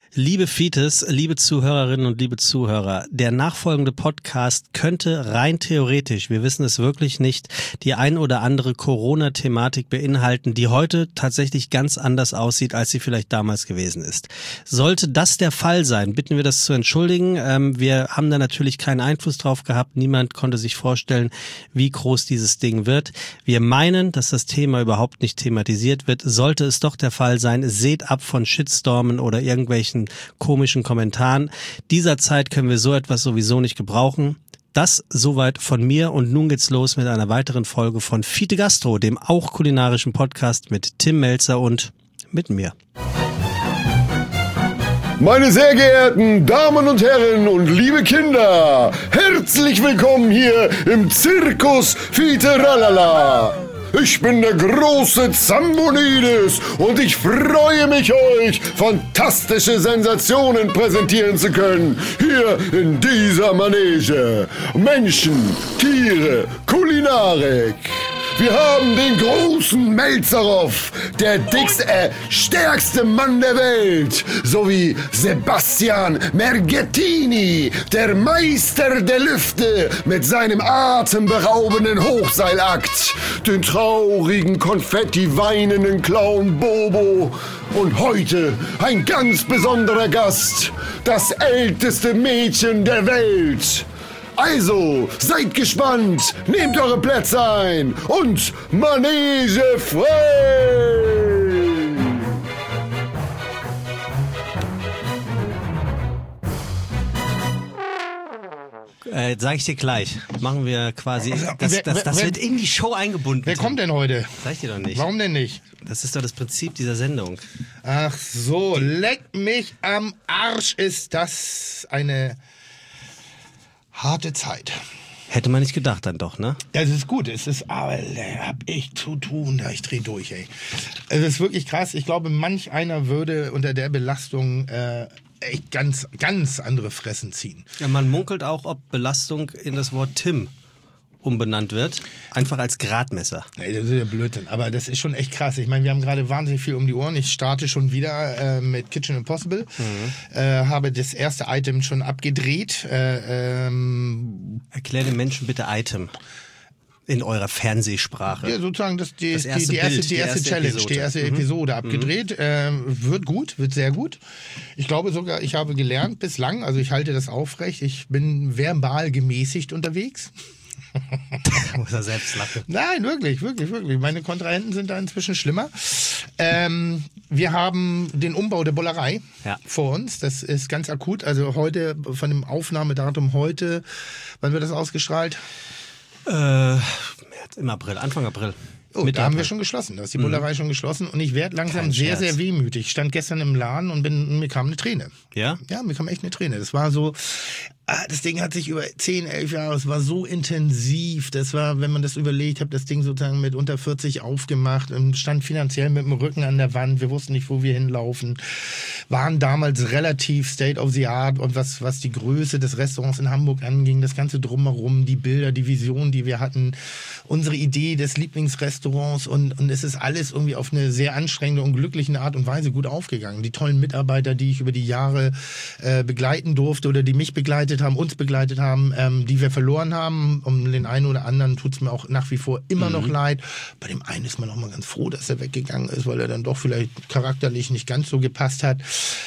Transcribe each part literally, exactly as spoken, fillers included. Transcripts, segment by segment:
Liebe Fites, liebe Zuhörerinnen und liebe Zuhörer, der nachfolgende Podcast könnte rein theoretisch, wir wissen es wirklich nicht, die ein oder andere Corona-Thematik beinhalten, die heute tatsächlich ganz anders aussieht, als sie vielleicht damals gewesen ist. Sollte das der Fall sein, bitten wir das zu entschuldigen. Ähm, wir haben da natürlich keinen Einfluss drauf gehabt. Niemand konnte sich vorstellen, wie groß dieses Ding wird. Wir meinen, dass das Thema überhaupt nicht thematisiert wird. Sollte es doch der Fall sein, seht ab von Shitstormen oder irgendwelchen komischen Kommentaren. Dieser Zeit können wir so etwas sowieso nicht gebrauchen. Das soweit von mir und nun geht's los mit einer weiteren Folge von Fite Gastro, dem auch kulinarischen Podcast mit Tim Melzer und mit mir. Meine sehr geehrten Damen und Herren und liebe Kinder, herzlich willkommen hier im Zirkus Fite Ralala. Ich bin der große Zambonides und ich freue mich, euch fantastische Sensationen präsentieren zu können. Hier in dieser Manege. Menschen, Tiere, Kulinarik. Wir haben den großen Melzerow, der dickste, äh, stärkste Mann der Welt, sowie Sebastian Mergettini, der Meister der Lüfte mit seinem atemberaubenden Hochseilakt, den traurigen, konfetti-weinenden Clown Bobo und heute ein ganz besonderer Gast, das älteste Mädchen der Welt. Also, seid gespannt, nehmt eure Plätze ein und Manege frei! Äh, sag ich dir gleich. Machen wir quasi, das, wer, das, das wer, wird in die Show eingebunden. Wer kommt denn heute? Sag ich dir doch nicht. Warum denn nicht? Das ist doch das Prinzip dieser Sendung. Ach so, leck mich am Arsch, ist das eine harte Zeit. Hätte man nicht gedacht dann doch, ne? Ja, es ist gut, es ist, aber äh, hab ich zu tun, ich dreh durch, ey. Es ist wirklich krass, ich glaube, manch einer würde unter der Belastung äh, echt ganz, ganz andere Fressen ziehen. Ja, man munkelt auch, ob Belastung in das Wort Tim umbenannt wird, einfach als Gradmesser. Nee, das ist ja Blödsinn, aber das ist schon echt krass. Ich meine, wir haben gerade wahnsinnig viel um die Ohren. Ich starte schon wieder äh, mit Kitchen Impossible, mhm. äh, habe das erste Item schon abgedreht. Äh, ähm, Erklär den Menschen bitte Item. In eurer Fernsehsprache. Ja, sozusagen das, die, das erste die, die, erste, Bild, die erste erste Challenge, Episode. die erste mhm. Episode abgedreht. Mhm. Ähm, wird gut, wird sehr gut. Ich glaube sogar, ich habe gelernt bislang, also ich halte das aufrecht, ich bin verbal gemäßigt unterwegs. Muss er selbst lachen. Nein, wirklich, wirklich, wirklich. Meine Kontrahenten sind da inzwischen schlimmer. Ähm, wir haben den Umbau der Bollerei ja. vor uns. Das ist ganz akut. Also heute, von dem Aufnahmedatum heute, wann wird das ausgestrahlt? Äh, im April, Anfang April. Oh, Mitte da haben April. wir schon geschlossen. Da ist die Bullerei mhm. schon geschlossen und ich werde langsam Kein sehr, Scherz. sehr wehmütig. Ich stand gestern im Laden und bin, mir kam eine Träne. Ja? Ja, mir kam echt eine Träne. Das war so, ah, das Ding hat sich über zehn, elf Jahre, es war so intensiv. Das war, wenn man das überlegt, habe das Ding sozusagen mit unter vierzig aufgemacht und stand finanziell mit dem Rücken an der Wand. Wir wussten nicht, wo wir hinlaufen. Waren damals relativ state of the art und was, was die Größe des Restaurants in Hamburg anging, das Ganze drumherum, die Bilder, die Vision, die wir hatten, unsere Idee des Lieblingsrestaurants und, und es ist alles irgendwie auf eine sehr anstrengende und glückliche Art und Weise gut aufgegangen. Die tollen Mitarbeiter, die ich über die Jahre äh, begleiten durfte oder die mich begleitet haben, uns begleitet haben, ähm, die wir verloren haben. Um den einen oder anderen tut es mir auch nach wie vor immer mhm. noch leid. Bei dem einen ist man auch mal ganz froh, dass er weggegangen ist, weil er dann doch vielleicht charakterlich nicht ganz so gepasst hat.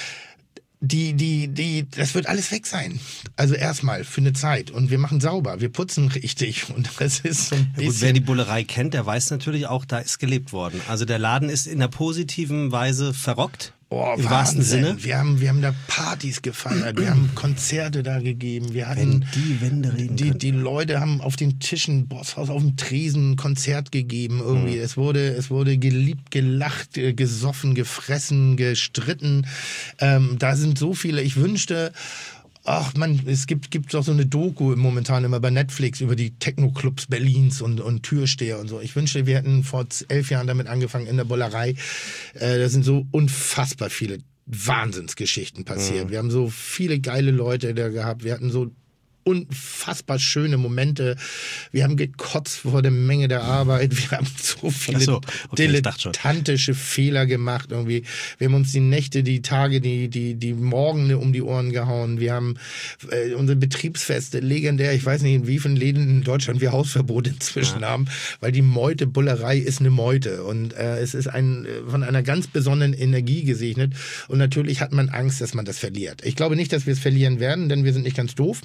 Die, die, die, das wird alles weg sein. Also erstmal für eine Zeit. Und wir machen sauber, wir putzen richtig. Und das ist so ein bisschen... Ja, gut, wer die Bullerei kennt, der weiß natürlich auch, da ist gelebt worden. Also der Laden ist in einer positiven Weise verrockt. Oh, im wahrsten Sinne. Wir haben, wir haben da Partys gefeiert, wir haben Konzerte da gegeben, wir hatten Wenn die Wände reden die, die Leute haben auf den Tischen, Bosshaus auf dem Tresen ein Konzert gegeben irgendwie. Mhm. Es wurde, es wurde geliebt, gelacht, gesoffen, gefressen, gestritten. Ähm, da sind so viele. Ich wünschte, ach man, es gibt, gibt doch so eine Doku momentan immer bei Netflix über die Techno-Clubs Berlins und, und Türsteher und so. Ich wünschte, wir hätten vor elf Jahren damit angefangen in der Bollerei. Äh, da sind so unfassbar viele Wahnsinnsgeschichten passiert. Mhm. Wir haben so viele geile Leute da gehabt. Wir hatten so unfassbar schöne Momente. Wir haben gekotzt vor der Menge der Arbeit. Wir haben so viele so, okay, dilettantische Fehler gemacht irgendwie. Wir haben uns die Nächte, die Tage, die die die Morgen um die Ohren gehauen. Wir haben äh, unsere Betriebsfeste legendär. Ich weiß nicht, in wie vielen Läden in Deutschland wir Hausverbot inzwischen ja. haben, weil die Meutebullerei ist eine Meute und äh, es ist ein von einer ganz besonderen Energie gesegnet. Und natürlich hat man Angst, dass man das verliert. Ich glaube nicht, dass wir es verlieren werden, denn wir sind nicht ganz doof.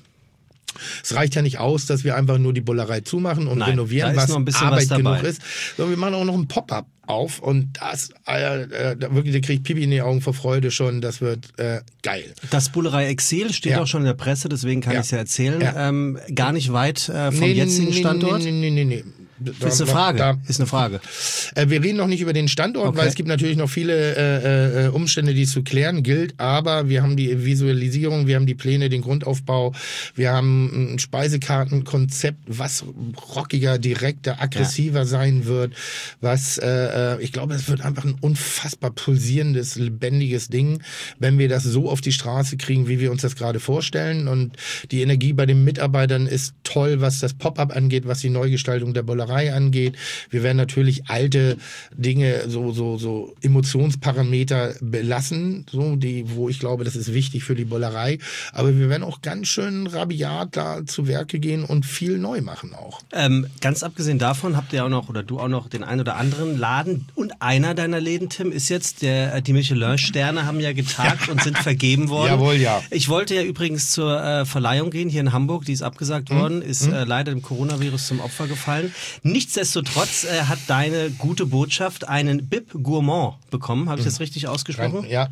Es reicht ja nicht aus, dass wir einfach nur die Bullerei zumachen und Nein, renovieren, da ist was noch ein bisschen Arbeit was dabei. genug ist. Sondern wir machen auch noch ein Pop-up auf und das, äh, äh, da wirklich, da kriegt Pipi in die Augen vor Freude schon. Das wird äh, geil. Das Bullerei Exil steht Ja. auch schon in der Presse, deswegen kann Ja. ich es ja erzählen. Ja. Ähm, gar nicht weit äh, vom Nee, jetzigen nee, Standort. Nee, nee, nee, nee, nee. Da, Ist eine Frage. Da, Ist eine Frage. Äh, wir reden noch nicht über den Standort, Okay. weil es gibt natürlich noch viele äh, äh, Umstände, die zu klären gilt. Aber wir haben die Visualisierung, wir haben die Pläne, den Grundaufbau, wir haben ein Speisekartenkonzept, was rockiger, direkter, aggressiver ja. sein wird. Was äh, ich glaube, es wird einfach ein unfassbar pulsierendes, lebendiges Ding, wenn wir das so auf die Straße kriegen, wie wir uns das gerade vorstellen. Und die Energie bei den Mitarbeitern ist toll, was das Pop-up angeht, was die Neugestaltung der Bullerei angeht. Wir werden natürlich alte Dinge, so so so Emotionsparameter belassen, so die, wo ich glaube, das ist wichtig für die Bullerei. Aber wir werden auch ganz schön rabiat da zu Werke gehen und viel neu machen auch. Ähm, ganz abgesehen davon habt ihr auch noch, oder du auch noch, den einen oder anderen Laden. Und einer deiner Läden, Tim, ist jetzt, der, die Michelin-Sterne haben ja getagt und sind vergeben worden. Jawohl, ja. Ich wollte ja übrigens zur äh, Verleihung gehen, hier in Hamburg, die ist abgesagt Mhm. worden, ist äh, leider dem Coronavirus zum Opfer gefallen. Nichtsdestotrotz äh, hat deine gute Botschaft einen Bib Gourmand bekommen. Habe ich das richtig ausgesprochen? Ja.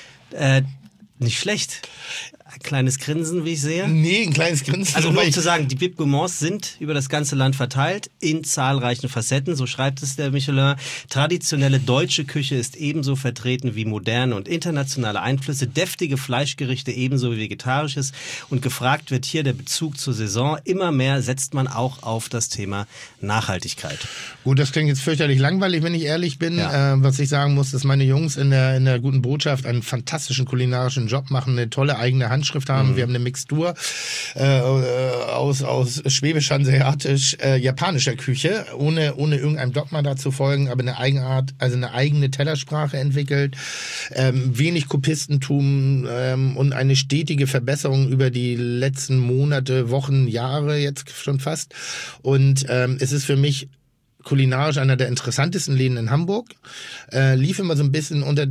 Äh, nicht schlecht. Ein kleines Grinsen, wie ich sehe. Nee, ein kleines Grinsen. Also nur weil um ich- zu sagen, die Bib Gourmands sind über das ganze Land verteilt, in zahlreichen Facetten, so schreibt es der Michelin. Traditionelle deutsche Küche ist ebenso vertreten wie moderne und internationale Einflüsse, deftige Fleischgerichte ebenso wie vegetarisches. Und gefragt wird hier der Bezug zur Saison. Immer mehr setzt man auch auf das Thema Nachhaltigkeit. Gut, das klingt jetzt fürchterlich langweilig, wenn ich ehrlich bin. Ja. Äh, was ich sagen muss, dass meine Jungs in der, in der guten Botschaft einen fantastischen kulinarischen Job machen, eine tolle eigene Handschrift haben. Mhm. Wir haben eine Mixtur äh, aus, aus schwäbisch-hanseatisch äh, japanischer Küche, ohne, ohne irgendeinem Dogma da zu folgen, aber eine Eigenart, also eine eigene Tellersprache entwickelt, ähm, wenig Kopistentum ähm, und eine stetige Verbesserung über die letzten Monate, Wochen, Jahre jetzt schon fast. Und ähm, es ist für mich kulinarisch einer der interessantesten Läden in Hamburg, äh, lief immer so ein bisschen unter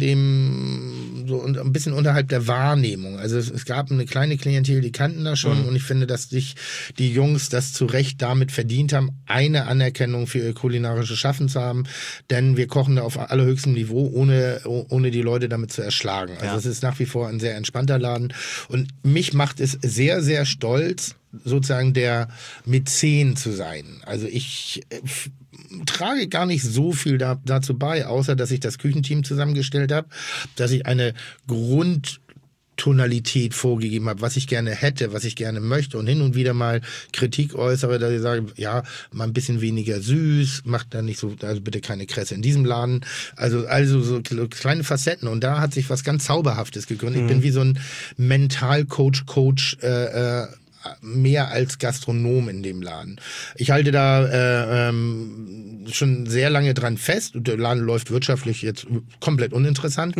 dem, so ein bisschen unterhalb der Wahrnehmung. Also es, es gab eine kleine Klientel, die kannten das schon, mhm. und ich finde, dass sich die Jungs das zu Recht damit verdient haben, eine Anerkennung für ihr kulinarisches Schaffen zu haben, denn wir kochen da auf allerhöchstem Niveau, ohne, ohne die Leute damit zu erschlagen. Also ja. es ist nach wie vor ein sehr entspannter Laden und mich macht es sehr, sehr stolz, sozusagen der Mäzen zu sein. Also ich äh, f- trage gar nicht so viel da, dazu bei, außer dass ich das Küchenteam zusammengestellt habe, dass ich eine Grundtonalität vorgegeben habe, was ich gerne hätte, was ich gerne möchte und hin und wieder mal Kritik äußere, dass ich sage, ja, mal ein bisschen weniger süß, macht da nicht so, also bitte keine Kresse in diesem Laden. Also, also so kleine Facetten und da hat sich was ganz Zauberhaftes gegründet. Mhm. Ich bin wie so ein Mentalcoach, Coach, äh, äh, mehr als Gastronom in dem Laden. Ich halte da äh, ähm, schon sehr lange dran fest und der Laden läuft wirtschaftlich jetzt komplett uninteressant.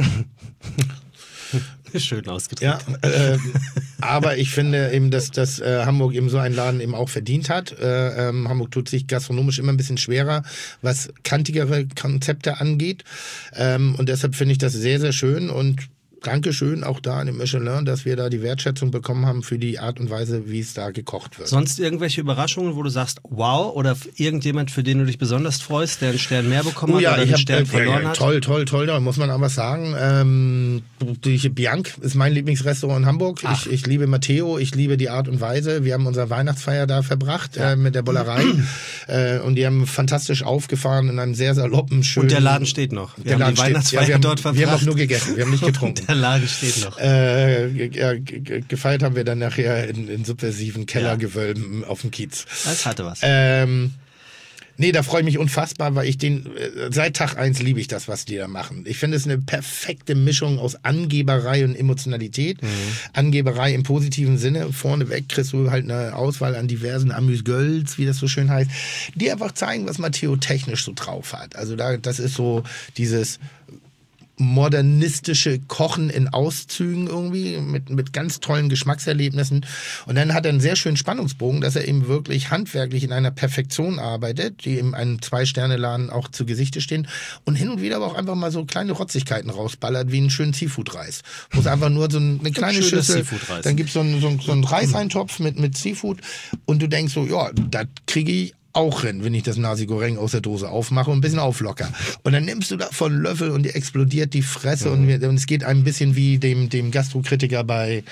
Schön ausgedrückt. Ja, äh, aber ich finde eben, dass, dass äh, Hamburg eben so einen Laden eben auch verdient hat. Äh, ähm, Hamburg tut sich gastronomisch immer ein bisschen schwerer, was kantigere Konzepte angeht. Ähm, und deshalb finde ich das sehr, sehr schön und Dankeschön auch da an dem Michelin, dass wir da die Wertschätzung bekommen haben für die Art und Weise, wie es da gekocht wird. Sonst irgendwelche Überraschungen, wo du sagst, wow, oder irgendjemand, für den du dich besonders freust, der einen Stern mehr bekommen Oh hat ja, oder ich einen hab, Stern äh, verloren ja, hat? Toll, toll, toll, da muss man aber sagen. Ähm, die Bianc ist mein Lieblingsrestaurant in Hamburg. Ich, ich liebe Matteo, ich liebe die Art und Weise. Wir haben unsere Weihnachtsfeier da verbracht Ja. äh, mit der Bollerei äh, und die haben fantastisch aufgefahren in einem sehr saloppen, schönen... Und der Laden steht noch. Wir der haben Laden die steht, Weihnachtsfeier ja, wir haben, dort verbracht. Wir haben auch nur gegessen, wir haben nicht getrunken. Und der Laden steht noch. Äh, ge- ja, ge- gefeiert haben wir dann nachher in, in subversiven Kellergewölben auf dem Kiez. Das hatte was. Ähm, Nee, da freue ich mich unfassbar, weil ich den, seit Tag eins liebe ich das, was die da machen. Ich finde es eine perfekte Mischung aus Angeberei und Emotionalität. Mhm. Angeberei im positiven Sinne. Vorneweg kriegst du halt eine Auswahl an diversen Amüs-Gölz, wie das so schön heißt, die einfach zeigen, was Matteo technisch so drauf hat. Also da, das ist so dieses modernistische Kochen in Auszügen irgendwie mit, mit ganz tollen Geschmackserlebnissen. Und dann hat er einen sehr schönen Spannungsbogen, dass er eben wirklich handwerklich in einer Perfektion arbeitet, die in einem Zwei-Sterne-Laden auch zu Gesichte stehen und hin und wieder aber auch einfach mal so kleine Rotzigkeiten rausballert, wie einen schönen Seafood-Reis. Wo es einfach nur so eine kleine Schüssel, dann gibt so es so, so einen Reiseintopf mit, mit Seafood und du denkst so, ja, das kriege ich auch hin, wenn ich das Nasi Goreng aus der Dose aufmache und ein bisschen auflocker. Und dann nimmst du davon einen Löffel und dir explodiert die Fresse mhm. und, und es geht ein bisschen wie dem, dem Gastrokritiker bei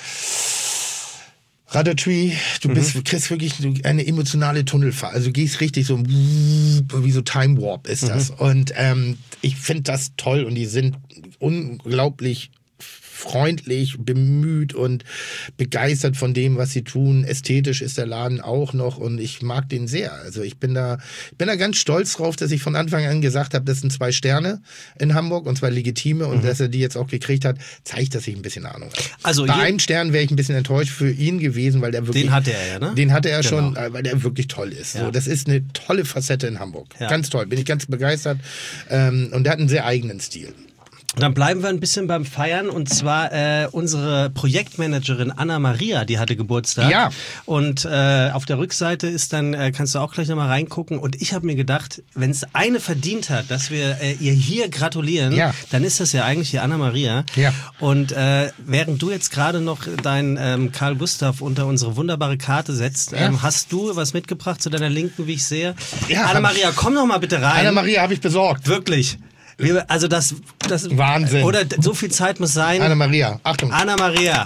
Ratatouille. Du bist, mhm. kriegst wirklich eine emotionale Tunnelfahrt. Also du gehst richtig so wie so Time Warp ist das. Mhm. Und ähm, ich finde das toll und die sind unglaublich freundlich, bemüht und begeistert von dem, was sie tun. Ästhetisch ist der Laden auch noch und ich mag den sehr. Also ich bin da, ich bin da ganz stolz drauf, dass ich von Anfang an gesagt habe, das sind zwei Sterne in Hamburg und zwei legitime und mhm. dass er die jetzt auch gekriegt hat, zeigt, dass ich ein bisschen Ahnung habe. Also bei einem Stern wäre ich ein bisschen enttäuscht für ihn gewesen, weil der wirklich... Den hatte er ja, ne? Den hatte er genau. schon, weil der wirklich toll ist. Ja. So, das ist eine tolle Facette in Hamburg. Ja. Ganz toll, bin ich ganz begeistert. Ähm, und der hat einen sehr eigenen Stil. Dann bleiben wir ein bisschen beim Feiern und zwar äh, unsere Projektmanagerin Anna Maria, die hatte Geburtstag. Ja. Und äh, auf der Rückseite ist dann, äh, kannst du auch gleich nochmal reingucken und ich habe mir gedacht, wenn es eine verdient hat, dass wir äh, ihr hier gratulieren, ja. dann ist das ja eigentlich die Anna Maria. Ja. Und äh, während du jetzt gerade noch deinen ähm, Karl Gustav unter unsere wunderbare Karte setzt, ähm, ja. hast du was mitgebracht zu deiner Linken, wie ich sehe? Ja, Anna Maria, komm noch mal bitte rein. Anna Maria habe ich besorgt. Wirklich. Wir, also das, das... Wahnsinn. Oder so viel Zeit muss sein. Anna Maria, Achtung. Anna Maria.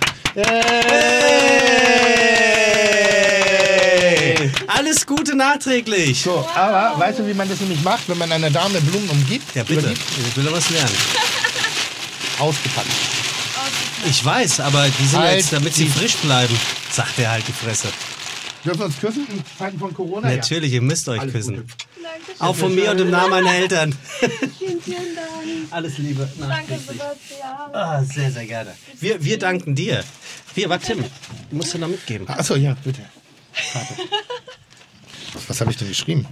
Hey. Alles Gute nachträglich. So, aber weißt du, wie man das nämlich macht, wenn man einer Dame Blumen umgibt? Ja, bitte. Übergibt? Ich will doch was lernen. Ausgepackt. Ich weiß, aber die sind halt jetzt, damit sie frisch bleiben, sagt er halt die Fresse. Dürfen wir uns küssen in Zeiten von Corona? Natürlich, ja. Ihr müsst euch Alles küssen. Gute. Auch von mir und im Namen meiner Eltern. Vielen, vielen Dank. Alles Liebe. Danke, Sebastian. Ah, sehr, sehr gerne. Wir, wir danken dir. Wir, war Tim. Du musst du noch mitgeben. Achso, ja, bitte. Was habe ich denn geschrieben?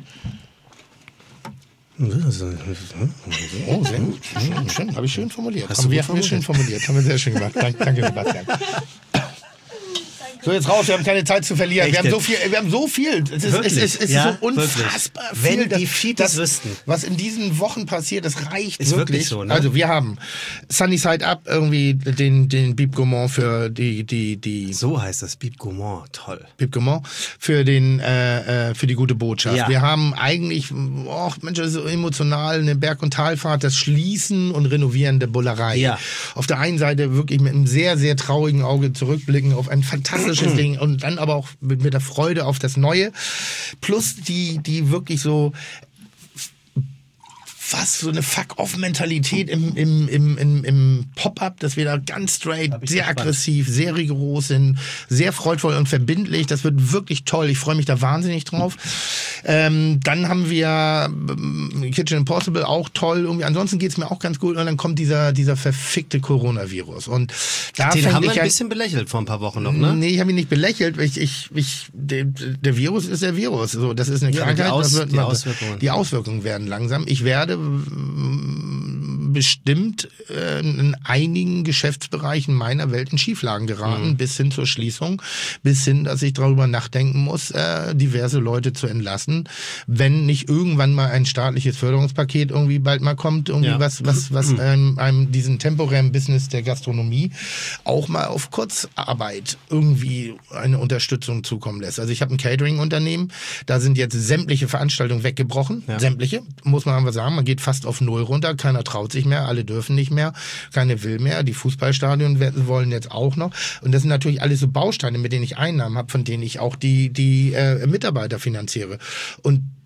Oh, sehr gut. Schön, habe ich schön formuliert. Hast haben du wir, gut haben wir schön formuliert. Haben wir sehr schön gemacht. Danke, danke Sebastian. So, jetzt raus, wir haben keine Zeit zu verlieren. Echt? Wir haben so viel, wir haben so viel. Es ist, es ist, es ist ja, so unfassbar wirklich. viel. Wenn die Fites wüssten. Was in diesen Wochen passiert, das reicht ist wirklich. wirklich so, ne? Also wir haben Sunny Side Up, irgendwie den, den Bib Gourmand für die, die, die. So heißt das, Bib Gourmand, toll. Bib Gourmand für den, äh, für die gute Botschaft. Ja. Wir haben eigentlich, oh Mensch, das ist so emotional, eine Berg- und Talfahrt, das Schließen und Renovieren der Bullerei. Ja. Auf der einen Seite wirklich mit einem sehr, sehr traurigen Auge zurückblicken auf ein fantastisches Ding und dann aber auch mit, mit der Freude auf das Neue. Plus die, die wirklich so fast so eine Fuck-off-Mentalität im, im, im, im, im Pop-Up, dass wir da ganz straight, sehr gespannt. aggressiv, sehr rigoros sind, sehr freudvoll und verbindlich. Das wird wirklich toll. Ich freue mich da wahnsinnig drauf. Ähm, dann haben wir ähm, Kitchen Impossible, auch toll. Irgendwie. Ansonsten geht's mir auch ganz gut. Und dann kommt dieser, dieser verfickte Coronavirus. Und da Den haben wir ein ja, bisschen belächelt vor ein paar Wochen noch, ne? Nee, ich habe ihn nicht belächelt. Ich, ich, ich, der, der Virus ist der Virus. So, das ist eine Ja, Krankheit. die Aus- das wird, die Auswirkungen. Die Auswirkungen werden langsam. Ich werde bestimmt äh, in einigen Geschäftsbereichen meiner Welt in Schieflagen geraten, mhm. bis hin zur Schließung, bis hin, dass ich darüber nachdenken muss, äh, diverse Leute zu entlassen, wenn nicht irgendwann mal ein staatliches Förderungspaket irgendwie bald mal kommt, irgendwie Ja. was, was, was Mhm. einem, einem diesen temporären Business der Gastronomie auch mal auf Kurzarbeit irgendwie eine Unterstützung zukommen lässt. Also ich habe ein Catering-Unternehmen, da sind jetzt sämtliche Veranstaltungen weggebrochen, Ja. sämtliche, muss man einfach sagen, man geht fast auf Null runter, keiner traut sich mehr, alle dürfen nicht mehr, keiner will mehr, die Fußballstadien wollen jetzt auch noch und das sind natürlich alles so Bausteine, mit denen ich Einnahmen habe, von denen ich auch die, die äh, Mitarbeiter finanziere und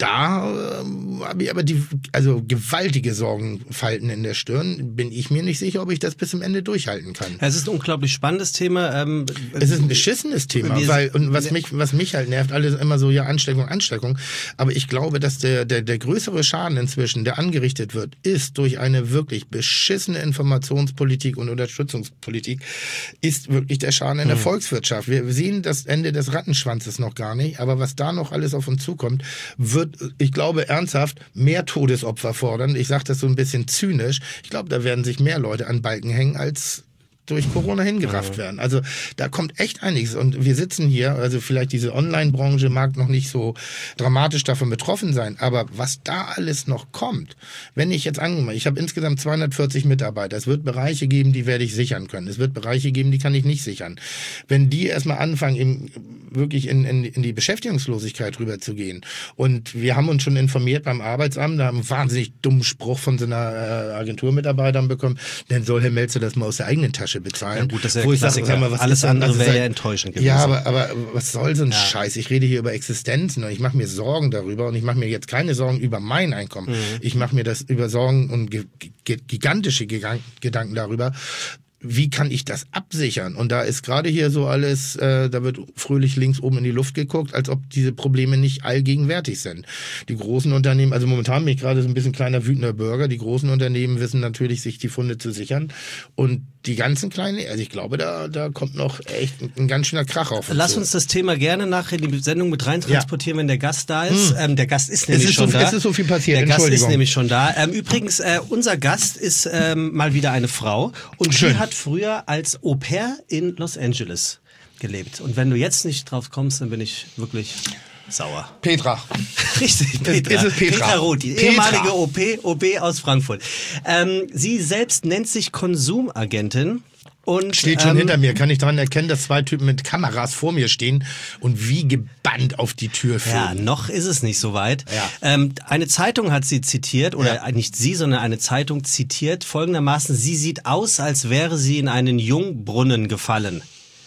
da äh, habe ich aber die, also gewaltige Sorgenfalten in der Stirn. Bin ich mir nicht sicher, ob ich das bis zum Ende durchhalten kann. Es ist ein unglaublich spannendes Thema. Ähm, es ist ein beschissenes Thema, wir, weil, und was mich, was mich halt nervt, alles immer so, ja, Ansteckung, Ansteckung. Aber ich glaube, dass der, der, der größere Schaden inzwischen, der angerichtet wird, ist durch eine wirklich beschissene Informationspolitik und Unterstützungspolitik, ist wirklich der Schaden in der hm. Volkswirtschaft. Wir sehen das Ende des Rattenschwanzes noch gar nicht, aber was da noch alles auf uns zukommt, wird, ich glaube, ernsthaft mehr Todesopfer fordern. Ich sage das so ein bisschen zynisch. Ich glaube, da werden sich mehr Leute an Balken hängen, als durch Corona hingerafft werden. Also da kommt echt einiges und wir sitzen hier, also vielleicht diese Online-Branche mag noch nicht so dramatisch davon betroffen sein, aber was da alles noch kommt, wenn ich jetzt angenommen, ich habe insgesamt zweihundertvierzig Mitarbeiter, es wird Bereiche geben, die werde ich sichern können, es wird Bereiche geben, die kann ich nicht sichern. Wenn die erstmal anfangen, eben wirklich in, in, in die Beschäftigungslosigkeit rüberzugehen und wir haben uns schon informiert beim Arbeitsamt, da haben einen wahnsinnig dummen Spruch von so einer äh, Agenturmitarbeitern bekommen, dann soll Herr Melzer das mal aus der eigenen Tasche bezahlen. Ja gut, das ist ja wo ich sage, sag mal, was alles ist andere also wäre ja enttäuschend gewesen. Ja, aber, aber was soll so ein ja. Scheiß? Ich rede hier über Existenzen und ich mache mir Sorgen darüber und ich mache mir jetzt keine Sorgen über mein Einkommen. Mhm. Ich mache mir das über Sorgen und ge- ge- gigantische Gedanken darüber, wie kann ich das absichern? Und da ist gerade hier so alles, äh, da wird fröhlich links oben in die Luft geguckt, als ob diese Probleme nicht allgegenwärtig sind. Die großen Unternehmen, also momentan bin ich gerade so ein bisschen kleiner wütender Bürger, die großen Unternehmen wissen natürlich, sich die Funde zu sichern. Und die ganzen kleinen, also ich glaube, da, da kommt noch echt ein, ein ganz schöner Krach auf uns. Lass so. uns das Thema gerne nachher in die Sendung mit rein transportieren, ja. wenn der Gast da ist. Hm. Ähm, der Gast ist nämlich es ist schon so, da. Es ist so viel passiert, Der Gast ist Entschuldigung. nämlich schon da. Ähm, übrigens, äh, unser Gast ist ähm, mal wieder eine Frau und Schön. die hat früher als Au-pair in Los Angeles gelebt. Und wenn du jetzt nicht drauf kommst, dann bin ich wirklich sauer. Petra. Richtig, Petra. Ist es Petra? Petra Roth, die Petra. ehemalige O P, O B aus Frankfurt. Ähm, sie selbst nennt sich Konsumagentin. Und, Steht schon ähm, hinter mir, kann ich daran erkennen, dass zwei Typen mit Kameras vor mir stehen und wie gebannt auf die Tür führen. Ja, noch ist es nicht so weit. Ja. Ähm, eine Zeitung hat sie zitiert, oder Ja. nicht sie, sondern eine Zeitung zitiert folgendermaßen: Sie sieht aus, als wäre sie in einen Jungbrunnen gefallen.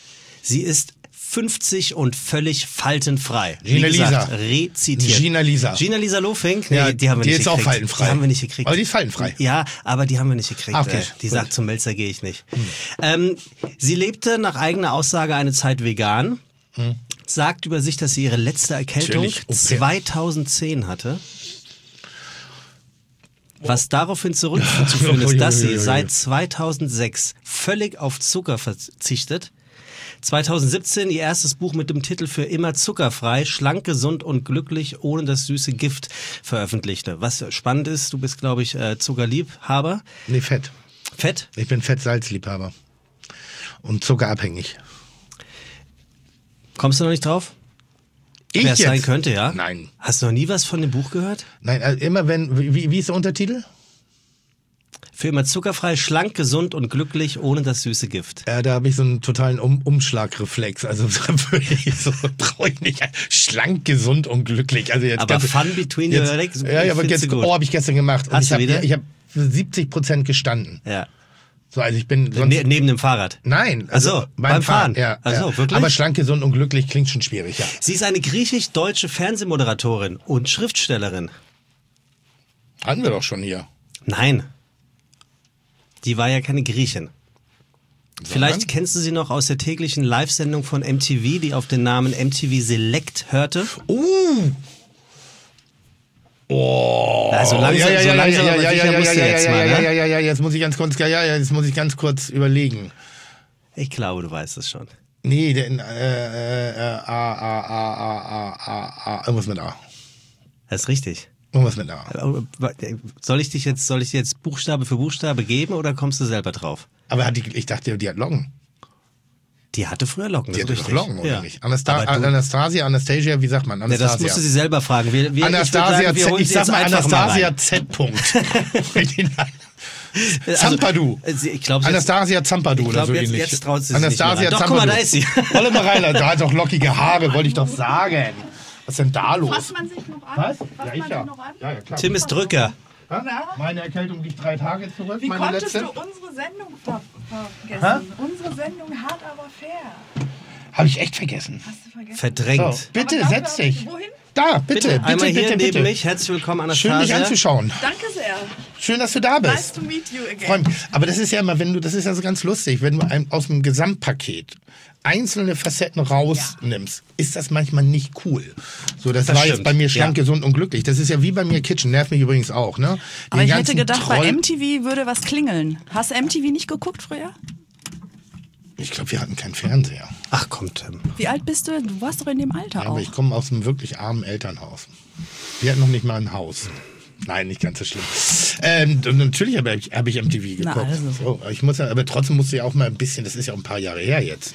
Sie ist fünfzig und völlig faltenfrei. Wie Gina gesagt, Lisa. rezitiert. Gina Lisa. Gina Lisa Lofink? Nee, Ja, die haben wir die nicht ist auch gekriegt. faltenfrei. Die haben wir nicht gekriegt. Aber die ist faltenfrei. Ja, aber die haben wir nicht gekriegt. Okay, äh, die gut. sagt, zum Melzer gehe ich nicht. Hm. Ähm, sie lebte nach eigener Aussage eine Zeit vegan. Hm. Sagt über sich, dass sie ihre letzte Erkältung Natürlich, Au-pair. zweitausendzehn hatte. Was daraufhin zurückzuführen ist, dass sie seit zweitausendsechs völlig auf Zucker verzichtet. zweitausendsiebzehn ihr erstes Buch mit dem Titel Für immer zuckerfrei, schlank, gesund und glücklich, ohne das süße Gift veröffentlichte. Was spannend ist, du bist, glaube ich, äh, Zuckerliebhaber. Nee, Fett. Fett? Ich bin Fett-Salz-Liebhaber. Und zuckerabhängig. Kommst du noch nicht drauf? Ich Wer es jetzt? sein könnte, ja? Nein. Hast du noch nie was von dem Buch gehört? Nein, also immer wenn, wie, wie ist der Untertitel? Für immer zuckerfrei, schlank, gesund und glücklich, ohne das süße Gift. Ja, da habe ich so einen totalen um Umschlagreflex. Also da würde ich so, brauche ich nicht. Schlank, gesund und glücklich. Also jetzt Aber ganz, fun between jetzt, your legs. Ja, ja, aber findest jetzt, du gut. oh, habe ich gestern gemacht. Und Hast ich du habe wieder? ich hab siebzig Prozent gestanden. Ja. So, also ich bin sonst, Ne, neben dem Fahrrad. Nein, Ach also so, beim, beim Fahren. Fahren. Ja, Ach so, ja. wirklich? Aber schlank, gesund und glücklich klingt schon schwierig, ja. Sie ist eine griechisch-deutsche Fernsehmoderatorin und Schriftstellerin. Hatten wir doch schon hier. Nein. Die war ja keine Griechin. Vielleicht kennst du sie noch aus der täglichen Live-Sendung von M T V, die auf den Namen M T V Select hörte. Uh! Oh. Also langsam, ja, ja, so ja, langsam ja, aber ja, sicher ja, musst du ja, jetzt ja, mal, ja, ne? ja, ja, ja, jetzt muss ich ganz kurz, ja, ja, jetzt muss ich ganz kurz überlegen. Ich glaube, du weißt es schon. Nee, denn, äh, äh, A, A, A, A, A, A, A, irgendwas mit A. Das ist richtig. Irgendwas mit A. Soll ich dich jetzt, soll ich dir jetzt Buchstabe für Buchstabe geben oder kommst du selber drauf? Aber hat die, ich dachte, die hat Locken. Die hatte früher Locken. Die das hatte ist doch richtig. Locken, oder Ja. nicht? Anasta Aber du- Anastasia, Anastasia, wie sagt man? Ja, Anastasia. das musst du sie selber fragen. Wir, wir, Anastasia, ich, würd sagen, wir Z, holen ich sie sag jetzt mal einfach mal Anastasia rein. Z. Punkt. Also, Zampadu. äh, sie- ich glaube, Anastasia Zampadu ich oder glaub, so jetzt, ähnlich. jetzt traut sie sich Anastasia nicht mehr rein. Doch, Zampadu. guck mal, da ist sie. Wolle mal rein, da hat doch lockige Haare, wollte ich doch sagen. Was ist denn da los? Fasst man sich noch an? Was? Fasst Ja, man ich sich ja. noch an? Ja, ja, klar. Tim ist Drücker. Ja? Meine Erkältung liegt drei Tage zurück, Wie meine konntest letzte. du unsere Sendung ver vergessen? Unsere Sendung hart, aber fair. Habe ich echt vergessen. Hast du vergessen? Verdrängt. So, bitte, Aber dafür setz hab ich- dich. Wohin? Da, bitte, bitte, Einmal bitte, hier bitte, neben bitte. mich. Herzlich willkommen, Anastasia. Schön, dich anzuschauen. Danke sehr. Schön, dass du da bist. Nice to meet you again. Freu mich. Aber das ist ja immer, wenn du, das ist ja so ganz lustig, wenn du ein, aus dem Gesamtpaket einzelne Facetten rausnimmst, ja. ist das manchmal nicht cool. So, das, das war stimmt. jetzt bei mir schlank, ja. gesund und glücklich. Das ist ja wie bei mir Kitchen, nervt mich übrigens auch. Ne? Aber ich hätte gedacht, Troll bei M T V würde was klingeln. Hast du M T V nicht geguckt früher? Ich glaube, wir hatten keinen Fernseher. Ach komm, Tim. Wie alt bist du? Du warst doch in dem Alter ja, auch. Aber ich komme aus einem wirklich armen Elternhaus. Wir hatten noch nicht mal ein Haus. Nein, nicht ganz so schlimm. Ähm, natürlich habe ich, hab ich M T V geguckt. Na also. So, ich muss, aber trotzdem musste ja auch mal ein bisschen, das ist ja auch ein paar Jahre her jetzt.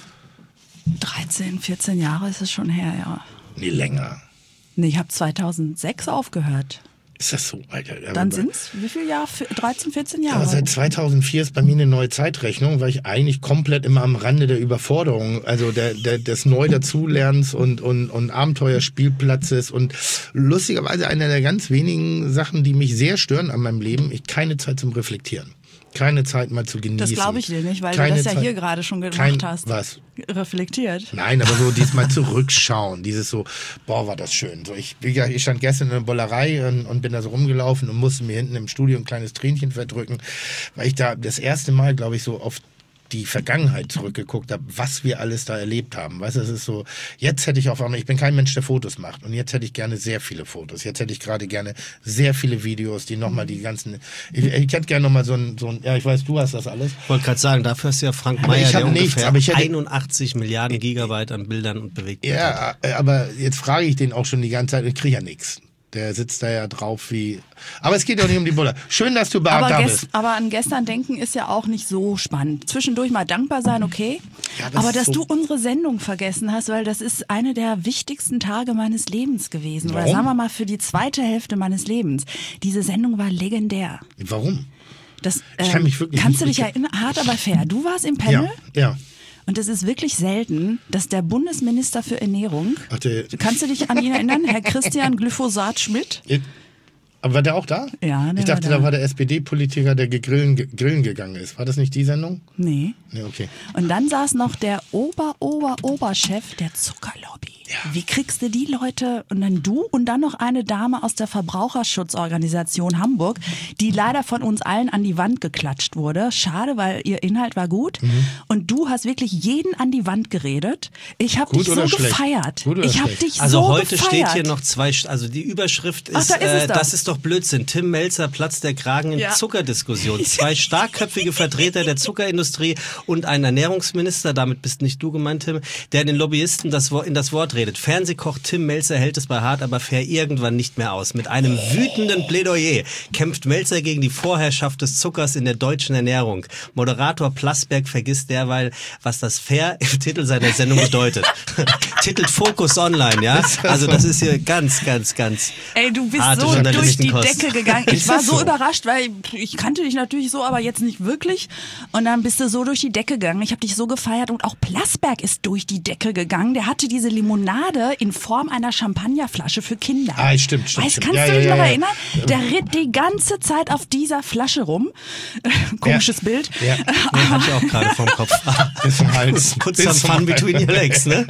dreizehn, vierzehn Jahre ist es schon her, ja. Nee, länger. Nee, ich habe zweitaunsechs aufgehört. Ist das so, Alter? Ja, Dann sind es, wie viel Jahre? dreizehn, vierzehn Jahre? Aber seit zweitausendvier ist bei mir eine neue Zeitrechnung, weil ich eigentlich komplett immer am Rande der Überforderung, also der, der, des Neu-Dazulernens und, und, und Abenteuerspielplatzes und lustigerweise einer der ganz wenigen Sachen, die mich sehr stören an meinem Leben, ich keine Zeit zum Reflektieren. Keine Zeit mal zu genießen. Das glaube ich dir nicht, weil Keine du das ja Zeit, hier gerade schon gemacht kein, hast. Was? Reflektiert. Nein, aber so diesmal zurückschauen. Dieses so, boah, war das schön. So, ich, ich stand gestern in der Bollerei und, und bin da so rumgelaufen und musste mir hinten im Studio ein kleines Tränchen verdrücken, weil ich da das erste Mal, glaube ich, so auf die Vergangenheit zurückgeguckt habe, was wir alles da erlebt haben. Weißt du, es ist so, jetzt hätte ich auf einmal, ich bin kein Mensch, der Fotos macht und jetzt hätte ich gerne sehr viele Fotos. Jetzt hätte ich gerade gerne sehr viele Videos, die nochmal die ganzen, ich, ich hätte gerne nochmal so ein, so ein, ja, ich weiß, du hast das alles. Ich wollte gerade sagen, dafür hast du ja Frank Meyer, der nichts, ungefähr aber ich hätte, einundachtzig Milliarden Gigabyte an Bildern und bewegt. Ja, hat. Aber jetzt frage ich den auch schon die ganze Zeit, ich kriege ja nichts. Der sitzt da ja drauf wie... Aber es geht ja nicht um die Bulle. Schön, dass du aber da gest- bist. Aber an gestern denken ist ja auch nicht so spannend. Zwischendurch mal dankbar sein, okay. Ja, das aber dass so du unsere Sendung vergessen hast, weil das ist eine der wichtigsten Tage meines Lebens gewesen. Warum? Oder sagen wir mal für die zweite Hälfte meines Lebens. Diese Sendung war legendär. Warum? Das, ich kann ähm, mich wirklich kannst du nicht dich erinnern? Hart aber fair. Du warst im Panel? Ja, ja. Und es ist wirklich selten, dass der Bundesminister für Ernährung, Ach, der, kannst du dich an ihn erinnern, Herr Christian Glyphosat-Schmidt? Aber war der auch da? Ja, der Ich dachte, war da. da war der S P D-Politiker, der gegrillen, grillen gegangen ist. War das nicht die Sendung? Nee. Nee, okay. Und dann saß noch der Ober, Ober, Oberchef der Zuckerlobby. Ja. Wie kriegst du die Leute, und dann du und dann noch eine Dame aus der Verbraucherschutzorganisation Hamburg, die leider von uns allen an die Wand geklatscht wurde. Schade, weil ihr Inhalt war gut. Mhm. Und du hast wirklich jeden an die Wand geredet. Ich habe dich so oder schlecht? gefeiert. Gut oder ich habe schlecht? dich Also so heute gefeiert. steht hier noch zwei, also die Überschrift ist, Ach, da ist es äh, doch. das ist doch Blödsinn. Tim Melzer platzt der Kragen in Ja. Zuckerdiskussion. Zwei starkköpfige Vertreter der Zuckerindustrie und ein Ernährungsminister, damit bist nicht du gemeint, Tim, der den Lobbyisten das Wort, in das Wort redet. Fernsehkoch Tim Melzer hält es bei Hart aber fair irgendwann nicht mehr aus. Mit einem wütenden Plädoyer kämpft Melzer gegen die Vorherrschaft des Zuckers in der deutschen Ernährung. Moderator Plasberg vergisst derweil, was das fair im Titel seiner Sendung bedeutet. Titelt Focus Online, ja? Also das ist hier ganz, ganz, ganz Ey, du bist harte so durch die Journalistenkost. Decke gegangen. Ich Ist war das so so? überrascht, weil ich kannte dich natürlich so, aber jetzt nicht wirklich. Und dann bist du so durch die Decke gegangen. Ich habe dich so gefeiert und auch Plasberg ist durch die Decke gegangen. Der hatte diese Limonade in Form einer Champagnerflasche für Kinder. Ah, stimmt, stimmt. Weißt, stimmt. kannst Ja, du ja, dich ja, noch ja. erinnern? Der ritt die ganze Zeit auf dieser Flasche rum. Komisches Ja. Bild. Ja. Nee, hatte ich auch gerade vom Kopf. Bis zum Hals. Put Bis some zum fun Hals. between your legs, ne?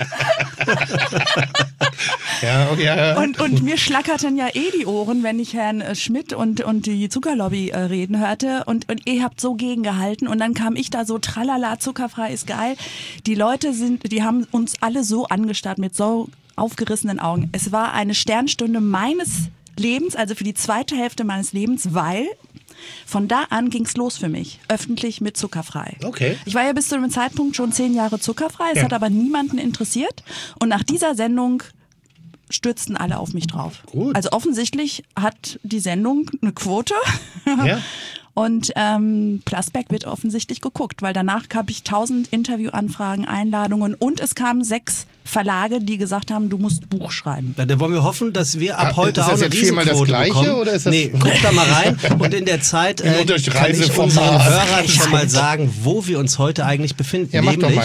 Ja, okay, ja, ja. Und, und mir schlackerten ja eh die Ohren, wenn ich Herrn äh, Schmidt und, und die Zuckerlobby äh, reden hörte. Und, und ihr habt so gegengehalten. Und dann kam ich da so, tralala, zuckerfrei ist geil. Die Leute sind, die haben uns alle so angestarrt mit so aufgerissenen Augen. Es war eine Sternstunde meines Lebens, also für die zweite Hälfte meines Lebens, weil von da an ging's los für mich, öffentlich mit zuckerfrei. Okay. Ich war ja bis zu dem Zeitpunkt schon zehn Jahre zuckerfrei, es Ja. hat aber niemanden interessiert. Und nach dieser Sendung stürzten alle auf mich drauf. Gut. Also offensichtlich hat die Sendung eine Quote. Ja. Und ähm, Plasberg wird offensichtlich geguckt, weil danach gab ich tausend Interviewanfragen, Einladungen und es kamen sechs Verlage, die gesagt haben, du musst Buch schreiben. Da wollen wir hoffen, dass wir ab Ah, heute ist das auch eine jetzt viermal das Riesenquote Gleiche, bekommen. oder ist das- Nee, guck da mal rein. Und in der Zeit äh, Nur durch kann ich Reiseformat. unseren Hörern schon mal sagen, wo wir uns heute eigentlich befinden. Ja, mach doch Nämlich mal.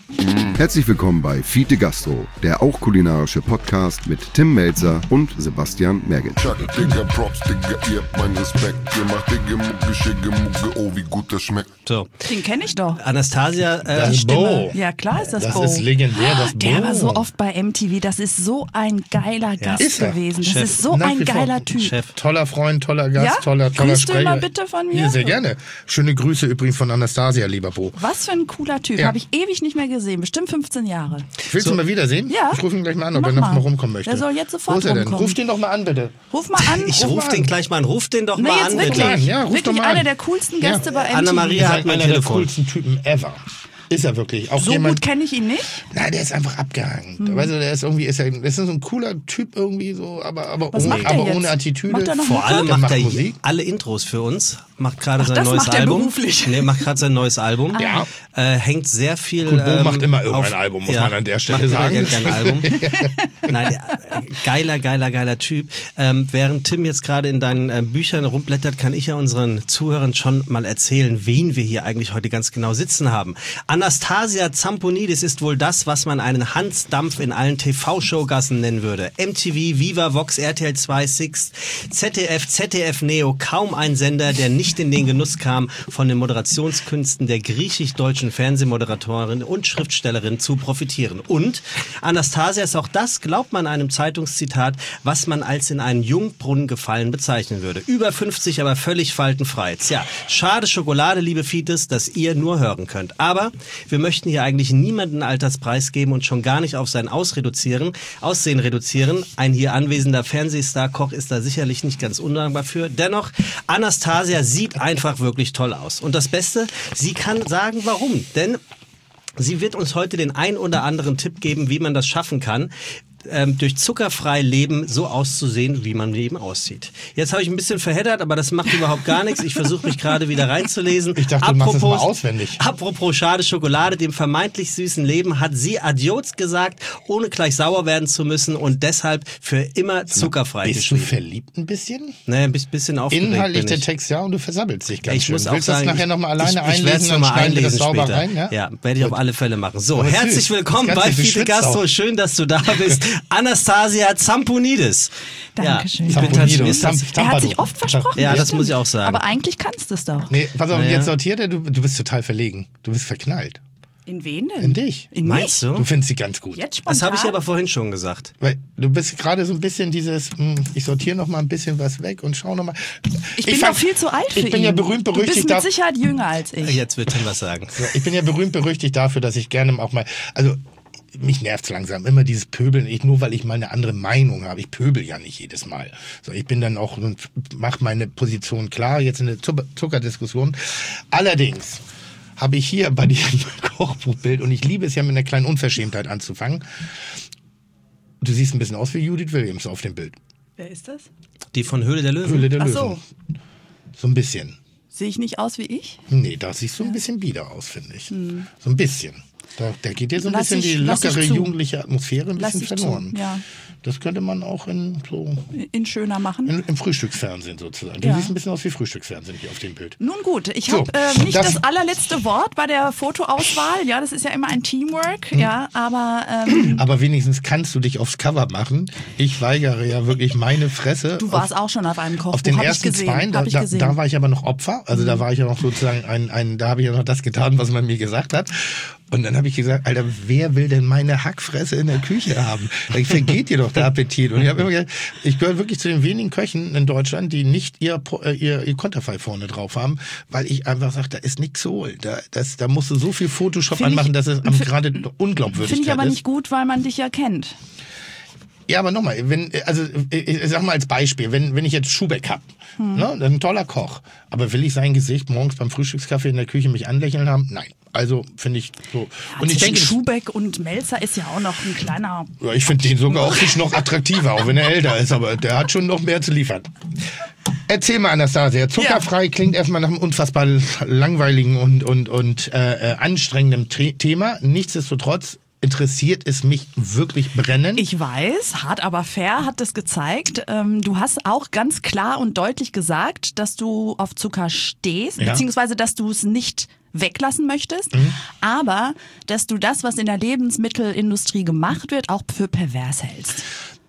Herzlich willkommen bei Fiete Gastro, der auch kulinarische Podcast mit Tim Melzer und Sebastian Merget. Digga, Props, Digga, ihr habt meinen Respekt. Ihr macht Digga, Mucke, Schicke, Mucke, oh, wie gut das schmeckt. So. Den kenne ich doch. Anastasia, äh, Das Bo. Ja, klar ist das, Das Bo. ist legendär, das Bo. Der war so oft bei M T V. Das ist so ein geiler Gast Ist er. gewesen. Das Chef. ist so Nach ein wie vor. geiler Typ. Chef. Toller Freund, toller Gast, Ja? toller, toller Grüßt du ihn Sprecher. mal bitte von mir? Ja, sehr gerne. Schöne Grüße übrigens von Anastasia, lieber Bo. Was für ein cooler Typ. Ja. Habe ich ewig nicht mehr gesehen. Bestimmt fünfzehn Jahre. Willst du mal wiedersehen? Ja. Ich rufe ihn gleich mal an, ob Mach er noch mal. mal rumkommen möchte. Der soll jetzt sofort Wo ist er denn? rumkommen. Ruf den doch mal an, bitte. Ruf mal an. ich Ruf ruf mal den an. gleich mal an. Ruf den doch Nee, mal jetzt an, wirklich. bitte. an. Ja, ruf wirklich doch mal einer an. der coolsten Ja. Gäste bei M T V. Anna-Maria Ist hat halt mein einer der Telefon. coolsten Typen ever. Ist er wirklich. Auch So jemand, gut kenne ich ihn nicht. Nein, der ist einfach abgehangen. Hm. Weißt du, der ist irgendwie, ist er, das ist so ein cooler Typ irgendwie so, aber, aber, Was ohne, macht er aber jetzt? ohne Attitüde. Macht er noch Vor Mucke? allem Der macht er Musik. alle Intros für uns. Macht gerade Ach, sein das neues macht er Album. beruflich. Nee, macht gerade sein neues Album. Ja. Äh, hängt sehr viel. Gut, Bo ähm, macht immer irgendein auf, Album, muss ja, man an der Stelle macht sagen. Immer gerne ein Album. Nein, äh, geiler, geiler, geiler Typ. Ähm, während Tim jetzt gerade in deinen äh, Büchern rumblättert, kann ich ja unseren Zuhörern schon mal erzählen, wen wir hier eigentlich heute ganz genau sitzen haben. Anastasia Zamponidis ist wohl das, was man einen Hansdampf in allen T V-Showgassen nennen würde. M T V, Viva, Vox, R T L zwei, Sixt, Z D F, Z D F Neo, kaum ein Sender, der nicht in den Genuss kam, von den Moderationskünsten der griechisch-deutschen Fernsehmoderatorin und Schriftstellerin zu profitieren. Und Anastasia ist auch das, glaubt man einem Zeitungszitat, was man als in einen Jungbrunnen gefallen bezeichnen würde. Über fünfzig, aber völlig faltenfrei. Tja, schade Schokolade, liebe Fites, dass ihr nur hören könnt. Aber wir möchten hier eigentlich niemanden Alterspreis geben und schon gar nicht auf sein Aus reduzieren, Aussehen reduzieren. Ein hier anwesender Fernsehstar-Koch ist da sicherlich nicht ganz undankbar für. Dennoch, Anastasia sieht einfach wirklich toll aus. Und das Beste, sie kann sagen, warum. Denn sie wird uns heute den ein oder anderen Tipp geben, wie man das schaffen kann, ähm, durch zuckerfrei Leben so auszusehen, wie man eben aussieht. Jetzt habe ich ein bisschen verheddert, aber das macht überhaupt gar nichts. Ich versuche mich gerade wieder reinzulesen. Ich dachte, du machst es mal auswendig. Apropos schade Schokolade, dem vermeintlich süßen Leben hat sie Adios gesagt, ohne gleich sauer werden zu müssen und deshalb für immer zuckerfrei Bist du geschrieben. verliebt ein bisschen? Naja, ein bisschen aufgeregt Inhaltlich bin der ich. Text, ja, und du versabbelst dich ganz Ich schön. muss auch Willst du sagen, das nachher nochmal alleine ich, ich werde es einlesen, dann nochmal schneiden wir das einlesen sauber später. rein? Ja, ja werde ich auf alle Fälle machen. So, Aber herzlich süß. willkommen Das bei Ganze Fiete beschwitzt Gastro. auch. Schön, dass du da bist. Anastasia Zamponidis. Dankeschön. Ja, ich bin Zamponido, tatsächlich- Zamp- Er hat Zampado. sich oft versprochen. Ja, das stimmt. muss ich auch sagen. Aber eigentlich kannst du es doch. Nee, pass auf, Naja. jetzt sortiert er, du, du bist total verlegen. Du bist verknallt. In wen denn? In dich. In Meinst mich? du? Du findest sie ganz gut. Jetzt spontan? Das habe ich aber vorhin schon gesagt. Weil du bist gerade so ein bisschen dieses, hm, ich sortiere noch mal ein bisschen was weg und schau noch mal. Ich bin fand- doch viel zu alt für ihn. Ich bin ja berühmt Du berüchtigt bist mit dafür. Sicherheit jünger als ich. Jetzt wird Tim was sagen. Ich bin ja berühmt berüchtigt dafür, dass ich gerne auch mal, also mich nervt's langsam immer dieses Pöbeln, ich, nur weil ich mal eine andere Meinung habe. Ich pöbel ja nicht jedes Mal. So, ich bin dann auch und mache meine Position klar, jetzt in der Zucker- Zuckerdiskussion. Allerdings habe ich hier bei diesem Kochbuchbild, und ich liebe es ja mit einer kleinen Unverschämtheit anzufangen, du siehst ein bisschen aus wie Judith Williams auf dem Bild. Wer ist das? Die von Höhle der Löwen. Höhle der Ach Löwen. so. So ein bisschen. Sehe ich nicht aus wie ich? Nee, da siehst du ein bisschen bieder aus, finde ich. Hm. So ein bisschen. Da, da geht dir so ein Lass bisschen ich- die lass ich lockere zu. jugendliche Atmosphäre ein Lass bisschen ich zu, verloren. ja. Das könnte man auch in so In schöner machen. in, im Frühstücksfernsehen sozusagen. Du Ja. siehst ein bisschen aus wie Frühstücksfernsehen hier auf dem Bild. Nun gut, ich So, habe äh, nicht das- das, allerletzte Wort bei der Fotoauswahl. Ja, das ist ja immer ein Teamwork. Ja, aber ähm, Aber wenigstens kannst du dich aufs Cover machen. Ich weigere ja wirklich meine Fresse. du warst auch schon auf einem Kochbuch. Auf den hab ersten ich gesehen, zwei, da, hab ich da, gesehen. da war ich aber noch Opfer. Also da war ich ja noch sozusagen ein, ein da habe ich ja noch das getan, was man mir gesagt hat. Und dann habe ich gesagt, Alter, wer will denn meine Hackfresse in der Küche haben? Da vergeht dir doch der Appetit. Und ich habe immer gesagt, ich gehöre wirklich zu den wenigen Köchen in Deutschland, die nicht ihr, äh, ihr, ihr Konterfei vorne drauf haben, weil ich einfach sage, da ist nichts zu holen. Da, das, da musst du so viel Photoshop Find anmachen, ich- dass es am f- gerade Unglaubwürdigkeit Finde ich aber ist. nicht gut, weil man dich ja kennt. Ja, aber nochmal, wenn, also ich ich sag mal als Beispiel, wenn, wenn ich jetzt Schubeck hab, Hm. ne, das ist ein toller Koch, aber will ich sein Gesicht morgens beim Frühstückskaffee in der Küche mich anlächeln haben? Nein. Also finde ich so. Und ich Zwischen denke, Schubeck und Melzer ist ja auch noch ein kleiner. ja, ich finde den sogar optisch noch attraktiver, auch wenn er älter ist, aber der hat schon noch mehr zu liefern. Erzähl mal, Anastasia, zuckerfrei klingt erstmal nach einem unfassbar langweiligen und, und, und äh, äh, anstrengenden Tre- Thema. Nichtsdestotrotz interessiert es mich wirklich brennend. Ich weiß, hart aber fair hat das gezeigt. Ähm, du hast auch ganz klar und deutlich gesagt, dass du auf Zucker stehst, Ja. beziehungsweise dass du es nicht weglassen möchtest, Mhm. aber dass du das, was in der Lebensmittelindustrie gemacht wird, auch für pervers hältst.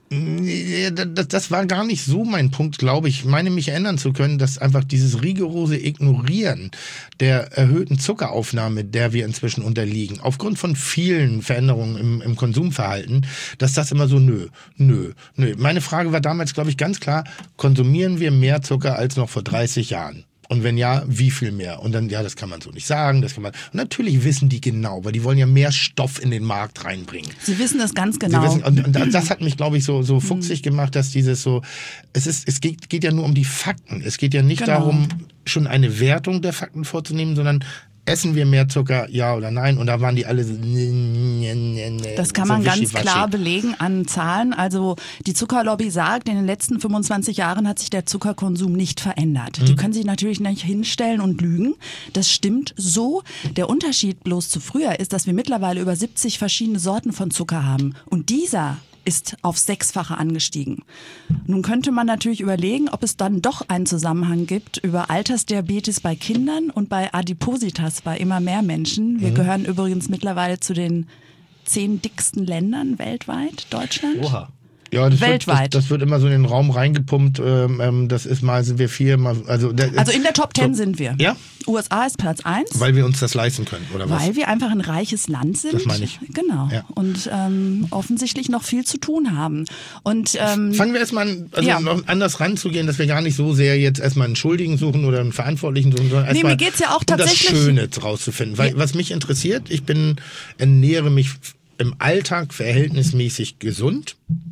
Nee, Das, das war gar nicht so mein Punkt, glaube ich. Ich meine, mich erinnern zu können, dass einfach dieses rigorose Ignorieren der erhöhten Zuckeraufnahme, der wir inzwischen unterliegen, aufgrund von vielen Veränderungen im, im Konsumverhalten, dass das immer so, nö, nö, nö. Meine Frage war damals, glaube ich, ganz klar, konsumieren wir mehr Zucker als noch vor dreißig Jahren? Und wenn ja, wie viel mehr? Und dann, ja, das kann man so nicht sagen, das kann man. Und natürlich wissen die genau, weil die wollen ja mehr Stoff in den Markt reinbringen. Sie wissen es ganz genau. Sie wissen, und, und das hat mich, glaube ich, so, so fuchsig gemacht, dass dieses so, es ist, es geht, geht ja nur um die Fakten. Es geht ja nicht Genau. darum, schon eine Wertung der Fakten vorzunehmen, sondern essen wir mehr Zucker, ja oder nein? Und da waren die alle so, nee, nee, nee, Das kann so man ganz wischiwaschi. klar belegen an Zahlen. Also die Zuckerlobby sagt, in den letzten fünfundzwanzig Jahren hat sich der Zuckerkonsum nicht verändert. Mhm. Die können sich natürlich nicht hinstellen und lügen. Das stimmt so. Der Unterschied bloß zu früher ist, dass wir mittlerweile über siebzig verschiedene Sorten von Zucker haben. Und dieser ist auf Sechsfache angestiegen. Nun könnte man natürlich überlegen, ob es dann doch einen Zusammenhang gibt über Altersdiabetes bei Kindern und bei Adipositas bei immer mehr Menschen. Wir Mhm. gehören übrigens mittlerweile zu den zehn dicksten Ländern weltweit, Deutschland. Oha. Ja, das Weltweit. Wird, das, das wird immer so in den Raum reingepumpt. Ähm, ähm, das ist mal sind wir vier, mal also. Der, Also in der Top Ten so, sind wir. Ja? U S A ist Platz eins. Weil wir uns das leisten können, oder was? Weil wir einfach ein reiches Land sind. Das meine ich. Genau. Ja. Und ähm, offensichtlich noch viel zu tun haben. Und ähm, Fangen wir erstmal an, also Ja. noch anders ranzugehen, dass wir gar nicht so sehr jetzt erstmal einen Schuldigen suchen oder einen Verantwortlichen suchen, sondern Nee, erstmal mir geht's ja auch um tatsächlich- das Schöne rauszufinden. Weil was mich interessiert, ich bin, ernähre mich im Alltag verhältnismäßig gesund.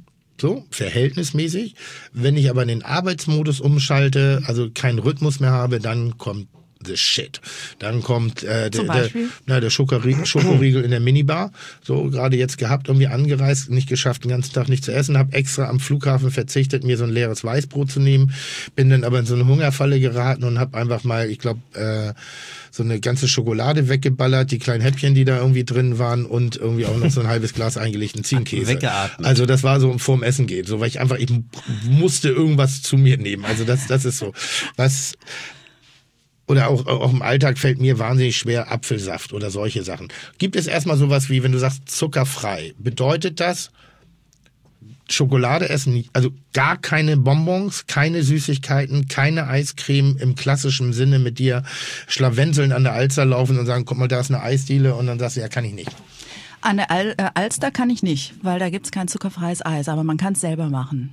So, verhältnismäßig. Wenn ich aber in den Arbeitsmodus umschalte, also keinen Rhythmus mehr habe, dann kommt the shit. Dann kommt äh, der, Zum der, Beispiel? na, der Schokoriegel, Schokoriegel in der Minibar. So, gerade jetzt gehabt, irgendwie angereist, nicht geschafft, den ganzen Tag nicht zu essen. Habe extra am Flughafen verzichtet, mir so ein leeres Weißbrot zu nehmen. Bin dann aber in so eine Hungerfalle geraten und habe einfach mal, ich glaube, äh, so eine ganze Schokolade weggeballert, die kleinen Häppchen, die da irgendwie drin waren und irgendwie auch noch so ein halbes Glas eingelegten Ziegenkäse. Weggeatmet. Also das war so vorm Essen geht, so weil ich einfach, ich musste irgendwas zu mir nehmen. Also das, das ist so. Was oder auch, auch im Alltag fällt mir wahnsinnig schwer Apfelsaft oder solche Sachen. Gibt es erstmal sowas wie, wenn du sagst zuckerfrei, bedeutet das Schokolade essen, also gar keine Bonbons, keine Süßigkeiten, keine Eiscreme im klassischen Sinne mit dir schlawenzeln an der Alster laufen und sagen, guck mal, da ist eine Eisdiele und dann sagst du, ja, kann ich nicht. an der Al äh, Alster kann ich nicht, weil da gibt's kein zuckerfreies Eis, aber man kann es selber machen.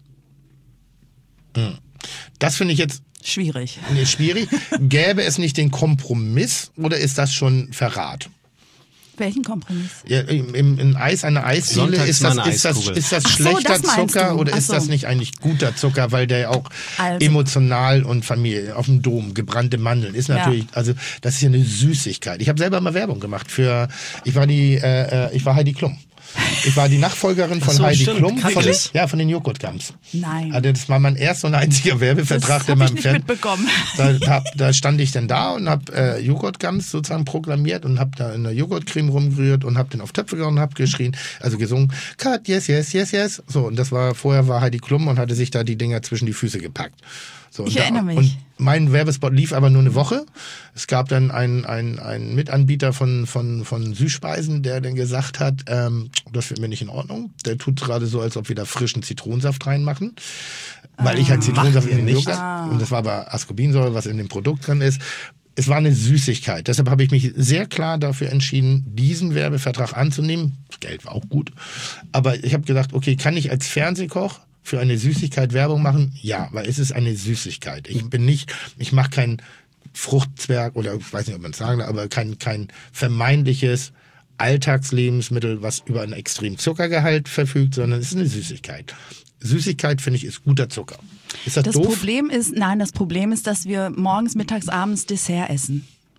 Das finde ich jetzt Schwierig. nee, schwierig. Gäbe es nicht den Kompromiss oder ist das schon Verrat? Welchen Kompromiss? Ja, im, im, in Eis, eine Eisdiele, Sonntags ist mal das, eine ist das, Eiskugel. ist das Ach so, schlechter das meinst Zucker du. oder Ach ist das so. nicht eigentlich guter Zucker, weil der auch Also. emotional und Familie auf dem Dom, gebrannte Mandeln, ist natürlich, Ja. also das ist ja eine Süßigkeit. Ich habe selber mal Werbung gemacht für, ich war die, äh, äh, ich war Heidi Klum. Ich war die Nachfolgerin von Ach so, Heidi stimmt. Klum, von, Wirklich? ja, von den Joghurtgums. Nein. Also das war mein erster und einziger Werbevertrag, Das der hab mal ich im nicht Fern- mitbekommen. Da, hab, da stand ich dann da und habe äh, Joghurtgums sozusagen proklamiert und habe da in der Joghurtcreme rumgerührt und habe den auf Töpfe gehauen und habe geschrien, also gesungen, Cut, yes, yes, yes, yes. So, und das war, vorher war Heidi Klum und hatte sich da die Dinger zwischen die Füße gepackt. So, und Ich da, erinnere mich. Und mein Werbespot lief aber nur eine Woche. Es gab dann einen, einen, einen Mitanbieter von, von, von Süßspeisen, der dann gesagt hat, ähm, das findet mir nicht in Ordnung. Der tut gerade so, als ob wir da frischen Zitronensaft reinmachen. Weil ich halt Zitronensaft in den nicht. Joghurt, und das war aber Ascorbinsäure, was in dem Produkt drin ist. Es war eine Süßigkeit. Deshalb habe ich mich sehr klar dafür entschieden, diesen Werbevertrag anzunehmen. Das Geld war auch gut. Aber ich habe gedacht, okay, kann ich als Fernsehkoch für eine Süßigkeit Werbung machen? Ja, weil es ist eine Süßigkeit. Ich bin nicht, ich mache kein Fruchtzwerg oder ich weiß nicht, ob man es sagen darf, aber kein, kein vermeintliches Alltagslebensmittel, was über einen extremen Zuckergehalt verfügt, sondern es ist eine Süßigkeit. Süßigkeit, finde ich, ist guter Zucker. Ist das, Das doof? Problem ist, nein, das Problem ist, dass wir morgens, mittags, abends Dessert essen.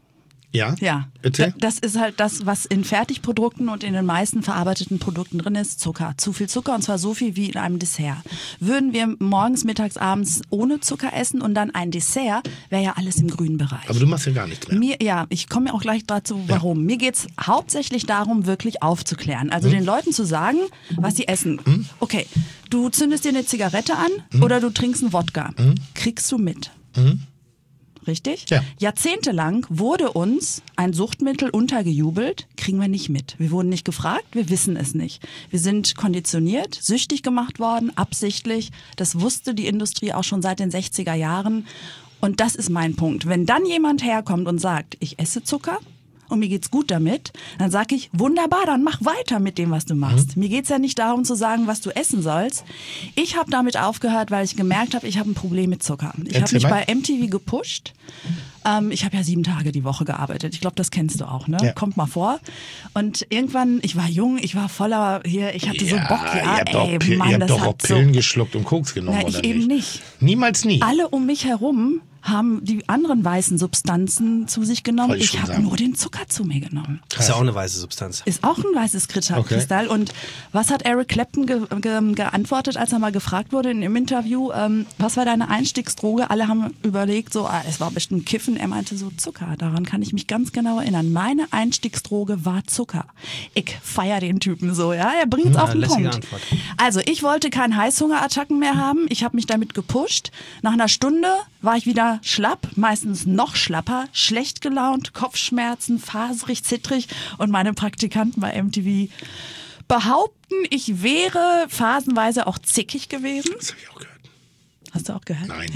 Ja? Ja, Bitte? das ist halt das, was in Fertigprodukten und in den meisten verarbeiteten Produkten drin ist, Zucker. Zu viel Zucker und zwar so viel wie in einem Dessert. Würden wir morgens, mittags, abends ohne Zucker essen und dann ein Dessert, wäre ja alles im grünen Bereich. Aber du machst ja gar nichts mehr. Mir, ja, ich komme ja auch gleich dazu, warum. Ja. Mir geht's hauptsächlich darum, wirklich aufzuklären. Also hm. den Leuten zu sagen, was sie essen. Hm. Okay, du zündest dir eine Zigarette an hm. oder du trinkst einen Wodka. Hm. Kriegst du mit. Hm. Richtig? Ja. Jahrzehntelang wurde uns ein Suchtmittel untergejubelt, kriegen wir nicht mit. Wir wurden nicht gefragt, wir wissen es nicht. Wir sind konditioniert, süchtig gemacht worden, absichtlich. Das wusste die Industrie auch schon seit den sechziger Jahren. Und das ist mein Punkt. Wenn dann jemand herkommt und sagt, ich esse Zucker und mir geht's gut damit, dann sage ich, wunderbar, dann mach weiter mit dem, was du machst. Mhm. Mir geht's ja nicht darum zu sagen, was du essen sollst. Ich habe damit aufgehört, weil ich gemerkt habe, ich habe ein Problem mit Zucker. Ich habe mich bei M T V gepusht. Ähm, ich habe ja sieben Tage die Woche gearbeitet. Ich glaube, das kennst du auch, ne? Ja. Kommt mal vor. Und irgendwann, ich war jung, ich war voller hier, ich hatte so Bock, ja, ey, doch, Mann, ihr habt das doch auch hat Pillen so, geschluckt und Koks genommen, na, ich oder eben nicht? nicht. Niemals nie. Alle um mich herum haben die anderen weißen Substanzen zu sich genommen. Wollte ich Ich schon habe sagen. nur den Zucker zu mir genommen. Ist ja auch eine weiße Substanz. Ist auch ein weißes Kristall. Okay. Kristall. Und was hat Eric Clapton ge ge geantwortet, als er mal gefragt wurde in dem Interview, ähm, was war deine Einstiegsdroge? Alle haben überlegt, so, ah, es war bestimmt Kiffen. Er meinte so, Zucker. Daran kann ich mich ganz genau erinnern. Meine Einstiegsdroge war Zucker. Ich feier den Typen so, ja. Er bringt's Ja, auf den lässige Punkt. Antwort. Also, ich wollte keine Heißhungerattacken mehr haben. Ich habe mich damit gepusht. Nach einer Stunde war ich wieder schlapp, meistens noch schlapper, schlecht gelaunt, Kopfschmerzen, faserig, zittrig und meine Praktikanten bei M T V behaupten, ich wäre phasenweise auch zickig gewesen. Das habe ich auch gehört. Hast du auch gehört? Nein.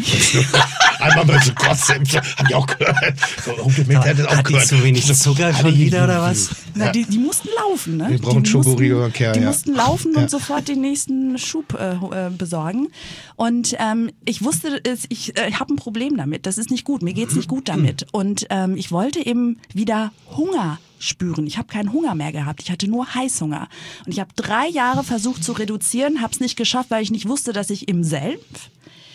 Einmal mal so Gossip, so, hab ich auch gehört. So, oh, du hat das auch Hat die gehört. zu wenig Zucker schon wieder oder was? Na, Ja. die, die mussten laufen, ne? Die brauchen die schokoriger Kerl, Die ja. mussten laufen Ja. und sofort den nächsten Schub äh, äh, besorgen. Und ähm, ich wusste, es- ich äh, habe ein Problem damit. Das ist nicht gut. Mir geht's nicht gut damit. Und ähm, ich wollte eben wieder Hunger spüren. Ich habe keinen Hunger mehr gehabt. Ich hatte nur Heißhunger. Und ich habe drei Jahre versucht zu reduzieren, habe es nicht geschafft, weil ich nicht wusste, dass ich im Senf,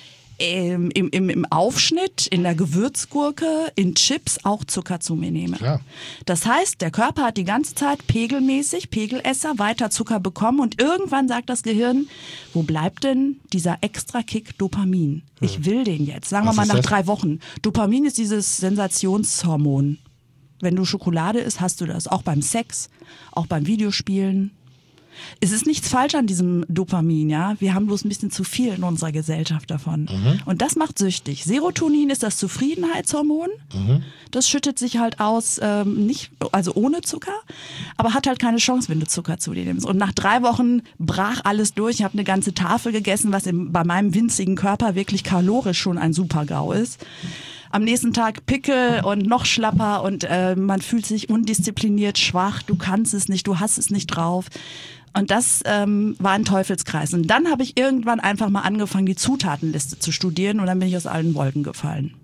im, im, im, im Aufschnitt, in der Gewürzgurke, in Chips auch Zucker zu mir nehme. Klar. Das heißt, der Körper hat die ganze Zeit pegelmäßig, Pegelesser, weiter Zucker bekommen und irgendwann sagt das Gehirn, wo bleibt denn dieser extra Kick Dopamin? Ich will den jetzt. Sagen Was wir mal ist nach das? drei Wochen. Dopamin ist dieses Sensationshormon. Wenn du Schokolade isst, hast du das. Auch beim Sex, auch beim Videospielen. Es ist nichts falsch an diesem Dopamin, ja. Wir haben bloß ein bisschen zu viel in unserer Gesellschaft davon. Mhm. Und das macht süchtig. Serotonin ist das Zufriedenheitshormon. Mhm. Das schüttet sich halt aus, ähm, nicht, also ohne Zucker, aber hat halt keine Chance, wenn du Zucker zu dir nimmst. Und nach drei Wochen brach alles durch. Ich habe eine ganze Tafel gegessen, was im, bei meinem winzigen Körper wirklich kalorisch schon ein Super-GAU ist. Am nächsten Tag Pickel und noch schlapper und äh, man fühlt sich undiszipliniert, schwach, du kannst es nicht, du hast es nicht drauf. Und das ähm, war ein Teufelskreis. Und dann habe ich irgendwann einfach mal angefangen, die Zutatenliste zu studieren und dann bin ich aus allen Wolken gefallen.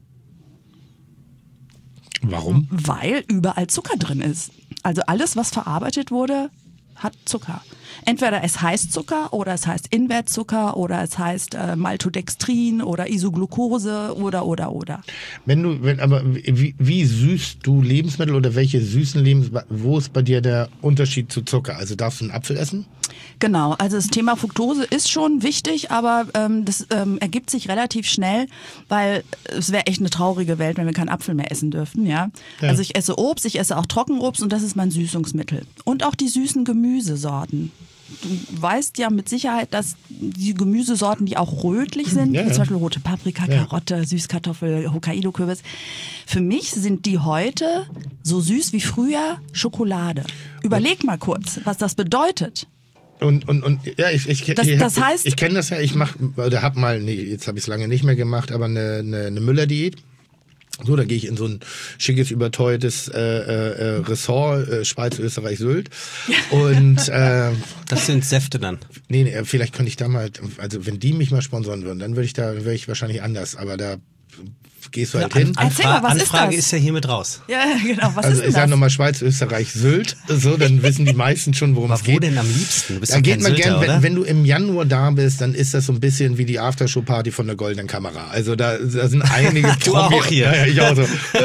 Warum? Weil überall Zucker drin ist. Also alles, was verarbeitet wurde, hat Zucker. Entweder es heißt Zucker oder es heißt Invertzucker oder es heißt äh, Maltodextrin oder Isoglucose oder, oder, oder. Wenn du, wenn, aber wie, wie süßt du Lebensmittel oder welche süßen Lebensmittel, wo ist bei dir der Unterschied zu Zucker? Also darfst du einen Apfel essen? Genau, also das Thema Fructose ist schon wichtig, aber ähm, das ähm, ergibt sich relativ schnell, weil es wäre echt eine traurige Welt, wenn wir keinen Apfel mehr essen dürften, ja? Ja. Also ich esse Obst, ich esse auch Trockenobst und das ist mein Süßungsmittel. Und auch die süßen Gemüsesorten. Du weißt ja mit Sicherheit, dass die Gemüsesorten, die auch rötlich sind, Ja, wie ja. zum Beispiel rote Paprika, Ja. Karotte, Süßkartoffel, Hokkaido-Kürbis, für mich sind die heute so süß wie früher Schokolade. Überleg mal kurz, was das bedeutet. Und, und, und ja, ich, ich, Das- ich, das heißt- ich, ich kenne das ja, ich mach, oder hab mal, nee, jetzt habe ich es lange nicht mehr gemacht, aber eine, eine, eine Müller-Diät. So, da gehe ich in so ein schickes, überteuertes äh, äh, Ressort, äh, Schweiz, Österreich, Sylt. Und äh, Das sind Säfte dann. nee, nee, vielleicht könnte ich da mal, also wenn die mich mal sponsoren würden, dann würde ich da, wäre ich wahrscheinlich anders, aber da gehst du halt hin. An Erzähl mal, was ist Anfrage das? ist ja hiermit raus. Ja, genau. Was Also ist ich denn sage das? nochmal Schweiz, Österreich, Sylt, so, dann wissen die meisten schon, worum es Aber wo geht. denn am liebsten? Du bist Da doch geht kein man Sylter, gern, oder? wenn, wenn du im Januar da bist, dann ist das so ein bisschen wie die Aftershow-Party von der Goldenen Kamera. Also da, da sind einige Du auch hier. Ja, ja, ich auch so. Hey,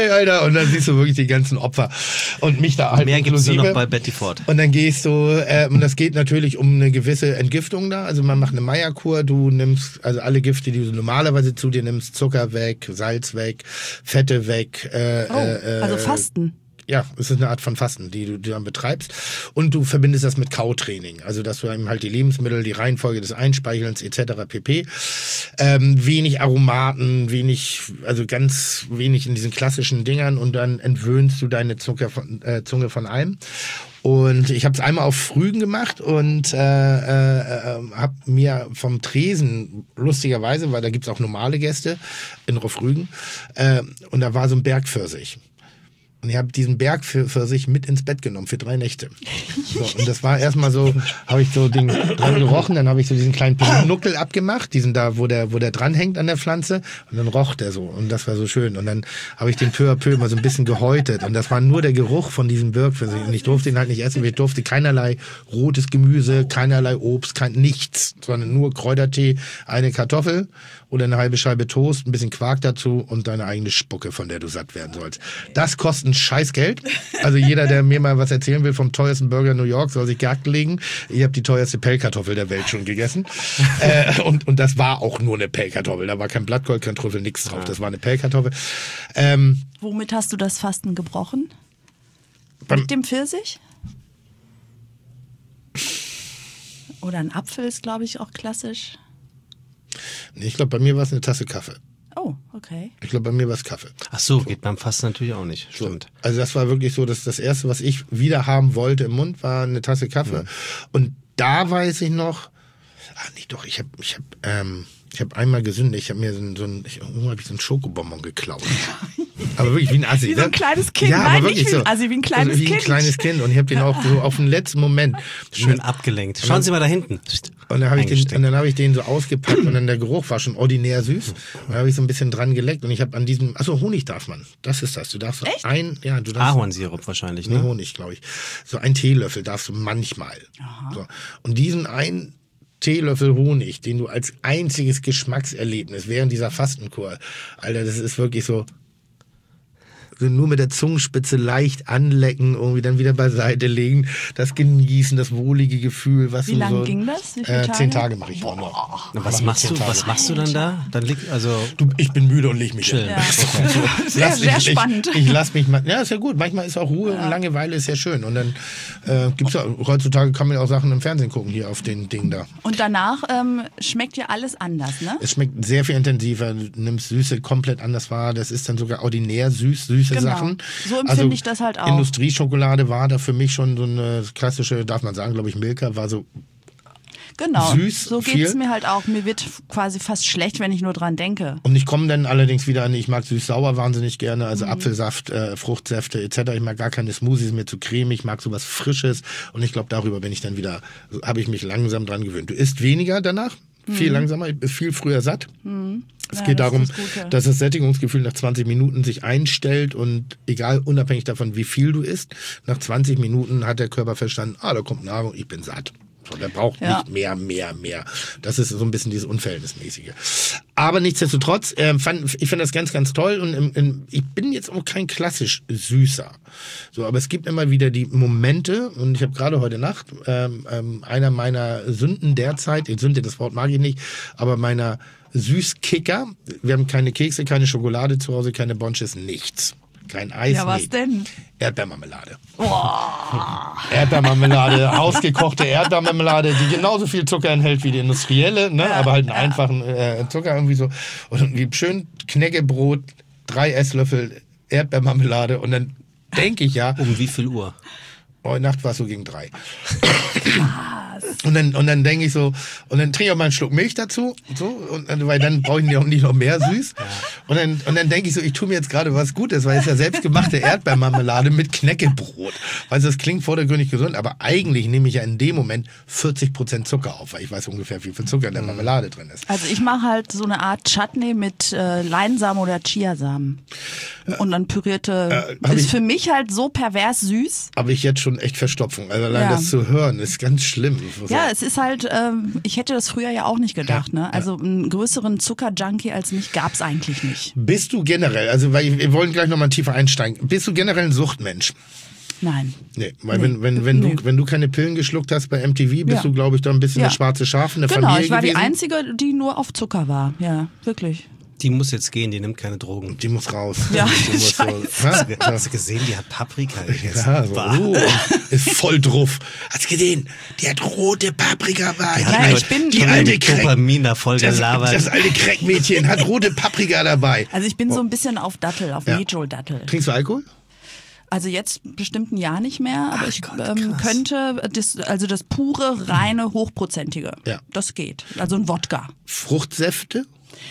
vorbei, Alter. Und dann siehst du wirklich die ganzen Opfer. Und mich da halt Mehr gibt's nur inklusive. noch bei Betty Ford. Und dann gehst du, äh, und das geht natürlich um eine gewisse Entgiftung da. Also man macht eine Meierkur, du nimmst also alle Gifte, die du normalerweise zu dir nimmst, Zucker weg, Salz weg, Fette weg. Äh, Oh, äh, also Fasten. Ja, es ist eine Art von Fasten, die du, die du dann betreibst. Und du verbindest das mit Kautraining. Also, dass du eben halt die Lebensmittel, die Reihenfolge des Einspeichelns et cetera pp. Ähm, wenig Aromaten, wenig, also ganz wenig in diesen klassischen Dingern und dann entwöhnst du deine Zucker von, äh, Zunge von allem. Und ich habe es einmal auf Rügen gemacht und äh, äh, äh, habe mir vom Tresen, lustigerweise, weil da gibt's auch normale Gäste in Rügen, äh, und da war so ein Bergpfirsich. Und ich habe diesen Berg für, für sich mit ins Bett genommen für drei Nächte. So, und das war erstmal so, habe ich so den dran gerochen, dann habe ich so diesen kleinen Nuckel abgemacht, diesen da, wo der, wo der dranhängt an der Pflanze, und dann roch der so und das war so schön. Und dann habe ich den peu à peu mal so ein bisschen gehäutet und das war nur der Geruch von diesem Berg für sich. Und ich durfte ihn halt nicht essen, ich durfte keinerlei rotes Gemüse, keinerlei Obst, kein nichts, sondern nur Kräutertee, eine Kartoffel oder eine halbe Scheibe Toast, ein bisschen Quark dazu und deine eigene Spucke, von der du satt werden sollst. Das kostet ein scheiß Geld. Also jeder, der mir mal was erzählen will vom teuersten Burger New York, soll sich Geld legen. Ich habe die teuerste Pellkartoffel der Welt schon gegessen. äh, und, und das war auch nur eine Pellkartoffel. Da war kein Blattgold, kein Trüffel, nichts drauf. Das war eine Pellkartoffel. Ähm, Womit hast du das Fasten gebrochen? Beim- Mit dem Pfirsich? Oder ein Apfel ist, glaube ich, auch klassisch. nee, ich glaube, bei mir war es eine Tasse Kaffee. Oh, okay. Ich glaube, bei mir war es Kaffee. Ach so, geht beim Fasten natürlich auch nicht. Stimmt. Also das war wirklich so, dass das Erste, was ich wieder haben wollte im Mund, war eine Tasse Kaffee. Und da weiß ich noch, ach nicht doch, ich habe ich hab, ähm, ich hab einmal gesündigt, ich habe mir so ein, so ein, ich, irgendwo hab ich so einen Schokobonbon geklaut. Aber wirklich wie ein Assi. Wie so ein ne? kleines Kind. Ja, Nein, aber wirklich nicht wie ein so. Assi, wie ein kleines also wie ein Kind. kleines Kind. Und ich habe den auch so auf den letzten Moment. Schön abgelenkt. Schauen Sie mal da hinten. Und dann habe ich, den, Eingesteckt. und dann hab ich den so ausgepackt und dann der Geruch war schon ordinär süß. Und dann habe ich so ein bisschen dran geleckt und ich habe an diesem, achso, Honig darf man. Das ist das. Du darfst so Echt? ein, ja, du darfst. Ahornsirup wahrscheinlich, Nee, ne? Honig, glaube ich. So ein Teelöffel darfst du manchmal. So. Und diesen einen Teelöffel Honig, den du als einziges Geschmackserlebnis während dieser Fastenkur, Alter, das ist wirklich so, so nur mit der Zungenspitze leicht anlecken, irgendwie dann wieder beiseite legen, das Genießen, das wohlige Gefühl, was Wie du lange so, ging das? Wie viele äh, Tage? Zehn Tage mache ich dran. Na, Was machst du, was machst du dann da? Dann liegt, also, Du, ich bin müde und leg mich Chill. hin. Ja. Sehr, Lass sehr mich, spannend. Ich, ich lass mich mal. Ja, ist ja gut. Manchmal ist auch Ruhe und Langeweile ist ja schön. Und dann äh, gibt's ja, heutzutage kann man ja auch Sachen im Fernsehen gucken, hier auf den Ding da. Und danach ähm, schmeckt ja alles anders, ne? Es schmeckt sehr viel intensiver. Du nimmst Süße komplett anders wahr. Das ist dann sogar ordinär süß, süße Genau. Sachen. So empfinde ich das halt auch. Industrieschokolade war da für mich schon so eine klassische, darf man sagen, glaube ich, Milka war so. Genau. Süß, so viel. geht's mir halt auch. Mir wird quasi fast schlecht, wenn ich nur dran denke. Und ich komme dann allerdings wieder an, ich mag süß-sauer wahnsinnig gerne, also Mhm. Apfelsaft, äh, Fruchtsäfte et cetera. Ich mag gar keine Smoothies mehr zu cremig, ich mag sowas Frisches und ich glaube, darüber bin ich dann wieder, habe ich mich langsam dran gewöhnt. Du isst weniger danach, viel langsamer, bist viel früher satt. Es Mhm. Ja, geht das darum, ist das Gute. dass das Sättigungsgefühl nach zwanzig Minuten sich einstellt und egal, unabhängig davon, wie viel du isst, nach zwanzig Minuten hat der Körper verstanden, ah, da kommt Nahrung, ich bin satt. So, der braucht Ja. nicht mehr, mehr, mehr. Das ist so ein bisschen dieses Unverhältnismäßige. Aber nichtsdestotrotz, äh, fand, ich finde das ganz, ganz toll und im, im, ich bin jetzt auch kein klassisch Süßer. So, aber es gibt immer wieder die Momente und ich habe gerade heute Nacht ähm, ähm, einer meiner Sünden derzeit, die Sünde, das Wort mag ich nicht, aber meiner Süßkicker, wir haben keine Kekse, keine Schokolade zu Hause, keine Bonches, nichts. Kein Eis, Ja, was nee. denn? Erdbeermarmelade. Erdbeermarmelade, ausgekochte Erdbeermarmelade, die genauso viel Zucker enthält wie die industrielle, ne? aber halt einen einfachen äh, Zucker irgendwie so. Und irgendwie schön Knäckebrot, drei Esslöffel Erdbeermarmelade und dann denke ich ja, um wie viel Uhr? heute Nacht war es so gegen drei. Und dann, und dann denke ich so, und dann trinke ich auch mal einen Schluck Milch dazu, so, und, weil dann brauchen die auch nicht noch mehr süß. Und dann, und dann denke ich so, ich tue mir jetzt gerade was Gutes, weil es ja selbstgemachte Erdbeermarmelade mit Knäckebrot. Weißt du, das klingt vordergründig gesund, aber eigentlich nehme ich ja in dem Moment vierzig Prozent Zucker auf, weil ich weiß ungefähr, wie viel Zucker in der Marmelade drin ist. Also ich mache halt so eine Art Chutney mit äh, Leinsamen oder Chiasamen. Und dann pürierte, Äh, hab ist ich- für mich halt so pervers süß. Habe ich jetzt schon echt Verstopfung. Also allein Ja. das zu hören, ist ganz schlimm. Ja, es ist halt, ähm, ich hätte das früher ja auch nicht gedacht. Ne? Also einen größeren Zuckerjunkie als mich gab's eigentlich nicht. Bist du generell, also weil wir wollen gleich nochmal tiefer einsteigen, bist du generell ein Suchtmensch? Nein. Nee, weil Nee. wenn, wenn, wenn, Nee. du, wenn du keine Pillen geschluckt hast bei M T V, bist Ja. du, glaube ich, doch ein bisschen Ja. eine schwarze Schaf in der Genau, Familie ich war gewesen. die Einzige, die nur auf Zucker war. Ja, wirklich. Die muss jetzt gehen, die nimmt keine Drogen. Die muss raus. Ja, die muss so, Hast Hä? du, hast du gesehen, die hat Paprika gegessen. Ja, so, Bah. uh, ist voll drauf. Hast du gesehen? Die hat rote Paprika bei. Ja, die, Nein, alte- ich bin- die Schon alte mit Crack, Dopamin da voll das, gelabert. das alte Crackmädchen hat rote Paprika dabei. Also ich bin so ein bisschen auf Dattel, auf Ja. Metro-Dattel. Trinkst du Alkohol? Also jetzt bestimmt ein Jahr nicht mehr, aber ich Gott, ähm, krass. könnte, das, also das pure, reine, hochprozentige, Ja. das geht. Also ein Wodka. Fruchtsäfte?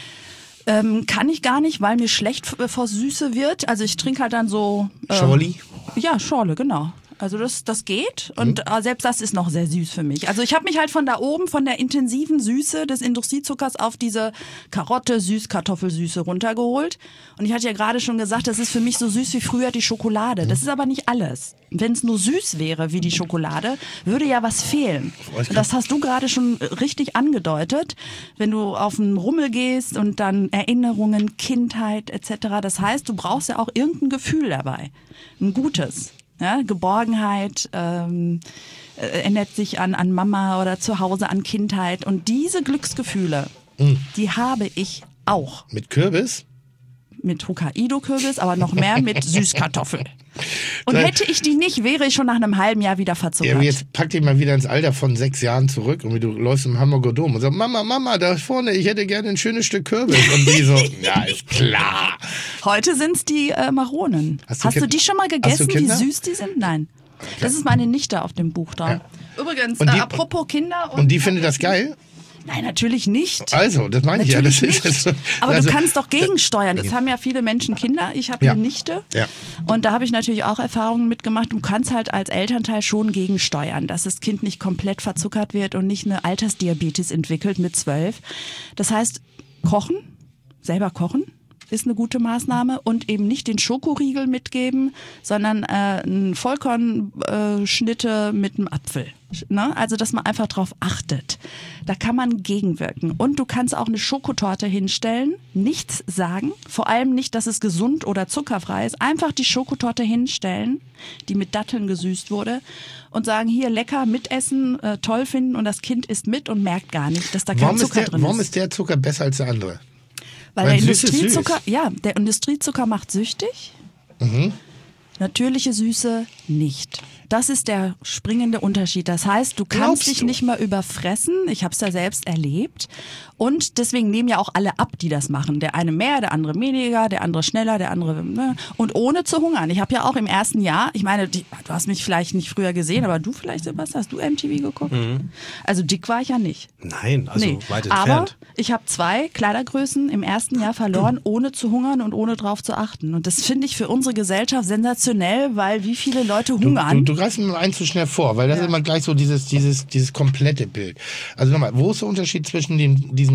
Ähm, kann ich gar nicht, weil mir schlecht f- vor Süße wird. Also ich trinke halt dann so... Äh, Schorli? Ja, Schorle, genau. Also das, das geht und Mhm. äh, selbst das ist noch sehr süß für mich. Also ich habe mich halt von da oben, von der intensiven Süße des Industriezuckers auf diese Karotte, Süßkartoffelsüße runtergeholt. Und ich hatte ja gerade schon gesagt, das ist für mich so süß wie früher die Schokolade. Das ist aber nicht alles. Wenn es nur süß wäre wie die Schokolade, würde ja was fehlen. Und das hast du gerade schon richtig angedeutet. Wenn du auf einen Rummel gehst und dann Erinnerungen, Kindheit et cetera. Das heißt, du brauchst ja auch irgendein Gefühl dabei. Ein gutes. Ja, Geborgenheit, ähm, äh, erinnert sich an, an Mama oder zu Hause an Kindheit. Und diese Glücksgefühle, die habe ich auch. Mit Kürbis? Mit Hokkaido-Kürbis, aber noch mehr mit Süßkartoffel. Und hätte ich die nicht, wäre ich schon nach einem halben Jahr wieder Ja, verzuckert. aber jetzt pack dich mal wieder ins Alter von sechs Jahren zurück und wie du läufst im Hamburger Dom und sagst, Mama, Mama, da vorne, ich hätte gerne ein schönes Stück Kürbis. Und die so, ja, ist klar. Heute sind's die äh, Maronen. Hast Hast, du du Kind- die schon mal Hast du gegessen, wie Kinder? süß die sind? Nein. Das ist meine Nichte auf dem Buch drauf. Übrigens, Und die- äh, apropos Kinder. Und die findet das geil? Nein, natürlich nicht. Also, das meine ich ja. Das Natürlich ist, nicht. Aber also, du kannst doch gegensteuern. Es haben ja viele Menschen Kinder. Ich habe Ja. eine Nichte. Ja. Und da habe ich natürlich auch Erfahrungen mitgemacht. Du kannst halt als Elternteil schon gegensteuern, dass das Kind nicht komplett verzuckert wird und nicht eine Altersdiabetes entwickelt mit zwölf. Das heißt, kochen, selber kochen ist eine gute Maßnahme und eben nicht den Schokoriegel mitgeben, sondern äh, einen Vollkornschnitte mit einem Apfel. Ne? Also, dass man einfach drauf achtet. Da kann man gegenwirken. Und du kannst auch eine Schokotorte hinstellen, nichts sagen, vor allem nicht, dass es gesund oder zuckerfrei ist. Einfach die Schokotorte hinstellen, die mit Datteln gesüßt wurde und sagen, hier lecker, mitessen, äh, toll finden und das Kind isst mit und merkt gar nicht, dass da kein warum ist, Zucker der, drin warum ist. ist der Zucker besser als der andere? Weil Weil der süß ist Industriezucker, süß. ja, der Industriezucker macht süchtig. Mhm. Natürliche Süße nicht. Das ist der springende Unterschied. Das heißt, du kannst Glaubst dich du? nicht mehr überfressen. Ich habe es ja selbst erlebt. Und deswegen nehmen ja auch alle ab, die das machen. Der eine mehr, der andere weniger, der andere schneller, der andere... Ne? Und ohne zu hungern. Ich habe ja auch im ersten Jahr, ich meine, die, du hast mich vielleicht nicht früher gesehen, aber du vielleicht, Sebastian, hast du M T V geguckt? Also dick war ich ja nicht. Nein, also Nee, weit aber entfernt. ich habe zwei Kleidergrößen im ersten Jahr verloren, ohne zu hungern und ohne drauf zu achten. Und das finde ich für unsere Gesellschaft sensationell, weil wie viele Leute Du, hungern. du, du greifst mir ein zu schnell vor, weil das ist immer gleich so dieses, dieses, dieses komplette Bild. Also nochmal, wo ist der Unterschied zwischen dem, diesem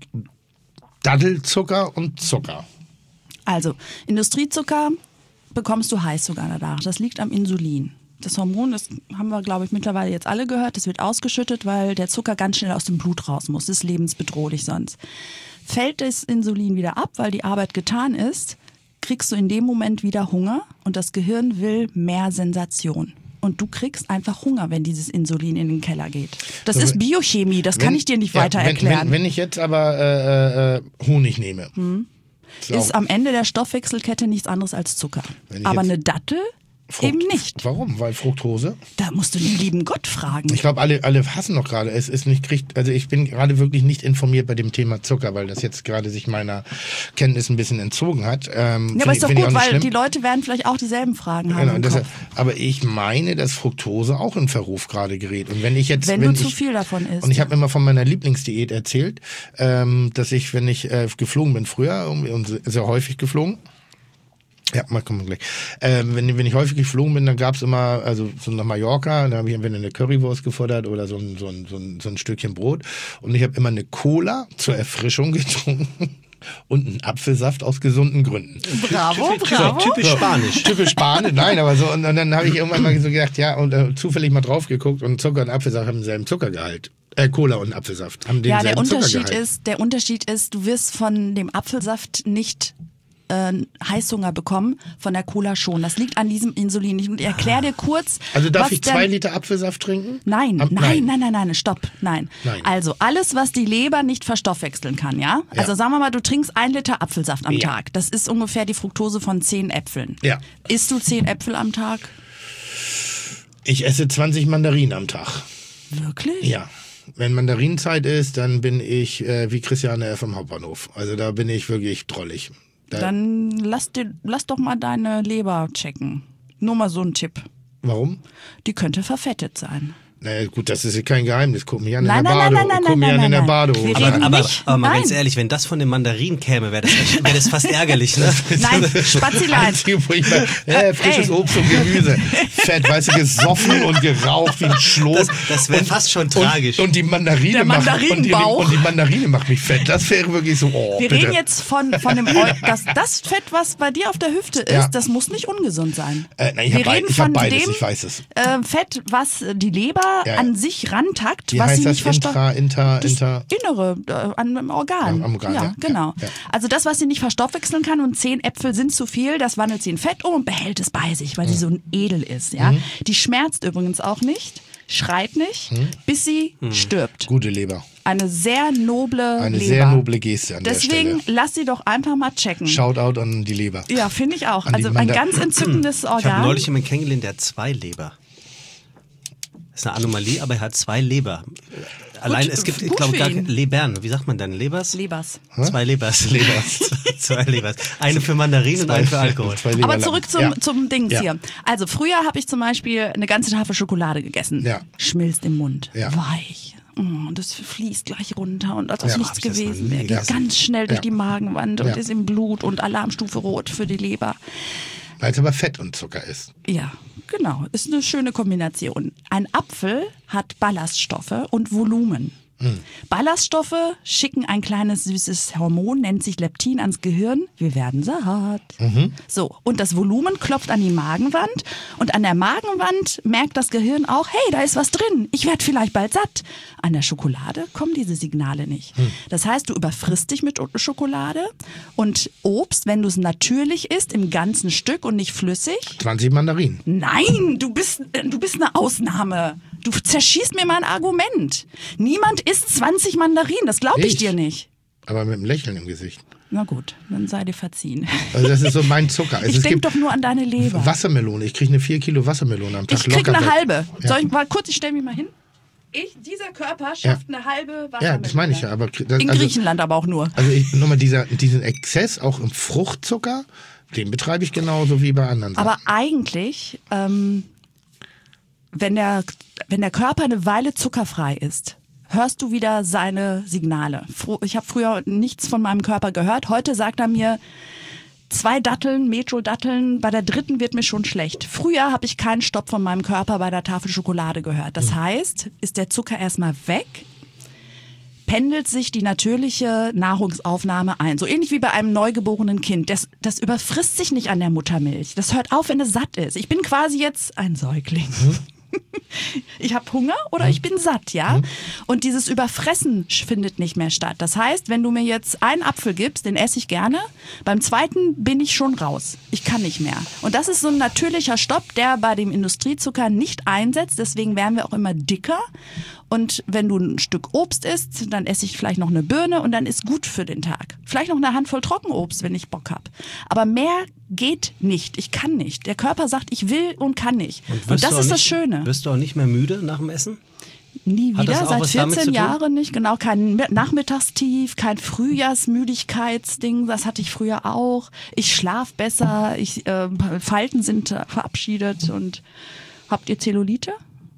Dattelzucker und Zucker? Also, Industriezucker bekommst du Heißzucker danach. Das liegt am Insulin. Das Hormon, das haben wir, glaube ich, mittlerweile jetzt alle gehört, das wird ausgeschüttet, weil der Zucker ganz schnell aus dem Blut raus muss. Das ist lebensbedrohlich sonst. Fällt das Insulin wieder ab, weil die Arbeit getan ist, kriegst du in dem Moment wieder Hunger und das Gehirn will mehr Sensation. Und du kriegst einfach Hunger, wenn dieses Insulin in den Keller geht. Das So, ist Biochemie, das kann Wenn- ich dir nicht ja, weiter wenn, erklären. Wenn, wenn ich jetzt aber äh, äh, Honig nehme, ist Ist auch am Ende der Stoffwechselkette nichts anderes als Zucker. Wenn ich Aber jetzt eine Dattel Frucht- eben nicht. Warum? Weil Fructose? Da musst du den lieben Gott fragen. Ich glaube, alle, alle hassen doch gerade. Es ist nicht kriegt, also ich bin gerade wirklich nicht informiert bei dem Thema Zucker, weil das jetzt gerade sich meiner Kenntnis ein bisschen entzogen hat. Ähm, Ja, find aber ich- ist doch find ich auch gut, nicht weil schlimm. die Leute werden vielleicht auch dieselben Fragen haben Genau, im und deshalb, Kopf. aber ich meine, dass Fructose auch in Verruf gerade gerät. Und wenn ich jetzt, Wenn wenn du ich, zu viel davon isst. Und ich habe immer von meiner Lieblingsdiät erzählt, ähm, dass ich, wenn ich äh, geflogen bin früher, und sehr häufig geflogen, ja, mal kommen wir gleich. Ähm, wenn, wenn ich häufig geflogen bin, dann gab's immer, also so nach Mallorca, da habe ich entweder eine Currywurst gefordert oder so ein, so ein, so ein, so ein Stückchen Brot. Und ich habe immer eine Cola zur Erfrischung getrunken. Und ein Apfelsaft aus gesunden Gründen. Bravo, Typisch, bravo. typisch spanisch. Typisch Spanisch, nein, aber so. Und, und dann habe ich irgendwann mal so gedacht, ja, und äh, zufällig mal drauf geguckt und Zucker und Apfelsaft haben denselben Zuckergehalt. Äh, Cola und Apfelsaft haben Ja, denselben der Unterschied Zuckergehalt. ist, der Unterschied ist, du wirst von dem Apfelsaft nicht äh, Heißhunger bekommen, von der Cola schon. Das liegt an diesem Insulin. Ich erkläre dir kurz. Also darf was ich der- zwei Liter Apfelsaft trinken? Nein, Am- nein, nein, nein, nein, stopp, nein. Nein. Also alles, was die Leber nicht verstoffwechseln kann, ja? Ja. Also sagen wir mal, du trinkst ein Liter Apfelsaft am Ja. Tag. Das ist ungefähr die Fructose von zehn Äpfeln. Ja. Isst du zehn Äpfel am Tag? Ich esse zwanzig Mandarinen am Tag. Wirklich? Ja. Wenn Mandarinenzeit ist, dann bin ich äh, wie Christiane F. am Hauptbahnhof. Also da bin ich wirklich drollig. Da, Dann lass, dir, lass doch mal deine Leber checken. Nur mal so ein Tipp. warum? Die könnte verfettet sein. Naja, gut, das ist ja kein Geheimnis. Guck mich an in Nein, der nein, nein, Badehose. nein, Guck nein, mich nein, an in der nein, nein. Badehose. Wir reden Aber, nicht. aber mal Nein. ganz ehrlich, wenn das von den Mandarinen käme, wäre das, wär das fast ärgerlich, ne? Nein, Spazilein. Einzige, wo ich mal, äh, frisches Ey. Obst und Gemüse. Fett, weißt du, gesoffen und geraucht wie ein Schlot. Das, das wäre Und- fast schon tragisch. Und, und die Mandarine Der macht und die, Mandarinenbauch. und die Mandarine macht mich fett. Das wäre wirklich so, oh, Wir bitte. reden jetzt von, von dem Eu das, das Fett, was bei dir auf der Hüfte ist, Ja. das muss nicht ungesund sein. Äh, nein, ich Wir habe reden beid, ich hab von beides, dem ich weiß es. äh, Fett, was die Leber Ja, ja. an sich rantackt, Wie was heißt sie das? nicht verstoff- Intra, inter, das inter. Innere, äh, an dem Organ. Ja, am Organ, ja, ja. genau. Ja, ja. Also das, was sie nicht verstoffwechseln kann und zehn Äpfel sind zu viel, das wandelt sie in Fett um und behält es bei sich, weil sie so edel ist. Ja? Mhm. Die schmerzt übrigens auch nicht, schreit nicht, Mhm. bis sie stirbt. Gute Leber. Eine sehr noble Eine Leber. sehr noble Geste an Deswegen der Stelle. lass sie doch einfach mal checken. Shoutout an die Leber. Ja, finde ich auch. An die Also ein Manda- ganz entzückendes Ich habe Organ. neulich jemanden kennengelernt, der hat zwei Leber. Das ist eine Anomalie, aber er hat zwei Leber. Allein, es gibt, ich gut glaube, für gar ihn. Lebern. Wie sagt man denn? Lebers? Lebers. Zwei Lebers. Lebers. Zwei Lebers. Eine für Mandarinen und eine für Alkohol. Zwei Leber- Aber zurück zum, Ja. zum Dings Ja. hier. Also früher habe ich zum Beispiel eine ganze Tafel Schokolade gegessen. Ja. Schmilzt im Mund. Ja. Weich. Mm, Und das fließt gleich runter und als ob Ja, nichts hab ich das noch gewesen nie wäre. Geht gegessen. ganz schnell durch Ja. die Magenwand und Ja. ist im Blut und Alarmstufe rot für die Leber. Weil es aber Fett und Zucker ist. Ja, genau. Ist eine schöne Kombination. Ein Apfel hat Ballaststoffe und Volumen. Ballaststoffe schicken ein kleines süßes Hormon, nennt sich Leptin, ans Gehirn. Wir werden satt. So, und das Volumen klopft an die Magenwand und an der Magenwand merkt das Gehirn auch, hey, da ist was drin, ich werde vielleicht bald satt. An der Schokolade kommen diese Signale nicht. Das heißt, du überfrisst dich mit Schokolade und Obst, wenn du es natürlich isst, im ganzen Stück und nicht flüssig. zwanzig Mandarinen. Nein, du bist, du bist eine Ausnahme. Du zerschießt mir mein Argument. Niemand isst zwanzig Mandarinen, das glaube ich Ich? dir nicht. Aber mit einem Lächeln im Gesicht. Na gut, dann sei dir verziehen. Also das ist so mein Zucker. Also Ich es denke gibt doch nur an deine Leber. Wassermelone. Ich kriege eine vier Kilo Wassermelone am Tag Ich krieg locker eine weg. halbe. Ja. Soll ich mal kurz, ich stelle mich mal hin. Ich, dieser Körper schafft Ja. eine halbe Wassermelone. Ja, das meine ich ja. Aber das, In also, Griechenland aber auch nur. Also ich, nochmal dieser, diesen Exzess auch im Fruchtzucker, den betreibe ich genauso wie bei anderen Sachen. Aber eigentlich, ähm, wenn, der, wenn der Körper eine Weile zuckerfrei ist, hörst du wieder seine Signale. Fro- Ich habe früher nichts von meinem Körper gehört. Heute sagt er mir, zwei Datteln, Metro-Datteln, bei der dritten wird mir schon schlecht. Früher habe ich keinen Stopp von meinem Körper bei der Tafel Schokolade gehört. Das heißt, ist der Zucker erstmal weg, pendelt sich die natürliche Nahrungsaufnahme ein. So ähnlich wie bei einem neugeborenen Kind. Das, das überfrisst sich nicht an der Muttermilch. Das hört auf, wenn es satt ist. Ich bin quasi jetzt ein Säugling. Ich habe Hunger oder ich bin satt, ja? Und dieses Überfressen findet nicht mehr statt. Das heißt, wenn du mir jetzt einen Apfel gibst, den esse ich gerne, beim zweiten bin ich schon raus. Ich kann nicht mehr. Und das ist so ein natürlicher Stopp, der bei dem Industriezucker nicht einsetzt. Deswegen werden wir auch immer dicker. Und wenn du ein Stück Obst isst, dann esse ich vielleicht noch eine Birne und dann ist gut für den Tag. Vielleicht noch eine Handvoll Trockenobst, wenn ich Bock habe. Aber mehr geht nicht. Ich kann nicht. Der Körper sagt, ich will und kann nicht. Und, wirst das du auch ist das nicht- Schöne. Wirst du auch nicht mehr müde nach dem Essen? Nie Hat das wieder, auch seit was damit zu vierzehn tun? Jahren nicht. Genau, kein Nachmittagstief, kein Frühjahrsmüdigkeitsding. Das hatte ich früher auch. Ich schlaf besser. Ich, äh, Falten sind äh, verabschiedet. Und habt ihr Zellulite?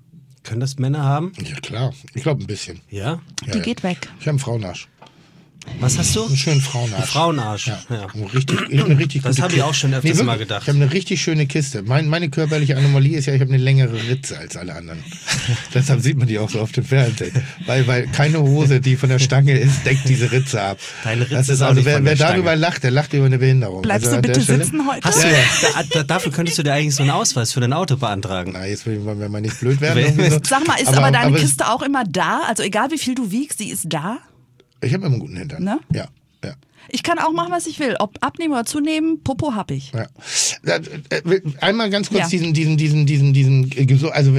Können das Männer haben? Ja klar, ich glaube ein bisschen. Ja? Ja, Die ja. geht weg. Ich habe einen Frauenarsch. Was hast du? Einen schönen Frauenarsch. Ein Frauenarsch. Ja. Ja. Richtig, ich hab eine richtig Das gute habe ich Kiste. auch schon öfters wirklich, mal gedacht. Ich habe eine richtig schöne Kiste. Mein, meine körperliche Anomalie ist ja, ich habe eine längere Ritze als alle anderen. Deshalb sieht man die auch so auf dem Fernsehen. Weil, weil keine Hose, die von der Stange ist, deckt diese Ritze ab. Deine Ritze das ist ist auch also, nicht wer, von wer der Stange. darüber lacht, der lacht über eine Behinderung. Bleibst also du bitte Stelle, sitzen heute? Hast du, Ja, ja. da, da, dafür könntest du dir eigentlich so einen Ausweis für dein Auto beantragen. Na, jetzt wollen wir mal nicht blöd werden. Wer- irgendwie so. Sag mal, ist aber, deine aber es- Kiste auch immer da? Also egal wie viel du wiegst, sie ist da? Ich habe immer einen guten Hintern. Ne? Ja, ja. Ich kann auch machen, was ich will. Ob abnehmen oder zunehmen, Popo hab ich. Ja. Da- äh, Einmal ganz kurz Ja. diesen, diesen, diesen, diesen, diesen, äh, geso- also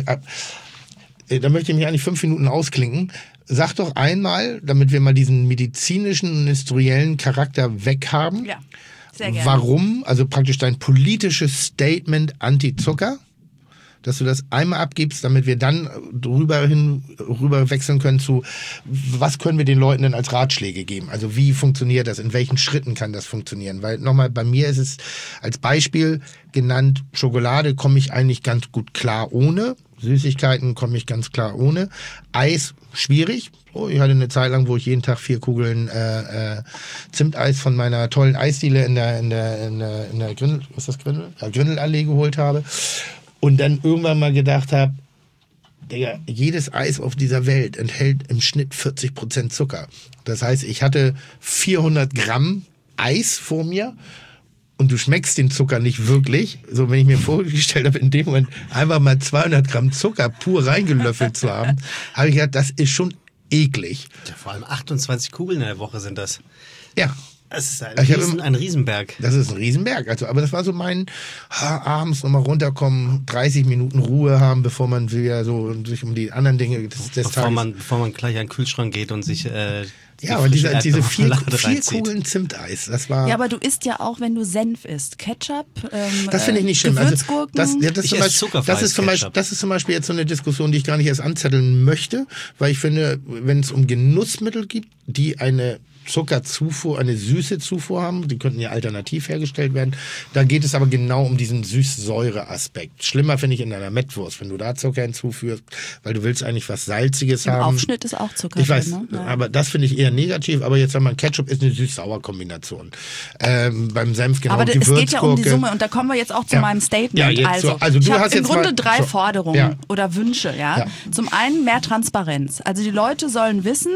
äh, da möchte ich mich eigentlich fünf Minuten ausklinken. Sag doch einmal, damit wir mal diesen medizinischen und industriellen Charakter weghaben. Ja, sehr gerne. Warum, also praktisch dein politisches Statement anti-Zucker, dass du das einmal abgibst, damit wir dann drüber hin rüber wechseln können zu, was können wir den Leuten denn als Ratschläge geben? Also wie funktioniert das? In welchen Schritten kann das funktionieren? Weil nochmal, bei mir ist es als Beispiel genannt, Schokolade komme ich eigentlich ganz gut klar ohne. Süßigkeiten komme ich ganz klar ohne. Eis, schwierig. Oh, ich hatte eine Zeit lang, wo ich jeden Tag vier Kugeln äh, äh, Zimteis von meiner tollen Eisdiele in der, in der, in der, in der Grindel, was ist das Grindel? Ja, Grindelallee geholt habe. Und dann irgendwann mal gedacht habe, Digga, jedes Eis auf dieser Welt enthält im Schnitt vierzig Prozent Zucker. Das heißt, ich hatte vierhundert Gramm Eis vor mir und du schmeckst den Zucker nicht wirklich. So, wenn ich mir vorgestellt habe, in dem Moment einfach mal zweihundert Gramm Zucker pur reingelöffelt zu haben, habe ich gedacht, das ist schon eklig. Ja, vor allem achtundzwanzig Kugeln in der Woche sind das. Ja, Das ist ein, Ich hab Riesen, im- ein Riesenberg. das ist ein Riesenberg. Also, aber das war so mein ha, abends nochmal runterkommen, dreißig Minuten Ruhe haben, bevor man wieder so sich um die anderen Dinge des, des Bevor Tages... man, bevor man gleich an den Kühlschrank geht und sich äh, die ja, aber diese, frische diese vier, Erdbeermarmelade vier reinzieht. Kugeln Zimteis, das war... Ja, aber du isst ja auch, wenn du Senf isst. Ketchup, ähm, Das finde ich nicht äh, schlimm. Also, Gewürzgurken. das, ja, das, Ich zum esse Beispiel, zuckerfreies das, ist zum Beispiel, Ketchup. das ist zum Beispiel jetzt so eine Diskussion, die ich gar nicht erst anzetteln möchte, weil ich finde, wenn es um Genussmittel gibt, die eine Zuckerzufuhr, eine süße Zufuhr haben, die könnten ja alternativ hergestellt werden, da geht es aber genau um diesen Süß-Säure-Aspekt. Schlimmer finde ich in einer Mettwurst, wenn du da Zucker hinzuführst, weil du willst eigentlich was Salziges Im haben. Aufschnitt ist auch Zucker Ich weiß, drin, ne? Ja. aber das finde ich eher negativ. Aber jetzt sagen wir, Ketchup ist eine süß-sauer-Kombination. Ähm, beim Senf genau, Aber es geht ja um die Gewürzgurke. Summe und da kommen wir jetzt auch zu Ja. meinem Statement. Ja, jetzt also, so. Also du ich habe hast im jetzt Grunde mal- drei so. Forderungen Ja. oder Wünsche. Ja? Ja. Zum einen mehr Transparenz. Also die Leute sollen wissen,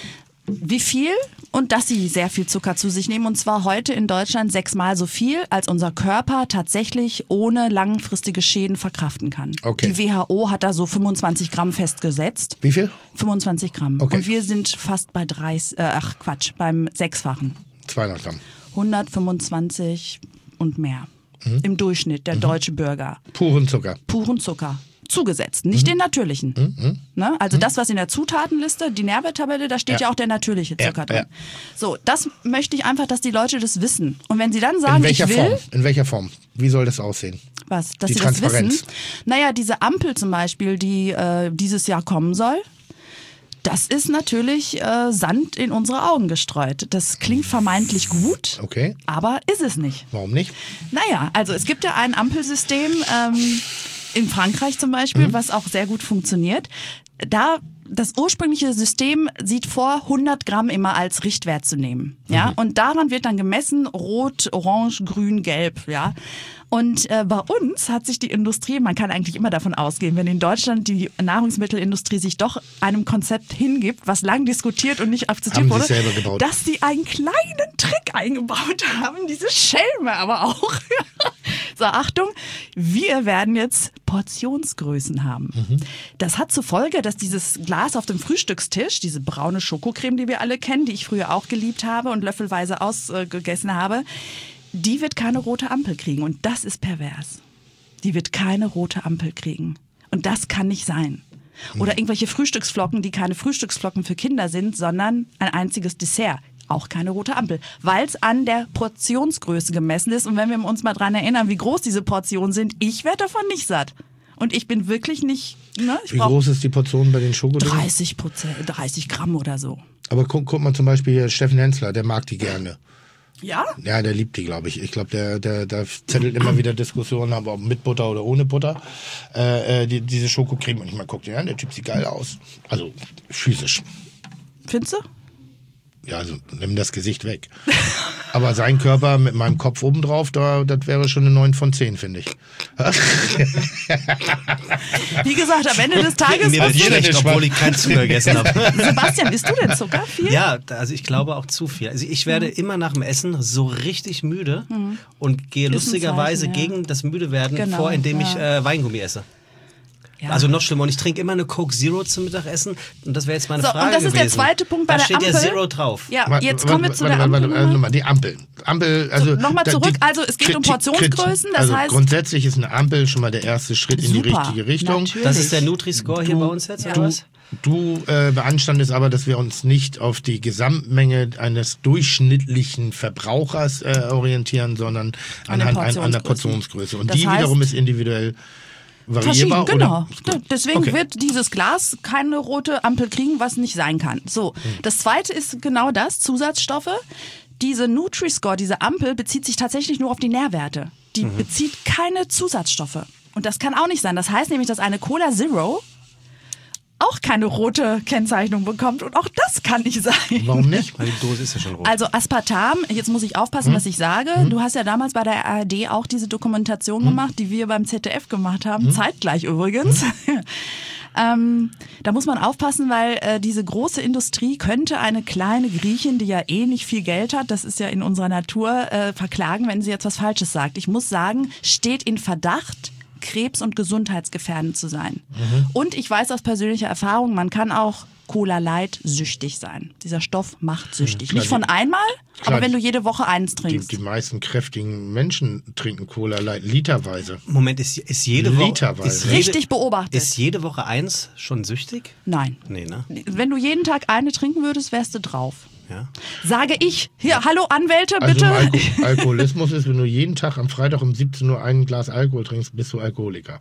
wie viel und dass sie sehr viel Zucker zu sich nehmen. Und zwar heute in Deutschland sechsmal so viel, als unser Körper tatsächlich ohne langfristige Schäden verkraften kann. Okay. Die W H O hat da so fünfundzwanzig Gramm festgesetzt. Wie viel? fünfundzwanzig Gramm. Okay. Und wir sind fast bei dreißig, äh, ach Quatsch, beim Sechsfachen. zweihundert Gramm. hundertfünfundzwanzig und mehr. Mhm. Im Durchschnitt, der deutsche Bürger. Puren Zucker. Puren Zucker. Zugesetzt, nicht den natürlichen. Mhm. Ne? Also das, was in der Zutatenliste, die Nährwerttabelle, da steht ja, Ja. auch der natürliche Ja, Zucker drin. ja. So, das möchte ich einfach, dass die Leute das wissen. Und wenn sie dann sagen, In welcher ich will, Form? In welcher Form? Wie soll das aussehen? was, dass Die sie das Transparenz. wissen. Naja, diese Ampel zum Beispiel, die äh, dieses Jahr kommen soll, das ist natürlich äh, Sand in unsere Augen gestreut. Das klingt vermeintlich gut, Okay. aber ist es nicht. Warum nicht? Naja, also es gibt ja ein Ampelsystem ähm, in Frankreich zum Beispiel, was auch sehr gut funktioniert. Da das ursprüngliche System sieht vor, hundert Gramm immer als Richtwert zu nehmen. Ja, und daran wird dann gemessen, rot, orange, grün, gelb. Ja, und äh, bei uns hat sich die Industrie, man kann eigentlich immer davon ausgehen, wenn in Deutschland die Nahrungsmittelindustrie sich doch einem Konzept hingibt, was lang diskutiert und nicht akzeptiert Haben sie wurde, selber gebaut. dass sie einen kleinen Trick eingebaut haben, diese Schelme aber auch. So, Achtung, wir werden jetzt Portionsgrößen haben. Mhm. Das hat zur Folge, dass dieses Glas auf dem Frühstückstisch, diese braune Schokocreme, die wir alle kennen, die ich früher auch geliebt habe und löffelweise ausgegessen habe, die wird keine rote Ampel kriegen. Und das ist pervers. Die wird keine rote Ampel kriegen. Und das kann nicht sein. Oder irgendwelche Frühstücksflocken, die keine Frühstücksflocken für Kinder sind, sondern ein einziges Dessert. Auch keine rote Ampel, weil es an der Portionsgröße gemessen ist. Und wenn wir uns mal dran erinnern, wie groß diese Portionen sind, ich werde davon nicht satt. Und ich bin wirklich nicht, ne? Ich Wie brauche groß ist die Portion bei den Schokodingen? dreißig Prozent, dreißig Gramm oder so. Aber guck, guck mal zum Beispiel hier Steffen Hensler, der mag die gerne. Ja? Ja, der liebt die, glaube ich. Ich glaube, der, der, der zettelt immer wieder Diskussionen, aber ob mit Butter oder ohne Butter. Äh, äh, die, diese Schokocreme. Und ich mal guck dir an, der Typ sieht geil aus. Also physisch. Findest du? Ja, also nimm das Gesicht weg. Aber sein Körper mit meinem Kopf obendrauf, da, das wäre schon eine neun von zehn, finde ich. Wie gesagt, am Ende des Tages... Mir wird jeder schlecht, nicht obwohl ich keinen Zucker gegessen habe. Sebastian, isst du denn Zucker viel? Ja, also ich glaube auch zu viel. Also ich werde immer nach dem Essen so richtig müde Mhm. und gehe Ist ein lustigerweise Zeichen, ja. gegen das Müdewerden Genau, vor, indem ja. ich äh, Weingummi esse. Ja. Also noch schlimmer. Und ich trinke immer eine Coke Zero zum Mittagessen. Und das wäre jetzt meine So, Frage und das ist der gewesen. zweite Punkt bei da der steht Ampel. ja Zero drauf. Ja, Warte, jetzt warte, kommen wir zu warte, der warte, Ampel. warte, nochmal, die Ampel. Ampel, also... nochmal da- zurück, die- also es geht um Kritik- Portionsgrößen, das also heißt- grundsätzlich ist eine Ampel schon mal der erste Schritt in die Super, richtige Richtung. natürlich. Das ist der Nutri-Score hier bei uns jetzt, oder Du, was? du äh, beanstandest aber, dass wir uns nicht auf die Gesamtmenge eines durchschnittlichen Verbrauchers äh, orientieren, sondern An den anhand ein, an der Portionsgrößen. Portionsgröße. Und Das die heißt- wiederum ist individuell Verschieden, variierbar. genau. Oder? Deswegen Okay. wird dieses Glas keine rote Ampel kriegen, was nicht sein kann. So, das zweite ist genau das, Zusatzstoffe. Diese Nutri-Score, diese Ampel bezieht sich tatsächlich nur auf die Nährwerte. Die bezieht keine Zusatzstoffe. Und das kann auch nicht sein. Das heißt nämlich, dass eine Cola Zero auch keine rote Kennzeichnung bekommt. Und auch das kann nicht sein. Warum nicht? Weil die Dose ist ja schon rot. Also Aspartam, jetzt muss ich aufpassen, was ich sage. Du hast ja damals bei der A R D auch diese Dokumentation gemacht, die wir beim Z D F gemacht haben, zeitgleich übrigens. ähm, da muss man aufpassen, weil äh, diese große Industrie könnte eine kleine Griechin, die ja eh nicht viel Geld hat, das ist ja in unserer Natur, äh, verklagen, wenn sie jetzt was Falsches sagt. Ich muss sagen, steht in Verdacht, krebs- und gesundheitsgefährdend zu sein. Mhm. Und ich weiß aus persönlicher Erfahrung, man kann auch Cola Light süchtig sein. Dieser Stoff macht süchtig. klar, Nicht von die- einmal, klar, aber wenn du die- jede Woche eins Die, trinkst. die meisten kräftigen Menschen trinken Cola Light literweise. Moment, ist, ist jede Woche... Literweise. Ist jede, Richtig beobachtet. Ist jede Woche eins schon süchtig? Nein. Nee, ne? Wenn du jeden Tag eine trinken würdest, wärst du drauf. Ja. Sage ich. Hier, hallo Anwälte, Also bitte. Alko Alkoholismus ist, wenn du jeden Tag am Freitag um siebzehn Uhr ein Glas Alkohol trinkst, bist du Alkoholiker.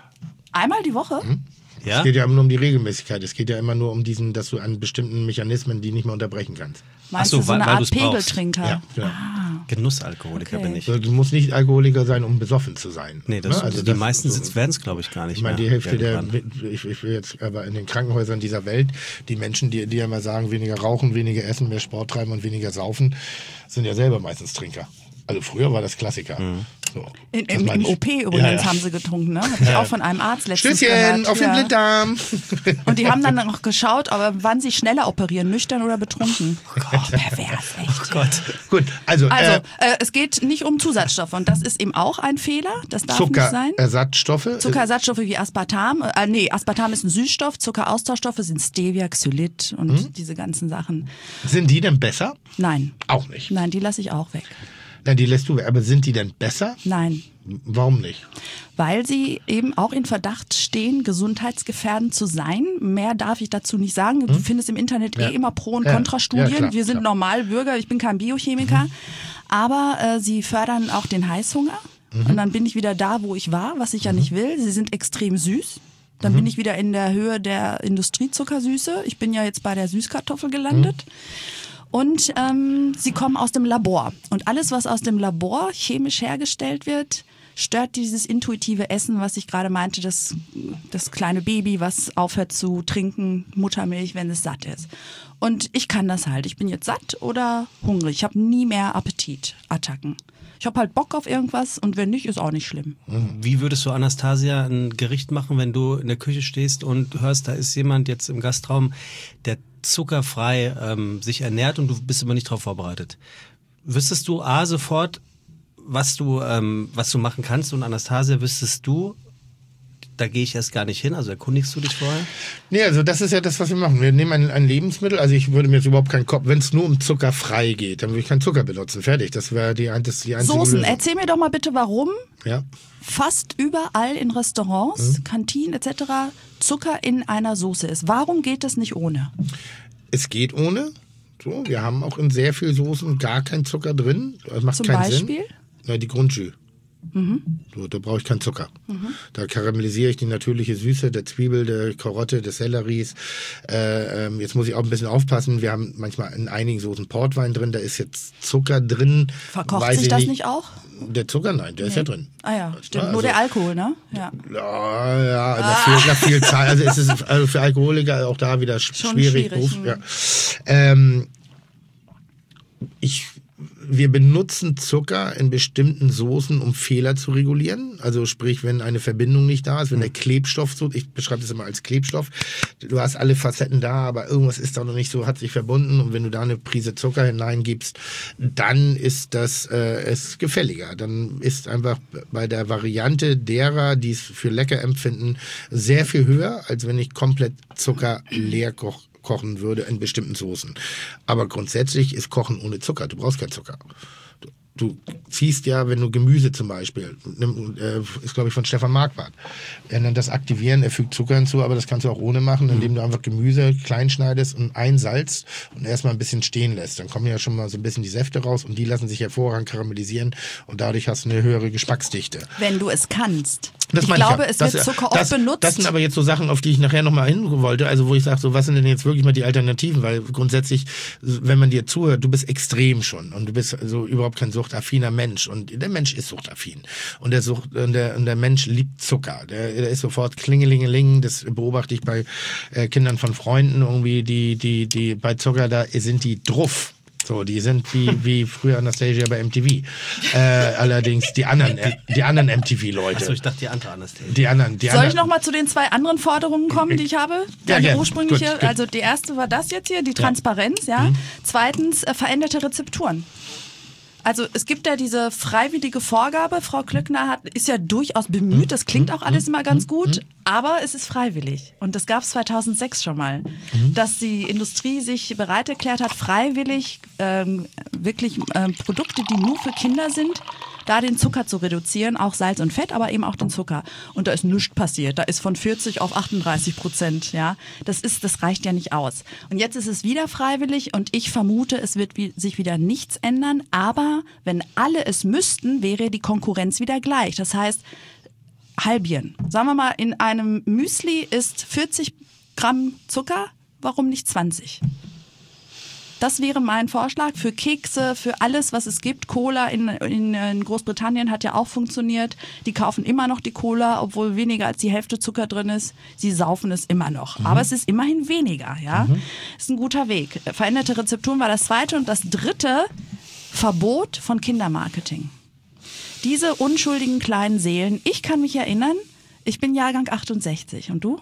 Einmal die Woche? Ja? Es geht ja immer nur um die Regelmäßigkeit. Es geht ja immer nur um diesen, dass du an bestimmten Mechanismen die nicht mehr unterbrechen kannst. Meinst Ach so, du so weil- eine weil Art du's brauchst. Pegeltrinker? Ja, genau. Genussalkoholiker Okay. bin ich. Also du musst nicht Alkoholiker sein, um besoffen zu sein. Nee, das, Ne? Also die das- meisten so- werden es, glaube ich, gar nicht Ich meine, mehr. die Hälfte der, irgendwann. ich, ich will jetzt aber in den Krankenhäusern dieser Welt, die Menschen, die, die ja immer sagen, weniger rauchen, weniger essen, mehr Sport treiben und weniger saufen, sind ja selber meistens Trinker. Also früher war das Klassiker. Mhm. So, In, das im, meine Im ich. O P übrigens Ja, ja. haben sie getrunken, ne? Hab ich auch von einem Arzt letztens Stößchen gehört. auf den Ja. Blinddarm. Und die haben dann noch geschaut, aber wann sie schneller operieren, nüchtern oder betrunken. Oh, pervers, echt. Gott. Gut, also, Also, äh, äh, es geht nicht um Zusatzstoffe und das ist eben auch ein Fehler. Das darf nicht sein. Zuckerersatzstoffe. Zuckerersatzstoffe wie Aspartam, äh, nee, Aspartam ist ein Süßstoff, Zuckeraustauschstoffe sind Stevia, Xylit und Mhm. diese ganzen Sachen. Sind die denn besser? Nein, Auch nicht. nein, die lasse ich auch weg. Na, die lässt du weg. Aber sind die denn besser? Nein, Warum nicht? weil sie eben auch in Verdacht stehen, gesundheitsgefährdend zu sein. Mehr darf ich dazu nicht sagen. Du findest im Internet Ja. eh immer Pro- und Ja. Kontrastudien. Ja, klar, Wir sind klar. Normalbürger, ich bin kein Biochemiker. Aber äh, sie fördern auch den Heißhunger. Und dann bin ich wieder da, wo ich war, was ich ja nicht will. Sie sind extrem süß. Dann bin ich wieder in der Höhe der Industriezuckersüße. Ich bin ja jetzt bei der Süßkartoffel gelandet. Und ähm, sie kommen aus dem Labor. Und alles, was aus dem Labor chemisch hergestellt wird, stört dieses intuitive Essen, was ich gerade meinte, das, das kleine Baby, was aufhört zu trinken, Muttermilch, wenn es satt ist. Und ich kann das halt. Ich bin jetzt satt oder hungrig. Ich habe nie mehr Appetitattacken. Ich habe halt Bock auf irgendwas und wenn nicht, ist auch nicht schlimm. Wie würdest du, Anastasia, ein Gericht machen, wenn du in der Küche stehst und hörst, da ist jemand jetzt im Gastraum, der zuckerfrei ähm, sich ernährt und du bist aber nicht darauf vorbereitet? Wüsstest du A, sofort, was du, ähm, was du machen kannst, und Anastasia, wüsstest du, da gehe ich erst gar nicht hin, also erkundigst du dich vorher? Nee, also das ist ja das, was wir machen. Wir nehmen ein, ein Lebensmittel, also ich würde mir jetzt überhaupt keinen Kopf, wenn es nur um zuckerfrei geht, dann würde ich keinen Zucker benutzen. Fertig, das wäre die, das, die einzige Soßen, Lösung. erzähl mir doch mal bitte, warum Ja. fast überall in Restaurants, Kantinen et cetera Zucker in einer Soße ist. Warum geht das nicht ohne? Es geht ohne. So, wir haben auch in sehr vielen Soßen gar keinen Zucker drin. Das macht Zum keinen Beispiel? Sinn. Na, die Grundjus. So, da brauche ich keinen Zucker. Da karamellisiere ich die natürliche Süße der Zwiebel, der Karotte, des Selleries. Äh, ähm, jetzt muss ich auch ein bisschen aufpassen. Wir haben manchmal in einigen Soßen Portwein drin, da ist jetzt Zucker drin. Verkocht Weiß sich ich das nicht. nicht auch? Der Zucker, nein, der ist ja drin. Ah ja, stimmt. Ja, Nur also- der Alkohol, ne? Ja. Ja, ja, da fehlt noch viel Zeit. Also es ist also für Alkoholiker auch da wieder sch- Schon schwierig. schwierig, Beruf, hm. ja. ähm, ich wir benutzen Zucker in bestimmten Soßen, um Fehler zu regulieren. Also sprich, wenn eine Verbindung nicht da ist, wenn der Klebstoff so, ich beschreibe das immer als Klebstoff, du hast alle Facetten da, aber irgendwas ist da noch nicht so, hat sich verbunden und wenn du da eine Prise Zucker hineingibst, dann ist das äh, es gefälliger. Dann ist einfach bei der Variante derer, die es für lecker empfinden, sehr viel höher, als wenn ich komplett Zucker leer koche. kochen würde in bestimmten Soßen. Aber grundsätzlich ist Kochen ohne Zucker. Du brauchst keinen Zucker. Du, du ziehst ja, wenn du Gemüse zum Beispiel, nimm, äh, ist glaube ich von Stefan Marquardt, er nennt das Aktivieren, er fügt Zucker hinzu, aber das kannst du auch ohne machen, indem du einfach Gemüse klein schneidest und einsalzt und erstmal ein bisschen stehen lässt. Dann kommen ja schon mal so ein bisschen die Säfte raus und die lassen sich hervorragend karamellisieren und dadurch hast du eine höhere Geschmacksdichte. Wenn du es kannst. Das ich meine glaube, ich ja. es das, wird Zucker das, oft benutzt. Das sind aber jetzt so Sachen, auf die ich nachher nochmal hin wollte, also wo ich sage, so was sind denn jetzt wirklich mal die Alternativen, weil grundsätzlich, wenn man dir zuhört, du bist extrem schon und du bist so überhaupt kein suchtaffiner Mensch und der Mensch ist suchtaffin und der, Sucht, und der, und der Mensch liebt Zucker, der, der ist sofort klingelingeling, das beobachte ich bei äh, Kindern von Freunden irgendwie, die, die, die bei Zucker, da sind die druff. So, die sind wie, wie früher Anastasia bei M T V. Äh, allerdings die anderen, äh, die anderen M T V-Leute. Achso, ich dachte die andere Anastasia. Die anderen, die Soll anderen. ich noch mal zu den zwei anderen Forderungen kommen, die ich habe? Ja, die ja. ursprüngliche, Gut, gut. also die erste war das jetzt hier, die Transparenz, ja. Mhm. Zweitens äh, veränderte Rezepturen. Also es gibt ja diese freiwillige Vorgabe, Frau Klöckner hat, ist ja durchaus bemüht, das klingt auch alles immer ganz gut, aber es ist freiwillig. Und das gab es zweitausendsechs schon mal, dass die Industrie sich bereit erklärt hat, freiwillig ähm, wirklich ähm, Produkte, die nur für Kinder sind, da den Zucker zu reduzieren, auch Salz und Fett, aber eben auch den Zucker. Und da ist nichts passiert. Da ist von vierzig auf achtunddreißig Prozent. Ja, das ist, das reicht ja nicht aus. Und jetzt ist es wieder freiwillig und ich vermute, es wird wie, sich wieder nichts ändern. Aber wenn alle es müssten, wäre die Konkurrenz wieder gleich. Das heißt, halbieren. Sagen wir mal, in einem Müsli ist vierzig Gramm Zucker. Warum nicht zwanzig? Das wäre mein Vorschlag für Kekse, für alles, was es gibt. Cola in, in, in Großbritannien hat ja auch funktioniert. Die kaufen immer noch die Cola, obwohl weniger als die Hälfte Zucker drin ist. Sie saufen es immer noch. Mhm. Aber es ist immerhin weniger. Ja, mhm. Ist ein guter Weg. Veränderte Rezepturen war das zweite. Und das dritte, Verbot von Kindermarketing. Diese unschuldigen kleinen Seelen. Ich kann mich erinnern, ich bin Jahrgang achtundsechzig. Und du?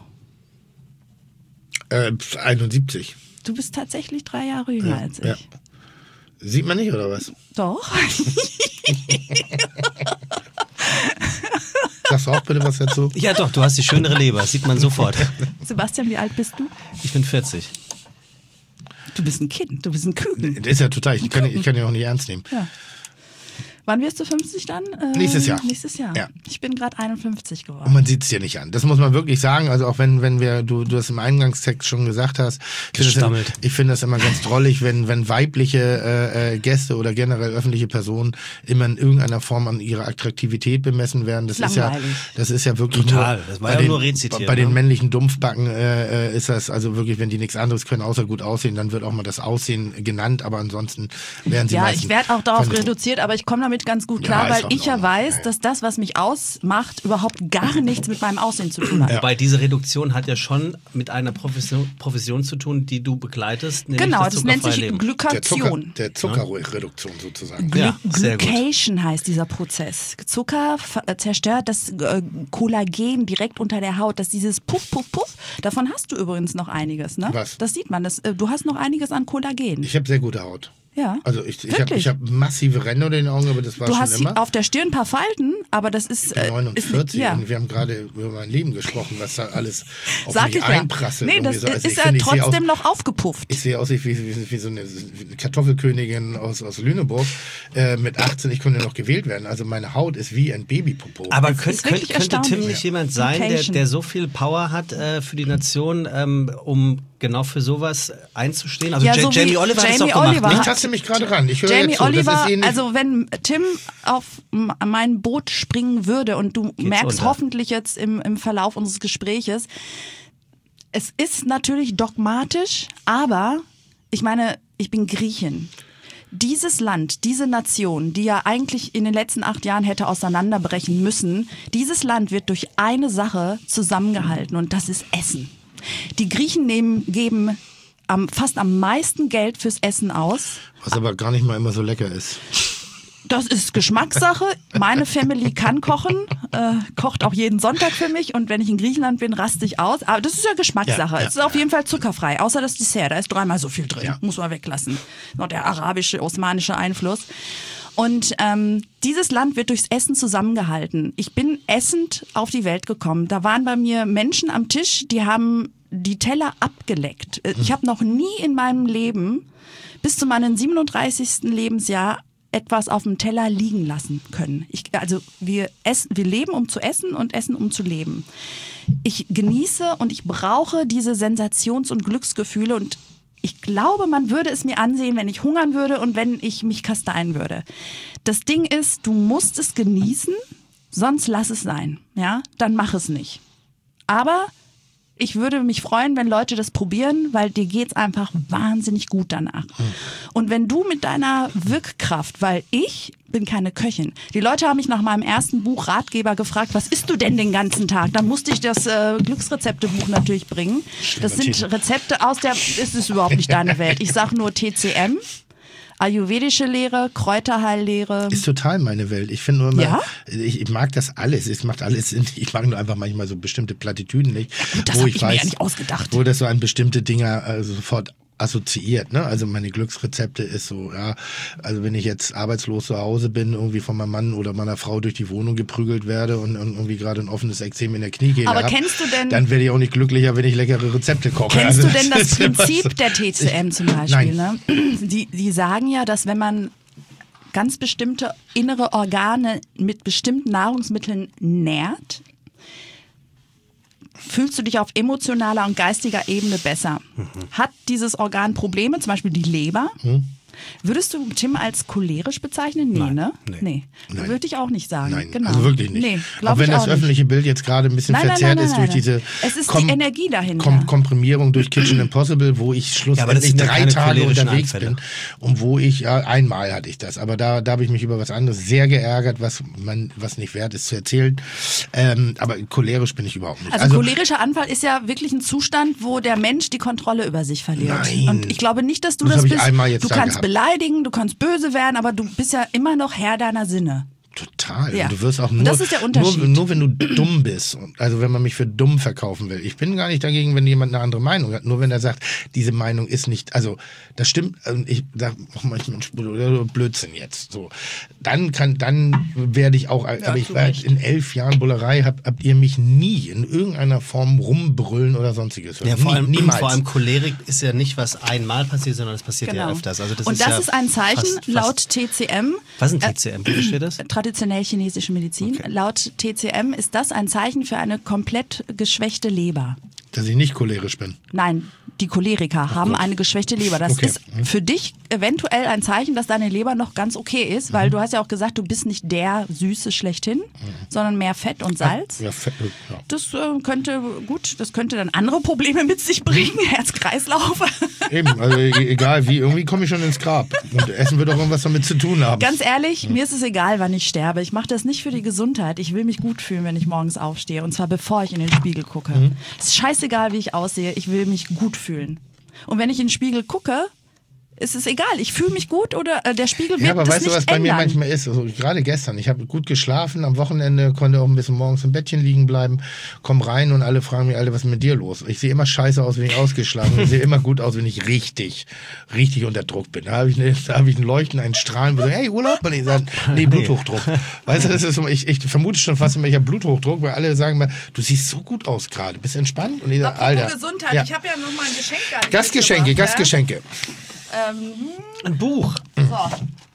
Äh, einundsiebzig. Du bist tatsächlich drei Jahre jünger Ja, als ich. ja. Sieht man nicht, oder was? Doch. Sagst du auch bitte was dazu? Ja doch, du hast die schönere Leber, das sieht man sofort. Sebastian, wie alt bist du? Ich bin vierzig. Du bist ein Kind, du bist ein Küken. Das ist ja total, ich kann, ich kann ja auch nicht ernst nehmen. Ja. Wann wirst du fünfzig dann? Äh, Nächstes Jahr. Nächstes Jahr. Ja. Ich bin gerade einundfünfzig Und geworden. man sieht es dir nicht an. Das muss man wirklich sagen. Also auch wenn, wenn wir, du, du das im Eingangstext schon gesagt hast, ich finde Gestammelt. das, ich finde das immer ganz drollig, wenn, wenn weibliche äh, äh, Gäste oder generell öffentliche Personen immer in irgendeiner Form an ihrer Attraktivität bemessen werden. Das ist ja, Langweilig. das ist ja wirklich Total. nur, Das war bei ja den, nur rezitiert, Bei den ne? männlichen Dumpfbacken äh, ist das also wirklich, wenn die nichts anderes können, außer gut aussehen, dann wird auch mal das Aussehen genannt, aber ansonsten werden sie Ja, meistens ich werde auch darauf von- reduziert, aber ich komme damit ganz gut Ja, klar, ist weil auch in ich ja Ordnung. weiß, dass das, was mich ausmacht, überhaupt gar nichts mit meinem Aussehen zu tun hat. Wobei diese Reduktion hat ja schon mit einer Profession, Profession zu tun, die du begleitest. nämlich Genau, das nennt zuckerfreie sich Leben. der Zucker, Glykation. der Zuckerreduktion sozusagen. Ja, sehr gut. Glycation heißt dieser Prozess. Zucker ver- äh, zerstört das äh, Kollagen direkt unter der Haut. Das ist dieses Puff, Puff, Puff. Davon hast du übrigens noch einiges, ne? Was? Das sieht man. Das, äh, du hast noch einiges an Kollagen. Ich habe sehr gute Haut. Ja. Also ich, ich habe Wirklich? ich hab massive Ränder unter den Augen, aber das war Du schon hast immer. auf der Stirn ein paar Falten, aber das ist. Ich bin äh, neunundvierzig ist, ja. und wir haben gerade über mein Leben gesprochen, was da alles auf Sag mich ich ja. einprasselt. Nee, und das mir so. Also ist ich ja finde, ich sehe trotzdem aus, noch aufgepufft. Ich sehe aus wie, wie, wie so eine Kartoffelkönigin aus, aus Lüneburg äh, mit achtzehn. Ich konnte noch gewählt werden. Also meine Haut ist wie ein Babypopo. Aber Das könnt, ist könnt, wirklich könnte Tim erstaunlich. nicht jemand sein, der, Vacation. der so viel Power hat äh, für die Nation, ähm, um genau für sowas einzustehen? Also Ja, Ja, so wie Jamie Oliver hat es Jamie doch gemacht, Oliver ne? ich taste mich gerade ran. Ich höre Jamie jetzt zu. Oliver, das ist ähnlich. also wenn Tim auf m- mein Boot springen würde und du merkst unter. hoffentlich jetzt im, im Verlauf unseres Gespräches, es ist natürlich dogmatisch, aber ich meine, ich bin Griechin. Dieses Land, diese Nation, die ja eigentlich in den letzten acht Jahren hätte auseinanderbrechen müssen, dieses Land wird durch eine Sache zusammengehalten und das ist Essen. Die Griechen nehmen, geben am, fast am meisten Geld fürs Essen aus. Was aber gar nicht mal immer so lecker ist. Das ist Geschmackssache. Meine Family kann kochen, äh, kocht auch jeden Sonntag für mich und wenn ich in Griechenland bin, raste ich aus. Aber das ist ja Geschmackssache. Ja, ja, es ist auf jeden Fall zuckerfrei, außer das Dessert. Da ist dreimal so viel drin, Ja. muss man weglassen. Noch der arabische, osmanische Einfluss. Und ähm, dieses Land wird durchs Essen zusammengehalten. Ich bin essend auf die Welt gekommen. Da waren bei mir Menschen am Tisch, die haben die Teller abgeleckt. Ich habe noch nie in meinem Leben bis zu meinem siebenunddreißigsten Lebensjahr etwas auf dem Teller liegen lassen können. Ich, also wir essen, wir leben, um zu essen und essen, um zu leben. Ich genieße und ich brauche diese Sensations- und Glücksgefühle und ich glaube, man würde es mir ansehen, wenn ich hungern würde und wenn ich mich kasteien würde. Das Ding ist, du musst es genießen, sonst lass es sein. Ja, dann mach es nicht. Aber ich würde mich freuen, wenn Leute das probieren, weil dir geht's einfach wahnsinnig gut danach. Und wenn du mit deiner Wirkkraft, weil ich bin keine Köchin. Die Leute haben mich nach meinem ersten Buch Ratgeber gefragt, was isst du denn den ganzen Tag? Dann musste ich das äh, Glücksrezeptebuch natürlich bringen. Das sind Rezepte aus der, es ist überhaupt nicht deine Welt. Ich sag nur T C M. Ayurvedische Lehre, Kräuterheillehre. Ist total meine Welt. Ich finde nur immer, Ja? ich, ich mag das alles. Es macht alles Sinn. Ich mag nur einfach manchmal so bestimmte Plattitüden nicht. Das wo hab ich, ich mir weiß, ja nicht ausgedacht. Wo das so an bestimmte Dinge äh, sofort assoziiert, ne? Also meine Glücksrezepte ist so, ja, also wenn ich jetzt arbeitslos zu Hause bin, irgendwie von meinem Mann oder meiner Frau durch die Wohnung geprügelt werde und, und irgendwie gerade ein offenes Ekzem in der Kniekehle Aber hab, kennst du denn- dann werde ich auch nicht glücklicher, wenn ich leckere Rezepte koche. Kennst Also du denn das ist immer Prinzip so. der T C M zum Beispiel? Nein. Ne? Die, die sagen ja, dass wenn man ganz bestimmte innere Organe mit bestimmten Nahrungsmitteln nährt, fühlst du dich auf emotionaler und geistiger Ebene besser. Mhm. Hat dieses Organ Probleme, zum Beispiel die Leber? Mhm. Würdest du Tim als cholerisch bezeichnen? Nee, Nein, ne? nee. Nee. Nein. Würde ich auch nicht sagen. Nein, genau. also wirklich nicht. Nee, auch glaub wenn ich das auch nicht. öffentliche Bild jetzt gerade ein bisschen Nein, nein, verzerrt nein, ist nein, durch nein. diese Es ist die Energie dahinter. Kom Komprimierung durch Kitchen Impossible, wo ich schlussendlich sind ja drei keine Tage cholerischen unterwegs Anfälle. bin und wo ich, ja, einmal hatte ich das, aber da, da habe ich mich über was anderes sehr geärgert, was man, was nicht wert ist zu erzählen. Ähm, aber cholerisch bin ich überhaupt nicht. Also, cholerischer Anfall ist ja wirklich ein Zustand, wo der Mensch die Kontrolle über sich verliert. Nein. Und ich glaube nicht, dass du Das das, hab ich bist. einmal jetzt Du da kannst gehabt. beleidigen, du kannst böse werden, aber du bist ja immer noch Herr deiner Sinne. Total. Ja. Und du wirst auch Und nur, das ist der Unterschied. nur, nur wenn du dumm bist. Und also wenn man mich für dumm verkaufen will. Ich bin gar nicht dagegen, wenn jemand eine andere Meinung hat. Nur wenn er sagt, diese Meinung ist nicht, also das stimmt. Und ich sage manchmal Blödsinn jetzt. So, dann kann, dann werde ich auch. aber ich zu war Recht. in elf Jahren Bullerei, habt, habt ihr mich nie in irgendeiner Form rumbrüllen oder sonstiges hören. Ja, vor Nie, allem, niemals. vor allem Cholerik ist ja nicht, was einmal passiert, sondern es passiert ja öfters. Also das Und ist das ja ist ein Zeichen fast, fast, laut T C M. Was ist ein T C M? Wie steht das? Traditionell chinesische Medizin. Okay. Laut T C M ist das ein Zeichen für eine komplett geschwächte Leber. Dass ich nicht cholerisch bin. Nein, die Choleriker haben eine geschwächte Leber. Das Okay. ist für dich eventuell ein Zeichen, dass deine Leber noch ganz okay ist, weil du hast ja auch gesagt, du bist nicht der Süße schlechthin, sondern mehr Fett und Salz. Ja, fe- ja. Das äh, könnte gut, das könnte dann andere Probleme mit sich bringen, Herz-Kreislauf. Eben, also e- egal wie, irgendwie komme ich schon ins Grab. Und Essen wird auch irgendwas damit zu tun haben. Ganz ehrlich, mir ist es egal, wann ich sterbe. Ich mache das nicht für die Gesundheit. Ich will mich gut fühlen, wenn ich morgens aufstehe. Und zwar bevor ich in den Spiegel gucke. Mhm. Es ist scheißegal, wie ich aussehe. Ich will mich gut fühlen. Und wenn ich in den Spiegel gucke, ist es egal. Ich fühle mich gut oder äh, der Spiegel wird Ja, aber das weißt du, nicht was bei ändern. mir manchmal ist? Also, gerade gestern, ich habe gut geschlafen, am Wochenende konnte auch ein bisschen morgens im Bettchen liegen bleiben, komm rein und alle fragen mich, Alter, was ist mit dir los? Ich sehe immer scheiße aus, wenn ich ausgeschlafen bin. Ich sehe immer gut aus, wenn ich richtig, richtig unter Druck bin. Da habe ich, ne, da hab ich ein Leuchten, einen Strahlen, wo ich sage, hey, Urlaub? Und ich sage, nee, Bluthochdruck. Weißt du, das ist so, ich, ich vermute schon fast immer, ich habe Bluthochdruck, weil alle sagen mir, du siehst so gut aus gerade, bist entspannt? Und ich sage, Alter. Gesundheit. Ja. Ich habe ja noch mal ein Geschenk gar nicht Gastgeschenke, mitgebracht, Gastgeschenke. Ja? Ähm, Ein Buch. so.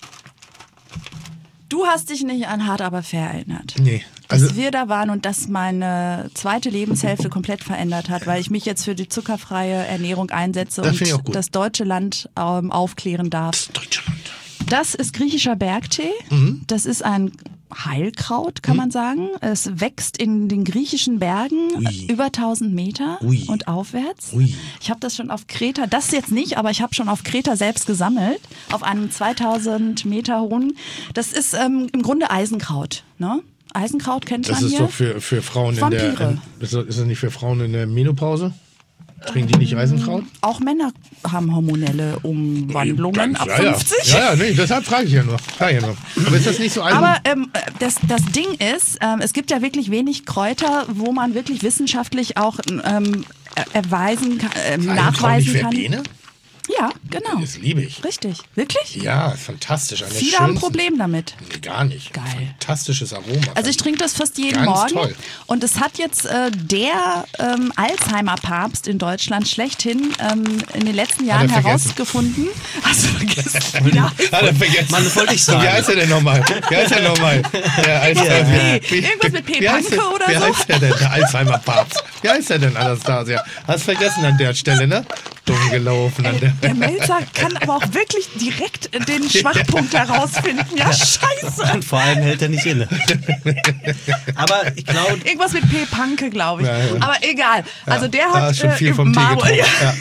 Du hast dich nicht an Hart aber fair erinnert. Nee. Dass Also, wir da waren und das meine zweite Lebenshälfte komplett verändert hat, weil ich mich jetzt für die zuckerfreie Ernährung einsetze Das finde ich auch und gut. das deutsche Land ähm, aufklären darf. Deutschland. Das ist griechischer Bergtee. Mhm. Das ist ein Heilkraut, kann man sagen. Es wächst in den griechischen Bergen Ui. über tausend Meter Ui. und aufwärts. Ui. Ich habe das schon auf Kreta, das jetzt nicht, aber ich habe schon auf Kreta selbst gesammelt, auf einem zweitausend Meter hohen. Das ist ähm, im Grunde Eisenkraut. Ne? Eisenkraut kennt Das man ist hier. doch für, für Frauen in Vampire. der. In, ist das ist das nicht für Frauen in der Menopause? Trinken die nicht Reisenkraut? Auch Männer haben hormonelle Umwandlungen ab ja, ja. fünfzig. Ja, ja, nee, deshalb frage ich ja nur. Frage ich ja nur. Aber ist das nicht so Eisen? Aber ähm, das, das Ding ist, ähm, es gibt ja wirklich wenig Kräuter, wo man wirklich wissenschaftlich auch ähm, erweisen kann, ähm, nachweisen kann. Verbene? Ja, genau. Das liebe ich. Richtig. Wirklich? Ja, ist fantastisch. Eine Viele haben ein schönsten- Problem damit. Nee, gar nicht. Geil. Fantastisches Aroma. Also ich trinke das fast jeden Ganz Morgen. toll. Und es hat jetzt äh, der ähm, Alzheimer-Papst in Deutschland schlechthin ähm, in den letzten Jahren er vergessen. herausgefunden. Hast du vergessen? Wieder. Hat er vergessen. Mann, das wollte ich sagen. Wie heißt er denn nochmal? Wie heißt er nochmal? Der Alzheimer. Nee, Wie- irgendwas mit P. wie heißt Panke er- oder Wie so? heißt er denn, der Alzheimer-Papst? Wie heißt er denn, Anastasia? Hast vergessen an der Stelle, ne? Dumm gelaufen an der. Der Melzer kann aber auch wirklich direkt den Schwachpunkt herausfinden. Ja, scheiße. Und vor allem hält er nicht inne. Aber ich glaube, Irgendwas mit P. Panke, glaube ich. Ja, ja. Aber egal. Also der Da hat hast schon äh, viel vom Tee Marmor- getrunken. Ja.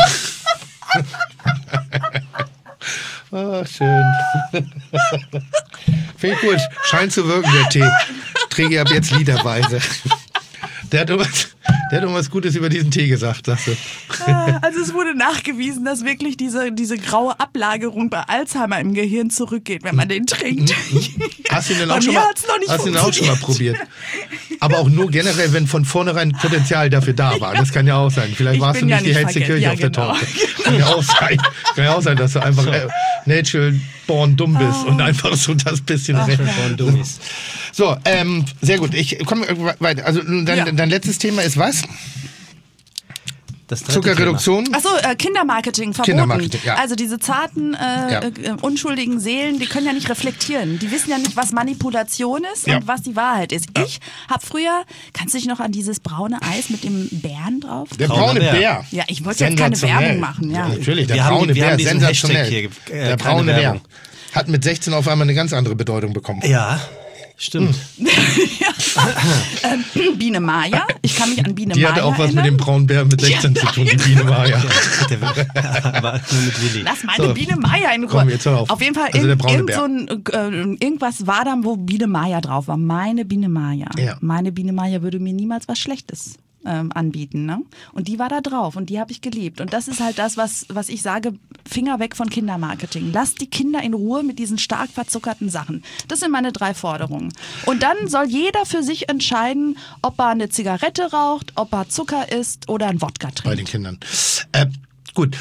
Ja. Ah, schön. Finde ich gut. Scheint zu wirken, der Tee. Trinke ich ab jetzt literweise. Der hat, irgendwas, der hat irgendwas Gutes über diesen Tee gesagt, sagst du. Also es wurde nachgewiesen, dass wirklich diese, diese graue Ablagerung bei Alzheimer im Gehirn zurückgeht, wenn man den trinkt. Hast du ihn denn Bei auch schon mir mal, hat's noch nicht hast du ihn auch schon mal probiert? Aber auch nur generell, wenn von vornherein Potenzial dafür da war. Das kann ja auch sein. Vielleicht Ich warst bin du ja nicht die nicht hellste verkehrt. Kirche Ja, auf der genau. Torte. Kann ja auch sein. Kann ja auch sein, dass du einfach äh, natural born dumm bist und einfach so das bisschen Ach, recht. von Dummies. So, ähm, sehr gut. Ich komme weiter. Also dein, Ja. dein letztes Thema ist was? Das dritte Zuckerreduktion? Achso, äh, Kindermarketing verboten. Kindermarketing, ja. Also diese zarten, äh, Ja. äh, unschuldigen Seelen, die können ja nicht reflektieren. Die wissen ja nicht, was Manipulation ist Ja. und was die Wahrheit ist. Ich habe früher, kannst du dich noch an dieses braune Eis mit dem Bären drauf? Der Brauner braune Bär. Bär. Ja, ich wollte jetzt keine Sensationell. Werbung machen, ja. Natürlich, der Wir haben- braune wir Bär, haben diesen sensationell. Hashtag hier, äh, der keine braune Bär. Werbung. Hat mit sechzehn auf einmal eine ganz andere Bedeutung bekommen. Ja, stimmt. ähm, Biene Maya. Ich kann mich an Biene Die Maya hatte auch was erinnern. mit dem braunen Bär mit sechzehn zu tun, die Biene war ja. Aber nur mit Willi. Lass meine So. Biene Maya in Ruhe. Komm, jetzt hör auf. jeden Fall, Also der irgend, braune irgend Bär. so ein, äh, irgendwas war dann, wo Biene Maya drauf war. Meine Biene Maya. Ja. Meine Biene Maya würde mir niemals was Schlechtes ähm, anbieten. Ne? Und die war da drauf und die habe ich geliebt. Und das ist halt das, was, was ich sage, Finger weg von Kindermarketing. Lasst die Kinder in Ruhe mit diesen stark verzuckerten Sachen. Das sind meine drei Forderungen. Und dann soll jeder für sich entscheiden, ob er eine Zigarette raucht, ob er Zucker isst oder ein Wodka Bei trinkt. den Kindern. Äh, gut.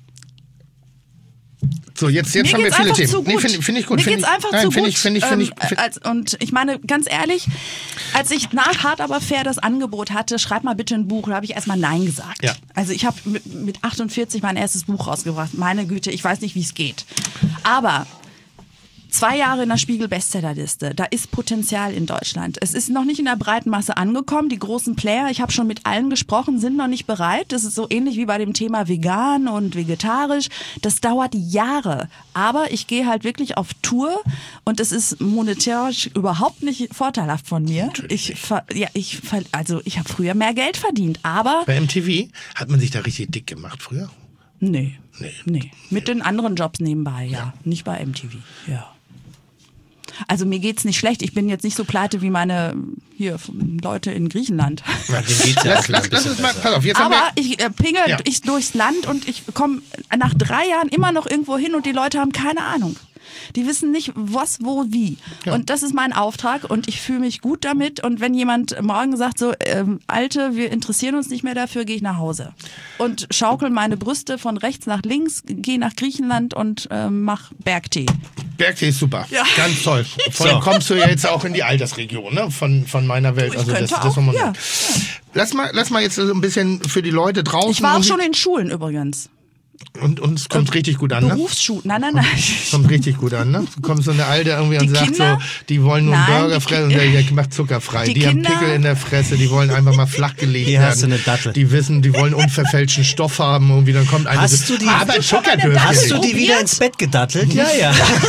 So, jetzt, jetzt Mir haben wir geht's viele einfach Themen. zu Nee, gut. finde find ich gut. Mir Find geht's ich, einfach nein, zu find gut. Ich, find ich, find ich, ähm, find, als, und ich meine, ganz ehrlich, als ich nach Hart aber fair das Angebot hatte, schreib mal bitte ein Buch, da habe ich erstmal Nein gesagt. Ja. Also ich habe mit, mit achtundvierzig mein erstes Buch rausgebracht. Meine Güte, ich weiß nicht, wie es geht. Aber zwei Jahre in der Spiegel-Bestsellerliste. Da ist Potenzial in Deutschland. Es ist noch nicht in der breiten Masse angekommen. Die großen Player, ich habe schon mit allen gesprochen, sind noch nicht bereit. Das ist so ähnlich wie bei dem Thema vegan und vegetarisch. Das dauert Jahre. Aber ich gehe halt wirklich auf Tour und es ist monetärisch überhaupt nicht vorteilhaft von mir. Ich, ver- ja, ich, ver- also ich habe früher mehr Geld verdient, aber bei M T V hat man sich da richtig dick gemacht früher. nee, Nee. nee. Mit den anderen Jobs nebenbei, ja. Nicht bei M T V, ja. Also mir geht's nicht schlecht. Ich bin jetzt nicht so pleite wie meine hier Leute in Griechenland. Ja, dem geht's ja Lass, auch wieder lass, ein lass bisschen uns mal, besser. pass auf, jetzt haben Aber wir... ich äh, pingel Ja. ich durchs Land und ich komme nach drei Jahren immer noch irgendwo hin und die Leute haben keine Ahnung. Die wissen nicht, was, wo, wie. Ja. Und das ist mein Auftrag und ich fühle mich gut damit. Und wenn jemand morgen sagt, so, ähm, Alte, wir interessieren uns nicht mehr dafür, gehe ich nach Hause. Und schaukel meine Brüste von rechts nach links, gehe nach Griechenland und ähm, mach Bergtee. Bergtee ist super. Ja. Ganz toll. Von So. kommst du ja jetzt auch in die Altersregion, ne? Von, von meiner Welt. Ich Also das, könnte das auch, wollen wir ja. nicht. Lass mal, lass mal jetzt so ein bisschen für die Leute draußen. Ich war auch und, schon in Schulen übrigens. und, und es kommt richtig gut an, ne? Berufsschulen. Nein, nein, nein. Kommt richtig gut an, ne? Du kommst so eine Alte irgendwie und Die sagt Kinder? so, die wollen nur einen Nein, Burger die fressen Ki- und der macht zuckerfrei. Die, Die haben Kinder? Pickel in der Fresse, die wollen einfach mal flachgelegt Hier werden. hast du eine Dattel. Die wissen, die wollen unverfälschten Stoff haben und dann kommt eine Hast so, du die- aber Hast Zucker eine dürft ihr Dattel? Hast du nicht. die wieder ins Bett gedattelt? Ja, ja.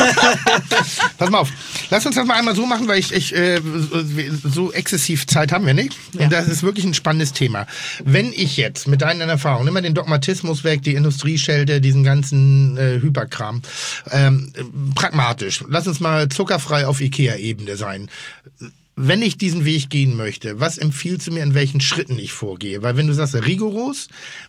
Pass mal auf, lass uns das mal einmal so machen, weil ich, ich äh, so, so exzessiv Zeit haben wir nicht. Und das ist wirklich ein spannendes Thema. Wenn ich jetzt mit deinen Erfahrungen, nimm mal den Dogmatismus weg, die Industrieschelte, diesen ganzen äh, Hyperkram, ähm, pragmatisch, lass uns mal zuckerfrei auf Ikea-Ebene sein. Wenn ich diesen Weg gehen möchte, was empfiehlst du mir, in welchen Schritten ich vorgehe? Weil wenn du sagst, rigoros,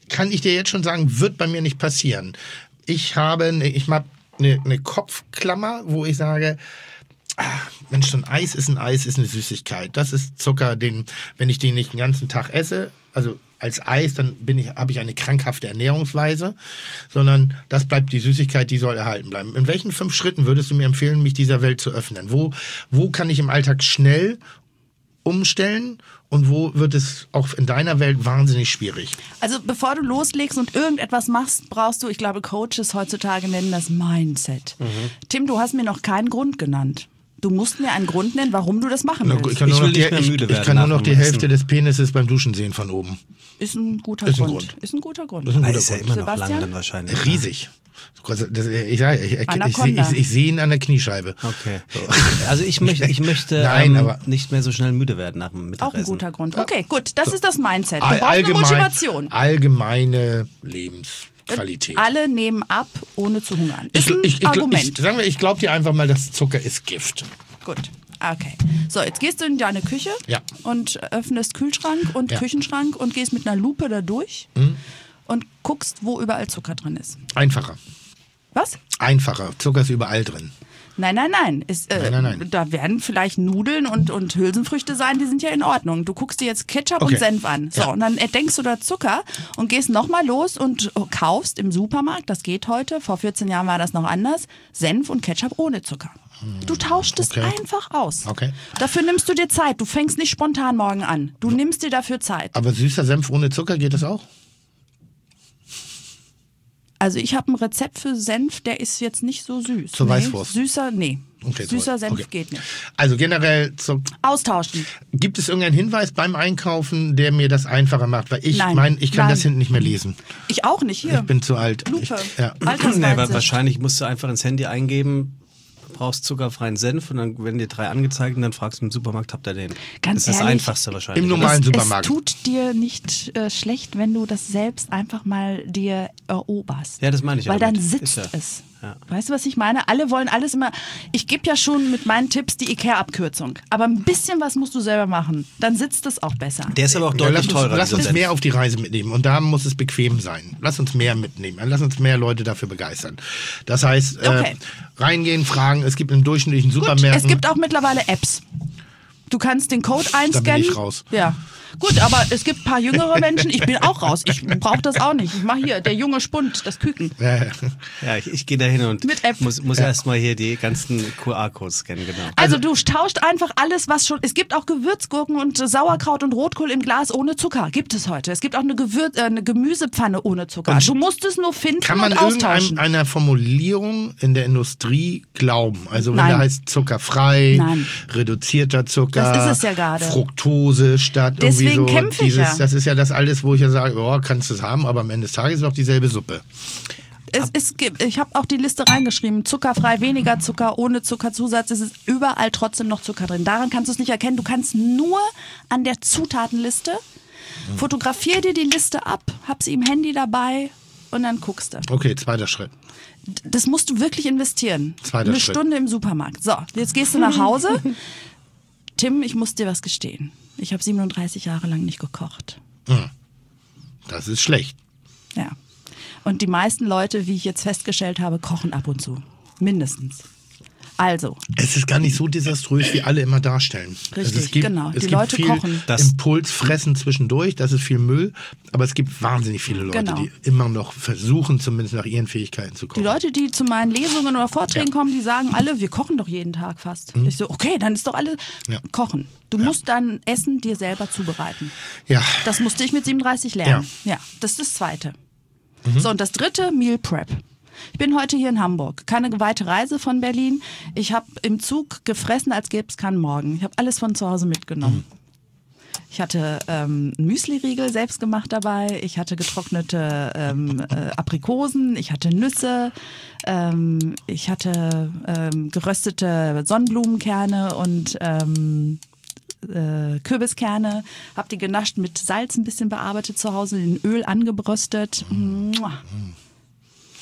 kann ich dir jetzt schon sagen, wird bei mir nicht passieren. Ich habe, ne, ich habe eine, eine Kopfklammer, wo ich sage, ah, Mensch, so ein Eis ist ein Eis, ist eine Süßigkeit. Das ist Zucker, den, wenn ich den nicht den ganzen Tag esse, also als Eis, dann bin ich, habe ich eine krankhafte Ernährungsweise, sondern das bleibt die Süßigkeit, die soll erhalten bleiben. In welchen fünf Schritten würdest du mir empfehlen, mich dieser Welt zu öffnen? Wo, wo kann ich im Alltag schnell umstellen und wo wird es auch in deiner Welt wahnsinnig schwierig? Also bevor du loslegst und irgendetwas machst, brauchst du, ich glaube, Coaches heutzutage nennen das Mindset. Mhm. Tim, du hast mir noch keinen Grund genannt. Du musst mir einen Grund nennen, warum du das machen willst. Ich kann nur noch die, ich, ich kann nur noch die Hälfte des Penises beim Duschen sehen von oben. Ist ein guter ist ein Grund. Grund. Ist ein guter Grund. Ist, ein guter ist ja Grund. immer noch Sebastian? lang dann wahrscheinlich. Riesig. Das, ich sage, ich, ich, ich, ich, Anaconda. ich, ich sehe ihn an der Kniescheibe. Okay. Also ich möchte, ich möchte Nein, ähm, aber nicht mehr so schnell müde werden nach dem Mittagessen. Auch ein guter Grund. Okay, gut, das ist das Mindset. Du All- brauchst eine allgemein, Motivation. allgemeine Lebensqualität. Alle nehmen ab, ohne zu hungern. Ist Ich, ein ich, ich, Argument. ich, sagen wir, ich glaube dir einfach mal, dass Zucker ist Gift. Gut. Okay. So, jetzt gehst du in deine Küche Ja. und öffnest Kühlschrank und Ja. Küchenschrank und gehst mit einer Lupe da durch Mhm. und guckst, wo überall Zucker drin ist. Einfacher. Was? Einfacher. Zucker ist überall drin. Nein, nein, nein. Ist, äh, Nein, nein, nein. Da werden vielleicht Nudeln und, und Hülsenfrüchte sein, die sind ja in Ordnung. Du guckst dir jetzt Ketchup Okay. und Senf an. So, Ja. und dann entdeckst du da Zucker und gehst nochmal los und kaufst im Supermarkt, das geht heute, vor vierzehn Jahren war das noch anders, Senf und Ketchup ohne Zucker. Du tauschst es Okay. einfach aus. Okay. Dafür nimmst du dir Zeit. Du fängst nicht spontan morgen an. Du nimmst dir dafür Zeit. Aber süßer Senf ohne Zucker, geht das auch? Also ich habe ein Rezept für Senf, der ist jetzt nicht so süß. Zur nee, Weißwurst? Süßer, nee. Okay, Süßer toll. Senf Okay. geht nicht. Also generell, zu, Austauschen. gibt es irgendeinen Hinweis beim Einkaufen, der mir das einfacher macht? Weil ich Nein. meine, ich kann Nein. das hinten nicht mehr lesen. Ich auch nicht hier. Ich bin zu alt. Lupe. Ich, ja. Nee, weil Altersweize. wahrscheinlich musst du einfach ins Handy eingeben, brauchst zuckerfreien Senf und dann werden dir drei angezeigt und dann fragst du im Supermarkt, habt ihr den? Ganz das ist das ehrlich, Einfachste wahrscheinlich. im oder? normalen es, Supermarkt. Es tut dir nicht äh, schlecht, wenn du das selbst einfach mal dir eroberst. Ja, das meine ich Weil damit. dann sitzt Ist ja- es. ja. Weißt du, was ich meine? Alle wollen alles immer. Ich gebe ja schon mit meinen Tipps die Ikea-Abkürzung. Aber ein bisschen was musst du selber machen. Dann sitzt es auch besser. Der ist aber auch Ja, deutlich lass uns, teurer. lass dieser uns Senf. mehr auf die Reise mitnehmen und da muss es bequem sein. Lass uns mehr mitnehmen. Lass uns mehr Leute dafür begeistern. Das heißt, Okay. äh, reingehen, fragen. Es gibt in durchschnittlichen Gut, Supermärkten. es gibt auch mittlerweile Apps. Du kannst den Code einscannen. ich raus. Ja. Gut, aber es gibt ein paar jüngere Menschen. Ich bin auch raus. Ich brauche das auch nicht. Ich mache hier der junge Spund, das Küken. Ja, ja. Ja, ich, ich gehe da hin und Mit App. muss, muss erstmal hier die ganzen Q R-Codes scannen, genau. Also du tauscht einfach alles, was schon. Es gibt auch Gewürzgurken und äh, Sauerkraut und Rotkohl im Glas ohne Zucker. Gibt es heute. Es gibt auch eine, Gewür äh, eine Gemüsepfanne ohne Zucker. Und du musst es nur finden Kann man und austauschen. irgendeiner Formulierung in der Industrie glauben? Also wenn Nein. da heißt zuckerfrei, Nein. reduzierter Zucker, Das ist es ja gerade. Fructose statt Deswegen irgendwie so. kämpfe ich dieses, ja. Das ist ja das alles, wo ich ja sage, oh, kannst du es haben, aber am Ende des Tages ist es doch dieselbe Suppe. Es, es gibt, ich habe auch die Liste reingeschrieben. Zuckerfrei, weniger Zucker, ohne Zuckerzusatz. Es ist überall trotzdem noch Zucker drin. Daran kannst du es nicht erkennen. Du kannst nur an der Zutatenliste, fotografier dir die Liste ab, hab sie im Handy dabei und dann guckst du. Okay, zweiter Schritt. Das musst du wirklich investieren. Zweiter Eine Schritt. Stunde im Supermarkt. So, jetzt gehst du nach Hause. Tim, ich muss dir was gestehen. Ich habe siebenunddreißig Jahre lang nicht gekocht. Das ist schlecht. Ja. Und die meisten Leute, wie ich jetzt festgestellt habe, kochen ab und zu. Mindestens. Also, Es ist gar nicht so desaströs, wie alle immer darstellen. Richtig, also es gibt, genau. Es Die gibt Leute viel kochen. Das- Impulsfressen zwischendurch, das ist viel Müll, aber es gibt wahnsinnig viele Leute, Genau. die immer noch versuchen, zumindest nach ihren Fähigkeiten zu die kochen. Leute, die zu meinen Lesungen oder Vorträgen Ja. kommen, die sagen alle, wir kochen doch jeden Tag fast. Ich so, okay, dann ist doch alle Ja. kochen. Du musst dein Essen dir selber zubereiten. Ja, Das musste ich mit siebenunddreißig lernen. Ja, das ist das Zweite. So, und das Dritte, Meal Prep. Ich bin heute hier in Hamburg. Keine weite Reise von Berlin. Ich habe im Zug gefressen, als gäbe es keinen Morgen. Ich habe alles von zu Hause mitgenommen. Ich hatte ähm, Müsli-Riegel selbst gemacht dabei. Ich hatte getrocknete ähm, äh, Aprikosen. Ich hatte Nüsse. Ähm, ich hatte ähm, geröstete Sonnenblumenkerne und ähm, äh, Kürbiskerne. Hab die genascht, mit Salz ein bisschen bearbeitet zu Hause, in Öl angebröstet. Mua.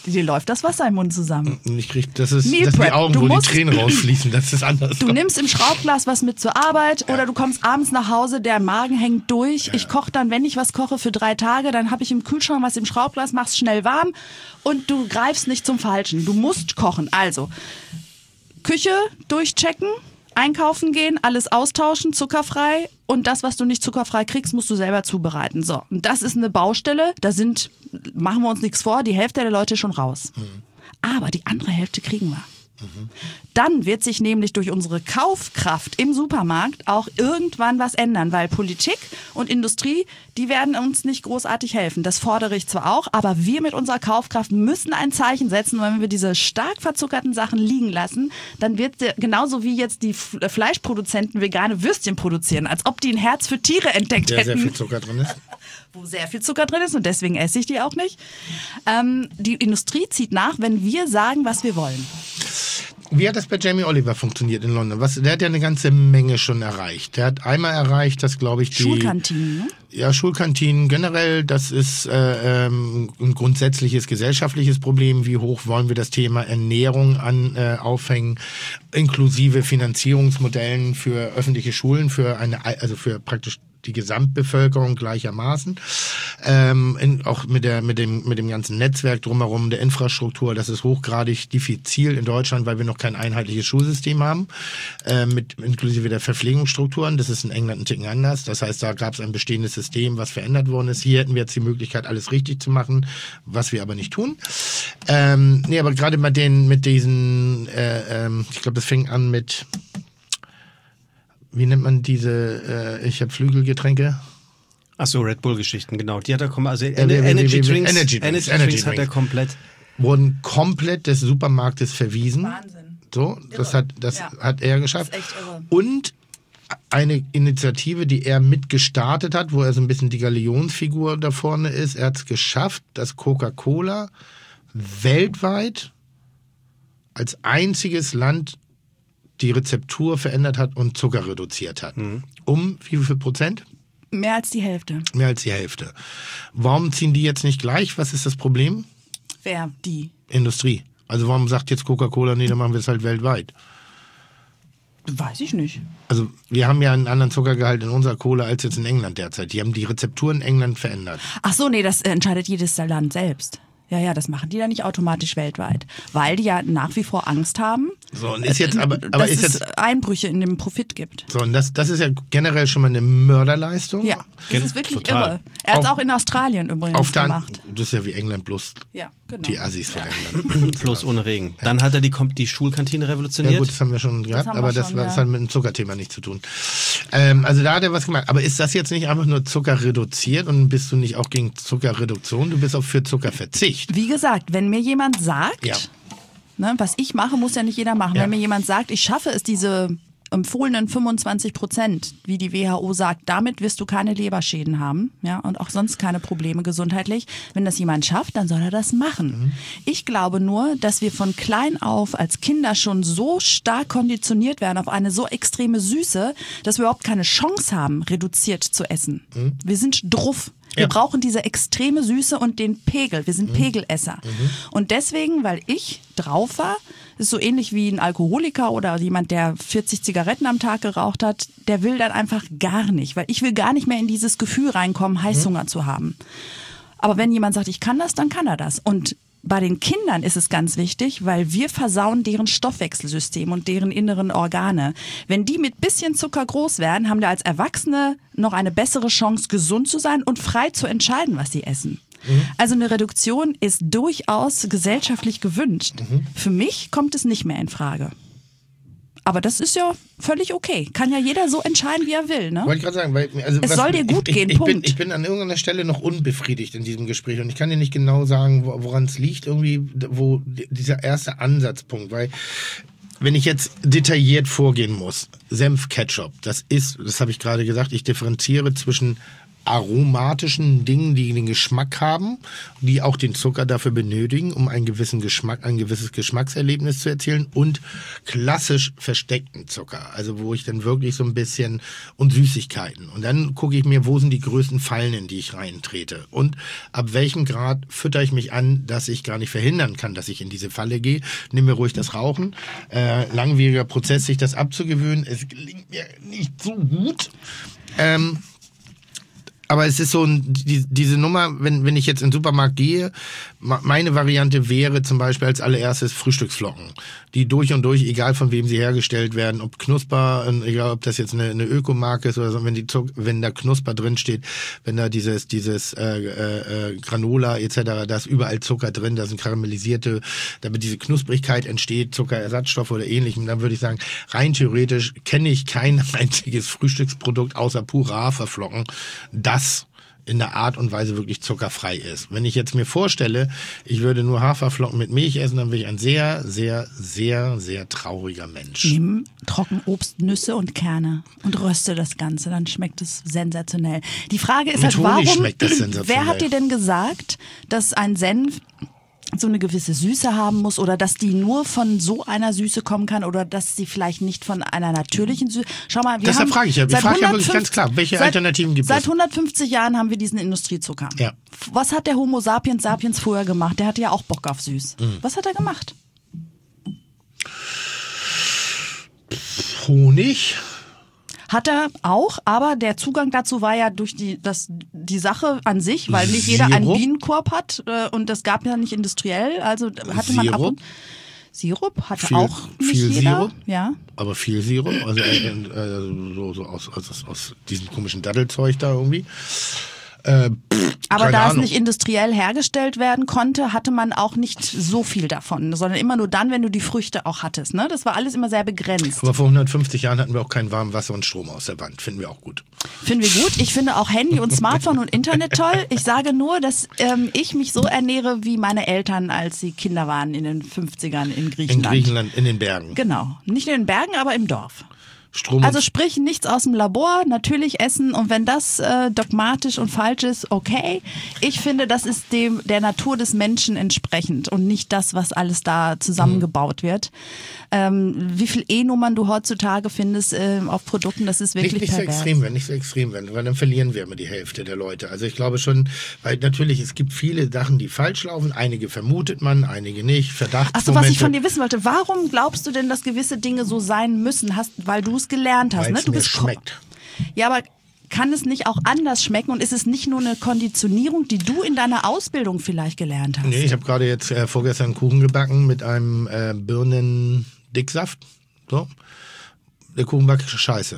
Dir läuft das Wasser im Mund zusammen. Ich krieg, das ist, Meal das sind die Prep. Augen, Du wo musst- die Tränen rausfließen. Das ist anders. Du nimmst im Schraubglas was mit zur Arbeit oder du kommst abends nach Hause, der Magen hängt durch. Ich koche dann, wenn ich was koche für drei Tage, dann habe ich im Kühlschrank was im Schraubglas, mach's schnell warm und du greifst nicht zum Falschen. Du musst kochen. Also, Küche durchchecken, einkaufen gehen, alles austauschen, zuckerfrei und das, was du nicht zuckerfrei kriegst, musst du selber zubereiten. So, und das ist eine Baustelle, da sind, machen wir uns nichts vor, die Hälfte der Leute schon raus. Mhm. Aber die andere Hälfte kriegen wir. Mhm. Dann wird sich nämlich durch unsere Kaufkraft im Supermarkt auch irgendwann was ändern, weil Politik und Industrie, die werden uns nicht großartig helfen. Das fordere ich zwar auch, aber wir mit unserer Kaufkraft müssen ein Zeichen setzen, weil wenn wir diese stark verzuckerten Sachen liegen lassen, dann wird der, genauso wie jetzt die Fleischproduzenten vegane Würstchen produzieren, als ob die ein Herz für Tiere entdeckt Sehr, hätten. sehr viel Zucker drin ist. Wo sehr viel Zucker drin ist und deswegen esse ich die auch nicht. Ähm, die Industrie zieht nach, wenn wir sagen, was wir wollen. Wie hat das bei Jamie Oliver funktioniert in London? Was, der hat ja eine ganze Menge schon erreicht. Der hat einmal erreicht, dass, glaube ich, die... Schulkantinen, ne? Ja, Schulkantinen generell, das ist äh, ähm, ein grundsätzliches gesellschaftliches Problem. Wie hoch wollen wir das Thema Ernährung an äh, aufhängen, inklusive Finanzierungsmodellen für öffentliche Schulen, für eine, also für praktisch die Gesamtbevölkerung gleichermaßen. Ähm, in, auch mit der mit dem mit dem ganzen Netzwerk drumherum, der Infrastruktur, das ist hochgradig diffizil in Deutschland, weil wir noch kein einheitliches Schulsystem haben, äh, mit inklusive der Verpflegungsstrukturen. Das ist in England ein Ticken anders. Das heißt, da gab es ein bestehendes System, was verändert worden ist. Hier hätten wir jetzt die Möglichkeit, alles richtig zu machen, was wir aber nicht tun. Ähm, nee, aber gerade bei den mit diesen, äh, ähm, ich glaube, das fing an mit, wie nennt man diese, äh, ich habe Flügelgetränke? Ach so, Red Bull-Geschichten, genau. Die hat er komplett, also wie- Energy wie- wie- Drinks, Energy Drinks, Energy Energy Drinks hat er Drinks. komplett. Wurden komplett des Supermarktes verwiesen. Wahnsinn. So, das hat, das Ja. hat er geschafft. Das ist echt irre. Und eine Initiative, die er mitgestartet hat, wo er so ein bisschen die Galionsfigur da vorne ist. Er hat es geschafft, dass Coca-Cola weltweit als einziges Land die Rezeptur verändert hat und Zucker reduziert hat. Mhm. Um wie viel Prozent? Mehr als die Hälfte. Mehr als die Hälfte. Warum ziehen die jetzt nicht gleich? Was ist das Problem? Wer? Die. Industrie. Also warum sagt jetzt Coca-Cola, nee, dann machen wir es halt weltweit? Weiß ich nicht. Also wir haben ja einen anderen Zuckergehalt in unserer Cola als jetzt in England derzeit. Die haben die Rezeptur in England verändert. Ach so, nee, das entscheidet jedes Land selbst. Ja, ja, das machen die dann nicht automatisch weltweit, weil die ja nach wie vor Angst haben, So, und ist jetzt aber, aber dass ist es jetzt, Einbrüche in dem Profit gibt. so, und das, das ist ja generell schon mal eine Mörderleistung. Ja, das Gen- ist wirklich total. irre. Er hat es Auf- auch in Australien übrigens Auf der, gemacht. das ist ja wie England plus Ja, genau. die Assis von England. Bloß ohne Regen. Dann hat er die, Kom- die Schulkantine Ja revolutioniert. gut, das haben wir schon gehabt, haben aber wir das, schon, war, ja. das hat mit dem Zuckerthema nichts zu tun. Ähm, also da hat er was gemacht. Aber ist das jetzt nicht einfach nur Zucker reduziert und bist du nicht auch gegen Zuckerreduktion? Du bist auch für Zuckerverzicht. Wie gesagt, wenn mir jemand sagt, Ja. ne, was ich mache, muss ja nicht jeder machen. Ja. Wenn mir jemand sagt, ich schaffe es, diese empfohlenen fünfundzwanzig Prozent, wie die W H O sagt, damit wirst du keine Leberschäden haben, ja, und auch sonst keine Probleme gesundheitlich. Wenn das jemand schafft, dann soll er das machen. Mhm. Ich glaube nur, dass wir von klein auf als Kinder schon so stark konditioniert werden auf eine so extreme Süße, dass wir überhaupt keine Chance haben, reduziert zu essen. Wir sind druff. Wir Ja. brauchen diese extreme Süße und den Pegel. Wir sind Pegelesser. Und deswegen, weil ich drauf war, ist so ähnlich wie ein Alkoholiker oder jemand, der vierzig Zigaretten am Tag geraucht hat, der will dann einfach gar nicht, weil ich will gar nicht mehr in dieses Gefühl reinkommen, Heißhunger zu haben. Aber wenn jemand sagt, ich kann das, dann kann er das. Und bei den Kindern ist es ganz wichtig, weil wir versauen deren Stoffwechselsystem und deren inneren Organe. Wenn die mit bisschen Zucker groß werden, haben wir als Erwachsene noch eine bessere Chance, gesund zu sein und frei zu entscheiden, was sie essen. Also eine Reduktion ist durchaus gesellschaftlich gewünscht. Für mich kommt es nicht mehr in Frage. Aber das ist ja völlig okay. Kann ja jeder so entscheiden, wie er will, ne? Wollte ich gerade sagen, weil also Es soll dir gut ich, gehen, ich, ich bin, Punkt. ich bin an irgendeiner Stelle noch unbefriedigt in diesem Gespräch und ich kann dir nicht genau sagen, wo- woran es liegt, irgendwie, wo dieser erste Ansatzpunkt, weil wenn ich jetzt detailliert vorgehen muss, Senf, Ketchup, das ist, das habe ich gerade gesagt, ich differenziere zwischen aromatischen Dingen, die den Geschmack haben, die auch den Zucker dafür benötigen, um einen gewissen Geschmack, ein gewisses Geschmackserlebnis zu erzielen, und klassisch versteckten Zucker, also wo ich dann wirklich so ein bisschen, und Süßigkeiten. Und dann gucke ich mir, wo sind die größten Fallen, in die ich reintrete, und ab welchem Grad fütter ich mich an, dass ich gar nicht verhindern kann, dass ich in diese Falle gehe. Nimm mir ruhig das Rauchen. Äh, langwieriger Prozess, sich das abzugewöhnen. Es gelingt mir nicht so gut. Ähm, Aber es ist so ein, die, diese Nummer, wenn, wenn ich jetzt in den Supermarkt gehe, meine Variante wäre zum Beispiel als allererstes Frühstücksflocken, die durch und durch, egal von wem sie hergestellt werden, ob Knusper, egal ob das jetzt eine, eine Ökomarke ist oder so, wenn die Zuck, wenn da Knusper drin steht, wenn da dieses dieses äh, äh, Granola et cetera, da ist überall Zucker drin, da sind karamellisierte, damit diese Knusprigkeit entsteht, Zuckerersatzstoffe oder ähnlichem, dann würde ich sagen, rein theoretisch kenne ich kein einziges Frühstücksprodukt außer pure Haferflocken, das in der Art und Weise wirklich zuckerfrei ist. Wenn ich jetzt mir vorstelle, ich würde nur Haferflocken mit Milch essen, dann wäre ich ein sehr, sehr, sehr, sehr trauriger Mensch. Nimm Trockenobst, Nüsse und Kerne und röste das Ganze, dann schmeckt es sensationell. Die Frage ist Mit halt, Honig warum, schmeckt das sensationell. Wer hat dir denn gesagt, dass ein Senf so eine gewisse Süße haben muss oder dass die nur von so einer Süße kommen kann oder dass sie vielleicht nicht von einer natürlichen Süße. Schau mal, wir Deshalb haben frage ich ja, ich frage ja wirklich ganz klar, welche seit, Alternativen gibt seit es? Seit hundertfünfzig Jahren haben wir diesen Industriezucker. Ja. Was hat der Homo sapiens sapiens vorher gemacht? Der hatte ja auch Bock auf süß. Mhm. Was hat er gemacht? Honig. Hat er auch, aber der Zugang dazu war ja durch die, das, die Sache an sich, weil nicht jeder einen Bienenkorb hat äh, und das gab ja nicht industriell, also hatte man ab und Sirup hatte viel, auch nicht viel jeder. Sirup, ja. Aber viel Sirup, also äh, äh, so, so aus, aus, aus diesem komischen Dattelzeug da irgendwie. Äh, pff, Aber da Ahnung. es nicht industriell hergestellt werden konnte, hatte man auch nicht so viel davon, sondern immer nur dann, wenn du die Früchte auch hattest. Ne? Das war alles immer sehr begrenzt. Aber vor hundertfünfzig Jahren hatten wir auch kein warmes Wasser und Strom aus der Wand. Finden wir auch gut. Finden wir gut. Ich finde auch Handy und Smartphone und Internet toll. Ich sage nur, dass ähm, ich mich so ernähre wie meine Eltern, als sie Kinder waren in den fünfzigern in Griechenland. In Griechenland, in den Bergen. Genau. Nicht in den Bergen, aber im Dorf. Strom also sprich nichts aus dem Labor, natürlich essen und wenn das äh, dogmatisch und falsch ist, okay. Ich finde, das ist dem der Natur des Menschen entsprechend und nicht das, was alles da zusammengebaut mhm. wird. Ähm, wie viel E-Nummern du heutzutage findest äh, auf Produkten, das ist wirklich nicht, nicht so extrem werden, nicht so extrem werden, weil dann verlieren wir immer die Hälfte der Leute. Also ich glaube schon, weil natürlich es gibt viele Sachen, die falsch laufen, einige vermutet man, einige nicht, Verdachtsmomente. Achso, was ich von dir wissen wollte, warum glaubst du denn, dass gewisse Dinge so sein müssen, hast, weil du es gelernt hast, ne? Du mir bist schmeckt. Ja, aber kann es nicht auch anders schmecken und ist es nicht nur eine Konditionierung, die du in deiner Ausbildung vielleicht gelernt hast? Nee, ich habe gerade jetzt äh, vorgestern einen Kuchen gebacken mit einem äh, Birnendicksaft. So. Der Kuchen war scheiße.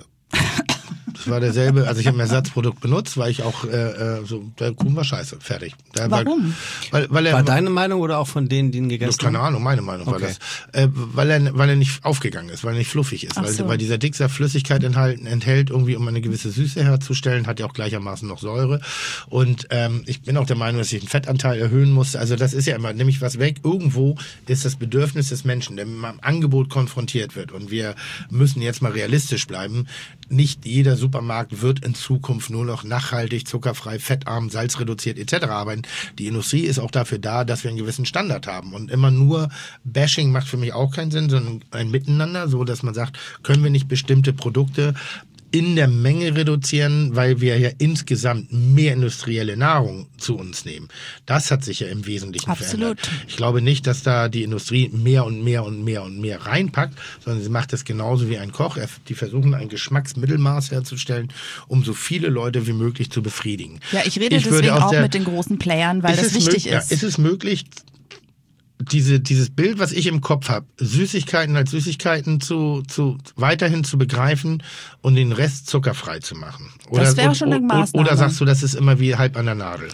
Das war derselbe, also ich habe ein Ersatzprodukt benutzt, weil ich auch, äh, so, der Kuchen war scheiße, fertig. Der Warum? War, weil, weil er, war deine Meinung oder auch von denen, die ihn gegessen haben? Keine Ahnung, meine Meinung okay. war das. Äh, weil, er, weil er nicht aufgegangen ist, weil er nicht fluffig ist. Weil, so. weil dieser Dicksaft Flüssigkeit enthalten, enthält, irgendwie um eine gewisse Süße herzustellen, hat ja auch gleichermaßen noch Säure. Und ähm, ich bin auch der Meinung, dass ich den Fettanteil erhöhen musste. Also das ist ja immer, nämlich was weg. Irgendwo ist das Bedürfnis des Menschen, der mit einem Angebot konfrontiert wird. Und wir müssen jetzt mal realistisch bleiben. Nicht jeder Supermarkt wird in Zukunft nur noch nachhaltig, zuckerfrei, fettarm, salzreduziert et cetera arbeiten. Die Industrie ist auch dafür da, dass wir einen gewissen Standard haben. Und immer nur Bashing macht für mich auch keinen Sinn, sondern ein Miteinander, so dass man sagt, können wir nicht bestimmte Produkte in der Menge reduzieren, weil wir ja insgesamt mehr industrielle Nahrung zu uns nehmen. Das hat sich ja im Wesentlichen Absolut. verändert. Ich glaube nicht, dass da die Industrie mehr und mehr und mehr und mehr reinpackt, sondern sie macht das genauso wie ein Koch. Die versuchen ein Geschmacksmittelmaß herzustellen, um so viele Leute wie möglich zu befriedigen. Ja, ich rede ich deswegen auch der, mit den großen Playern, weil das wichtig ja, ist. Ist es möglich, diese, dieses Bild, was ich im Kopf habe, Süßigkeiten als Süßigkeiten zu, zu weiterhin zu begreifen und den Rest zuckerfrei zu machen? Oder, das wäre und, schon eine und, Maßnahme. Oder sagst du, das ist immer wie halb an der Nadel?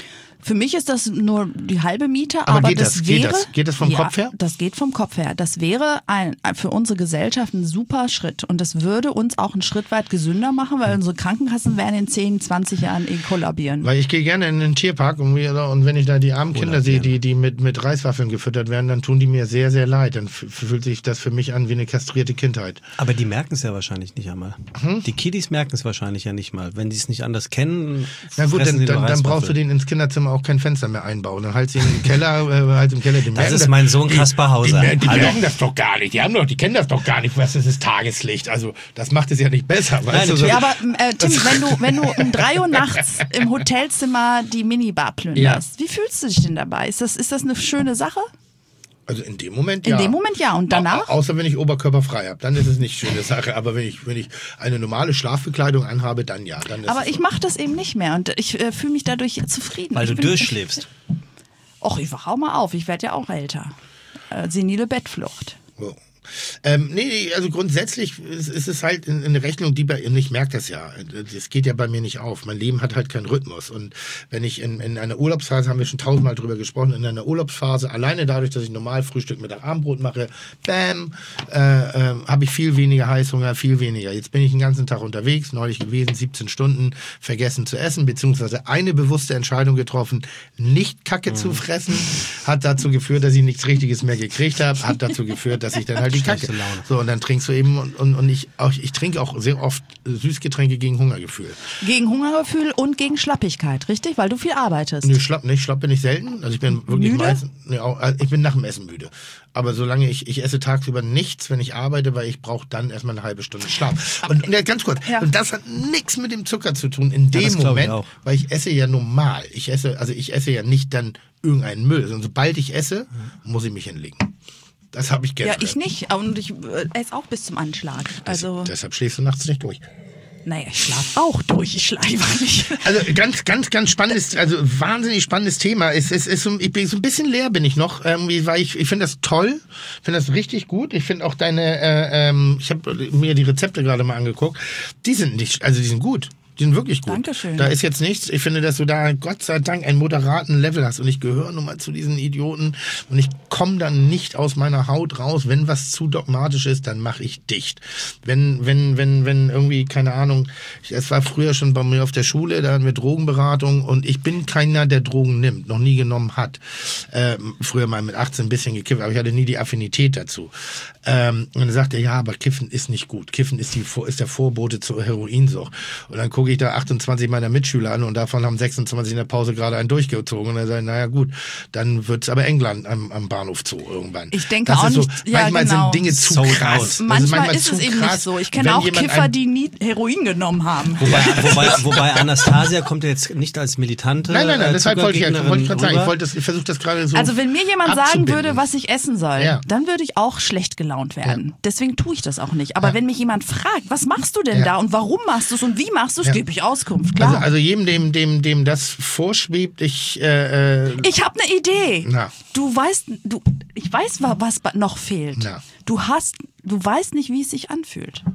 Für mich ist das nur die halbe Miete, Aber aber, geht das, das? wäre... Geht das? Geht das vom ja, Kopf her? Das geht vom Kopf her. Das wäre ein, für unsere Gesellschaft ein super Schritt und das würde uns auch einen Schritt weit gesünder machen, weil unsere Krankenkassen werden in zehn, zwanzig Jahren eh kollabieren. Weil ich gehe gerne in den Tierpark und, mir, und wenn ich da die armen Kinder sehe, die, die mit, mit Reiswaffeln gefüttert werden, dann tun die mir sehr, sehr leid. Dann f- fühlt sich das für mich an wie eine kastrierte Kindheit. Aber die merken es ja wahrscheinlich nicht einmal. Hm? Die Kiddies merken es wahrscheinlich ja nicht mal. Wenn die es nicht anders kennen, Na gut, fressen dann, die nur dann, dann brauchst du Reiswaffeln. denen ins Kinderzimmer auch kein Fenster mehr einbauen. Dann halt sie im Keller, äh, halt im Keller. Die Das merken ist mein Sohn die- Kaspar Hauser. Die, die Hallo. merken das doch gar nicht. Die haben doch, die kennen das doch gar nicht, was das ist Tageslicht. Also das macht es ja nicht besser. Weißt du, so, Ja, aber äh, Tim, wenn du, wenn du um drei Uhr nachts im Hotelzimmer die Minibar plünderst, wie fühlst du dich denn dabei? Ist das, ist das eine schöne Sache? also in dem Moment In ja. dem Moment ja. Und danach? Au- Außer wenn ich oberkörperfrei habe, dann ist es nicht schöne Sache. Aber wenn ich, wenn ich eine normale Schlafbekleidung anhabe, dann ja. Dann ist Aber es ich so. mache das eben nicht mehr und ich äh, fühle mich dadurch zufrieden. Weil ich du bin- durchschläfst. Och, ich wach auch mal auf. Ich werde ja auch älter. Äh, senile Bettflucht. So. Ähm, nee, nee, also grundsätzlich ist, ist es halt eine Rechnung, die bei, und ich merke das ja, das geht ja bei mir nicht auf. Mein Leben hat halt keinen Rhythmus. Und wenn ich in, in einer Urlaubsphase, haben wir schon tausendmal drüber gesprochen, in einer Urlaubsphase, alleine dadurch, dass ich normal Frühstück, Mittag, Abendbrot mache, bam, äh, äh, habe ich viel weniger Heißhunger, viel weniger. Jetzt bin ich den ganzen Tag unterwegs, neulich gewesen, siebzehn Stunden, vergessen zu essen, beziehungsweise eine bewusste Entscheidung getroffen, nicht Kacke Mhm. zu fressen, hat dazu geführt, dass ich nichts Richtiges mehr gekriegt habe, hat dazu geführt, dass ich dann halt die Kacke. Schlechte Laune. So, und dann trinkst du eben, und, und, und ich, auch, ich trinke auch sehr oft Süßgetränke gegen Hungergefühl. Gegen Hungergefühl und gegen Schlappigkeit, richtig? Weil du viel arbeitest. Nö, schlapp nicht, schlapp bin ich selten. Also ich bin wirklich Müde? meistens, nee, auch, also ich bin nach dem Essen müde. Aber solange ich, ich esse tagsüber nichts, wenn ich arbeite, weil ich brauche dann erstmal eine halbe Stunde Schlaf. Und ja, ganz kurz, Ja. und das hat nichts mit dem Zucker zu tun in dem das glaub ich Moment, auch. weil ich esse ja normal. Ich esse, also ich esse ja nicht dann irgendeinen Müll, sondern sobald ich esse, muss ich mich hinlegen. Das habe ich Ja, generell. ich nicht. Und ich äh, esse auch bis zum Anschlag. Also, Deshalb schläfst du nachts nicht durch. naja, ich schlafe auch durch. Ich schlafe einfach nicht. Also ganz, ganz, ganz spannendes, also wahnsinnig spannendes Thema. Es, es, es, so- ich bin so ein bisschen leer bin ich noch, ähm, weil ich, ich finde das toll, finde das richtig gut. Ich finde auch deine, äh, ähm, ich habe mir die Rezepte gerade mal angeguckt. Die sind nicht, also die sind gut. Die sind wirklich gut. Dankeschön. Da ist jetzt nichts. Ich finde, dass du da Gott sei Dank einen moderaten Level hast. Und ich gehöre nun mal zu diesen Idioten. Und ich komme dann nicht aus meiner Haut raus. Wenn was zu dogmatisch ist, dann mache ich dicht. Wenn, wenn, wenn, wenn irgendwie, keine Ahnung, ich, es war früher schon bei mir auf der Schule, da hatten wir Drogenberatung. Und ich bin keiner, der Drogen nimmt, noch nie genommen hat. Ähm, früher mal mit achtzehn ein bisschen gekifft, aber ich hatte nie die Affinität dazu. Ähm, und dann sagte er, ja, aber Kiffen ist nicht gut. Kiffen ist, die, ist der Vorbote zur Heroinsucht. Und dann gucke ich da achtundzwanzig meiner Mitschüler an und davon haben sechsundzwanzig in der Pause gerade einen durchgezogen. Und er sagt, naja gut, dann wird's aber England am, am Bahnhof Zoo irgendwann. Ich denke das auch ist so, nicht- ja, manchmal genau. sind Dinge zu Sold krass. out. Das Manchmal ist zu es eben krass, nicht so. Ich kenne wenn auch jemand Kiffer, ein- die nie Heroin genommen haben. Wobei, wobei, wobei Anastasia kommt ja jetzt nicht als militante Nein, nein, nein, äh, deshalb wollte ich, Zuckergegnerin wollte ich gerade sagen, ich, rüber. wollte das, ich versuche das gerade so Also wenn mir jemand sagen abzubinden. würde, was ich essen soll, Ja. dann würde ich auch schlecht gelaunt werden. Ja. Deswegen tue ich das auch nicht. Aber Ja. wenn mich jemand fragt, was machst du denn Ja. da und warum machst du es und wie machst du es, Ja. gebe ich Auskunft. Klar. Also, also jedem, dem, dem, dem das vorschwebt, ich, äh, äh, ich habe eine Idee. Na. Du weißt, du, ich weiß, wa- was ba- noch fehlt. Na. Du hast, du weißt nicht, wie es sich anfühlt.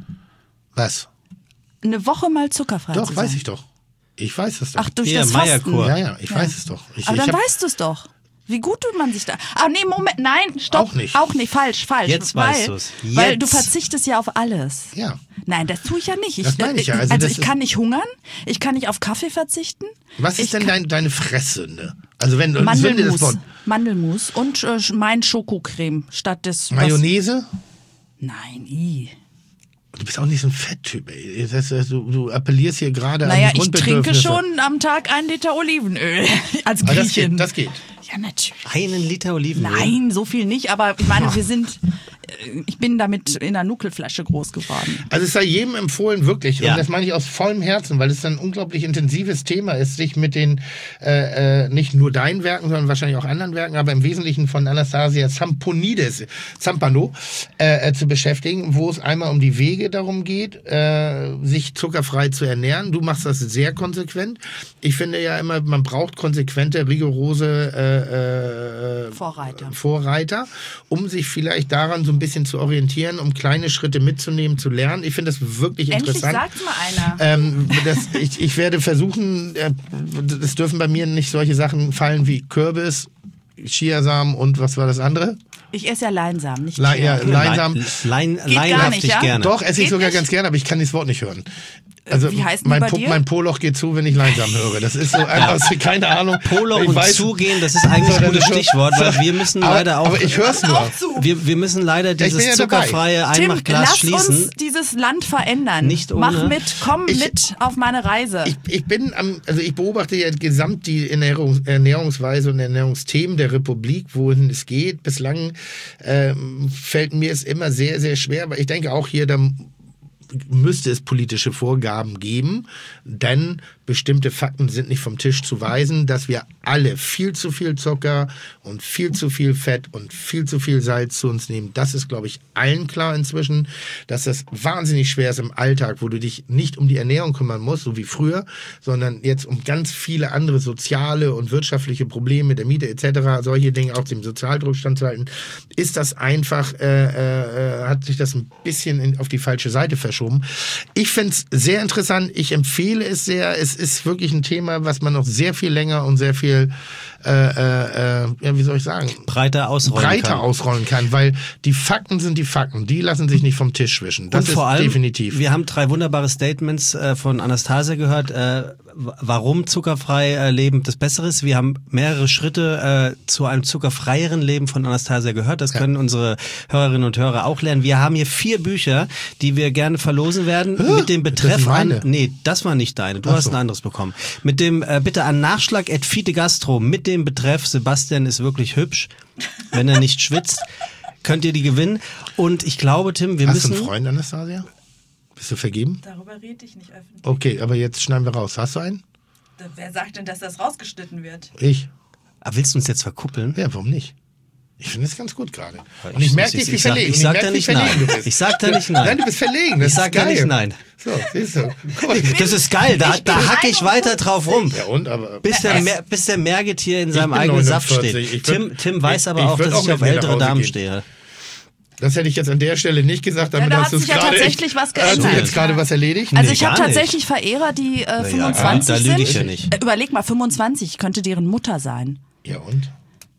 was? Eine Woche mal zuckerfrei Doch, zu weiß sein. ich doch. Ich weiß es doch. Ach, durch Hier, das Fasten. Meierkur. ja, ja, ich weiß es doch. Ich, Aber ich dann hab- weißt du es doch. Wie gut tut man sich da? Ah, nee, Moment, nein, stopp. Auch nicht. Auch nicht, falsch, falsch. Jetzt weil, weißt du's. Weil Jetzt. du verzichtest ja auf alles. Ja. Nein, das tue ich ja nicht. Ich, Das meine ich ja. Also Also, das ich ist- kann nicht hungern, ich kann nicht auf Kaffee verzichten. Was ist ich denn kann- dein, deine Fresssünde? Also wenn Sünde ist Mandelmus. Wort. Mandelmus und äh, mein Schokocreme statt des... was- Mayonnaise? Nein, i. Du bist auch nicht so ein Fetttyp, ey. Das heißt, du, du appellierst hier gerade Naja, an die ich trinke Grundbedürfnisse. schon am Tag einen Liter Olivenöl als Aber das Griechin. geht, das geht. Ja, natürlich. Einen Liter Olivenöl. Nein, so viel nicht, aber ich meine, wir sind, äh, ich bin damit in einer Nuckelflasche groß geworden. Also es sei jedem empfohlen, wirklich, Ja. und das meine ich aus vollem Herzen, weil es ein unglaublich intensives Thema ist, sich mit den, äh, äh, nicht nur deinen Werken, sondern wahrscheinlich auch anderen Werken, aber im Wesentlichen von Anastasia Zamponides, Zampano, äh, äh, zu beschäftigen, wo es einmal um die Wege darum geht, äh, sich zuckerfrei zu ernähren. Du machst das sehr konsequent. Ich finde ja immer, man braucht konsequente, rigorose äh, äh, Vorreiter. Vorreiter, um sich vielleicht daran so ein bisschen zu orientieren, um kleine Schritte mitzunehmen, zu lernen. Ich finde das wirklich Endlich interessant. sagt's mal einer. Ähm, das, ich, ich werde versuchen, äh, es dürfen bei mir nicht solche Sachen fallen wie Kürbis, Chiasamen und was war das andere? Ich esse ja Leinsamen, nicht Le ja, Chia. Leinsamen. Lein, gar leinhaftig nicht, ja? gerne. Doch, esse ich Geht sogar nicht? ganz gerne, aber ich kann das Wort nicht hören. Also Wie heißt denn mein, die bei Po- dir? mein Poloch geht zu, wenn ich Leinsamen höre. Das ist so einfach, so, keine Ahnung. Polo Ich und weiß- zugehen, das ist eigentlich ein So, gutes das ist so- Stichwort, weil wir müssen aber, leider auch, aber ich höre es nur. Auch zu. wir, wir müssen leider ich bin dieses ja dabei. zuckerfreie Tim, Einmachglas lass schließen. uns dieses Land verändern. Nicht ohne. Mach mit, komm Ich- mit auf meine Reise. Ich, ich bin am, also ich beobachte ja gesamt die Ernährungs, Ernährungsweise und Ernährungsthemen der Republik, wohin es geht. Bislang ähm, fällt mir es immer sehr, sehr schwer, weil ich denke auch hier, da müsste es politische Vorgaben geben, denn bestimmte Fakten sind nicht vom Tisch zu weisen, dass wir alle viel zu viel Zucker und viel zu viel Fett und viel zu viel Salz zu uns nehmen. Das ist, glaube ich, allen klar inzwischen, dass das wahnsinnig schwer ist im Alltag, wo du dich nicht um die Ernährung kümmern musst, so wie früher, sondern jetzt um ganz viele andere soziale und wirtschaftliche Probleme der Miete et cetera, solche Dinge auch dem Sozialdruck standzuhalten, ist das einfach, äh, äh, hat sich das ein bisschen in, auf die falsche Seite verschoben. Ich finde es sehr interessant, ich empfehle es sehr, es ist wirklich ein Thema, was man noch sehr viel länger und sehr viel, äh, äh, äh, ja, wie soll ich sagen, breiter ausrollen breiter kann. ausrollen kann, weil die Fakten sind die Fakten, die lassen sich nicht vom Tisch wischen. Das Und vor ist allem, definitiv. wir haben drei wunderbare Statements äh, von Anastasia gehört, äh, w- warum zuckerfrei äh, Leben das Bessere ist. Wir haben mehrere Schritte äh, zu einem zuckerfreieren Leben von Anastasia gehört. Das können unsere Hörerinnen und Hörer auch lernen. Wir haben hier vier Bücher, die wir gerne verlosen werden mit dem das Betreff sind an. meine. Nee, das war nicht deine. Du Ach hast so. ein anderes bekommen. Mit dem äh, bitte an Nachschlag at Fide Gastro mit dem Betreff Sebastian ist wirklich hübsch, wenn er nicht schwitzt. Könnt ihr die gewinnen? Und ich glaube, Tim, wir Hast du müssen. einen Freund, Anastasia? Bist du vergeben? Darüber rede ich nicht öffentlich. Okay, aber jetzt schneiden wir raus. Hast du einen? Wer sagt denn, dass das rausgeschnitten wird? Ich. Ah, willst du uns jetzt verkuppeln? Ja, warum nicht? Ich finde es ganz gut gerade. Ich- Und ich merke ich- dich, wie ich sag- verlegen. ich sag merk, da wie nicht verlegen nein. du bist. Ich sag da nicht nein. Nein, du bist verlegen. Das Ich sag ist da geil. nicht nein. So, siehst du. Guck mal, Das ist geil, da, da hacke ich weiter drauf rum. ja, und aber. Bis der, Mer bis der Mergetier in seinem bin eigenen Saft neunundvierzig. steht. Ich würd- Tim, Tim weiß ich- aber ich auch, würd dass auch ich auf mit mir nach ältere Hause Damen gehen. stehe. Das hätte ich jetzt an der Stelle nicht gesagt, damit Ja, da hast hat du es sich ja gerade. tatsächlich was Hast du geändert. jetzt gerade was erledigt? Also Nee, ich habe gar nicht. tatsächlich Verehrer, die äh, fünfundzwanzig da lüge ich sind. ja nicht. Äh, Überleg mal, fünfundzwanzig könnte deren Mutter sein. Ja, und?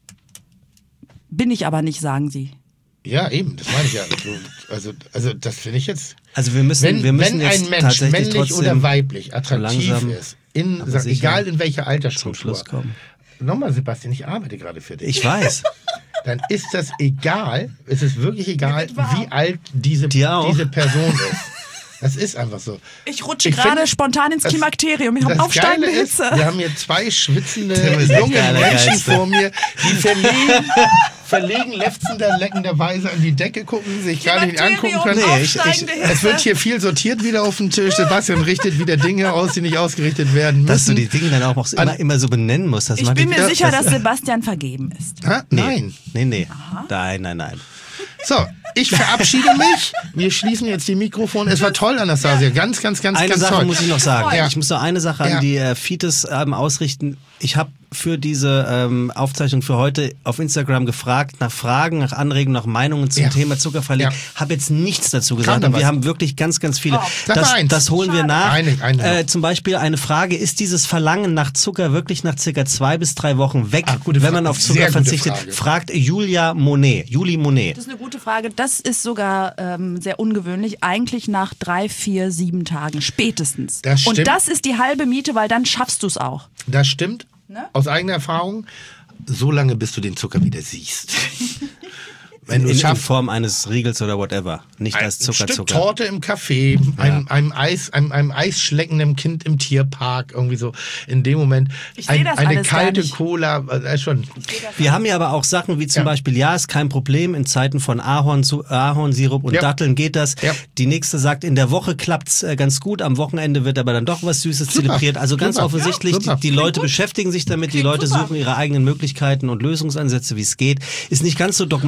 Bin ich aber nicht, sagen sie. Ja, eben, das meine ich ja. So, Also, also das finde ich jetzt. Also wir müssen, Wenn, wir müssen wenn jetzt ein Mensch, tatsächlich männlich trotzdem oder weiblich, attraktiv langsam, ist, in, aber sag, sicher egal in welcher zum Altersstruktur. Schluss kommen. Nochmal, Sebastian, ich arbeite gerade für dich. Ich weiß. Dann ist das egal, es ist wirklich egal, wie alt diese, Dir auch. diese Person ist. Das ist einfach so. Ich rutsche Ich gerade finde, spontan ins das- Klimakterium. Ich habe Das aufsteigende Geile ist, Hitze. wir haben hier zwei schwitzende Tim ist der junge Allergeilste. Menschen vor mir, die verlegen, verlegen lefzender, leckenderweise an die Decke gucken, sich gar nicht angucken können. Nee, ich- ich- aufsteigende Es Hitze. wird hier viel sortiert wieder auf dem Tisch. Sebastian richtet wieder Dinge aus, die nicht ausgerichtet werden müssen. Dass du die Dinge dann auch noch An- immer, immer so benennen musst. Das Ich macht bin die- mir Ja, sicher, das- dass Sebastian vergeben ist. Ha? Nee. Nein. Nee, nee. Nein, nein, nein. So, ich verabschiede mich. Wir schließen jetzt die Mikrofone. Es war toll, Anastasia. Ganz, ganz, ganz, Eine ganz Sache toll. muss ich noch sagen. Ja. Ich muss noch eine Sache Ja. an die äh, Fites ähm, ausrichten. Ich habe für diese ähm, Aufzeichnung für heute auf Instagram gefragt nach Fragen, nach Anregungen, nach Meinungen zum Ja. Thema Zuckerfrei leben. Ja. Habe jetzt nichts dazu gesagt. Kam da Und wir was? haben wirklich ganz, ganz viele. Sag das, mal eins. das holen wir nach. Eine- eine äh, noch. zum Beispiel eine Frage: Ist dieses Verlangen nach Zucker wirklich nach circa zwei bis drei Wochen weg, Ah, gute wenn man Frage. auf Sehr Zucker gute verzichtet? Frage. Fragt Julia Monet. Julie Monet. Das ist eine gute Frage. Das ist sogar ähm, sehr ungewöhnlich. Eigentlich nach drei, vier, sieben Tagen spätestens. Das stimmt. Und das ist die halbe Miete, weil dann schaffst du es auch. Das stimmt. Ne? Aus eigener Erfahrung. So lange, bis du den Zucker wieder siehst. Wenn In, du in, es in schaffst, Form eines Riegels oder whatever. Nicht ein als Zucker, Stück Zucker. Torte im Café, einem, einem Eis, einem, einem eisschleckenden Kind im Tierpark, irgendwie so in dem Moment. Ich seh Ein, das eine alles gar kalte nicht. Cola, äh, schon. Wir haben ja aber auch Sachen wie zum Ja. Beispiel, ja, ist kein Problem, in Zeiten von Ahorn, Ahornsirup und Ja. Datteln geht das. Ja. Die nächste sagt, in der Woche klappt's äh, ganz gut, am Wochenende wird aber dann doch was Süßes Super. zelebriert. Also ganz Super. offensichtlich, Ja, super. die, die Leute beschäftigen sich damit, die Leute super. suchen ihre eigenen Möglichkeiten und Lösungsansätze, wie es geht. Ist nicht ganz so dogmatisch, glaube ich,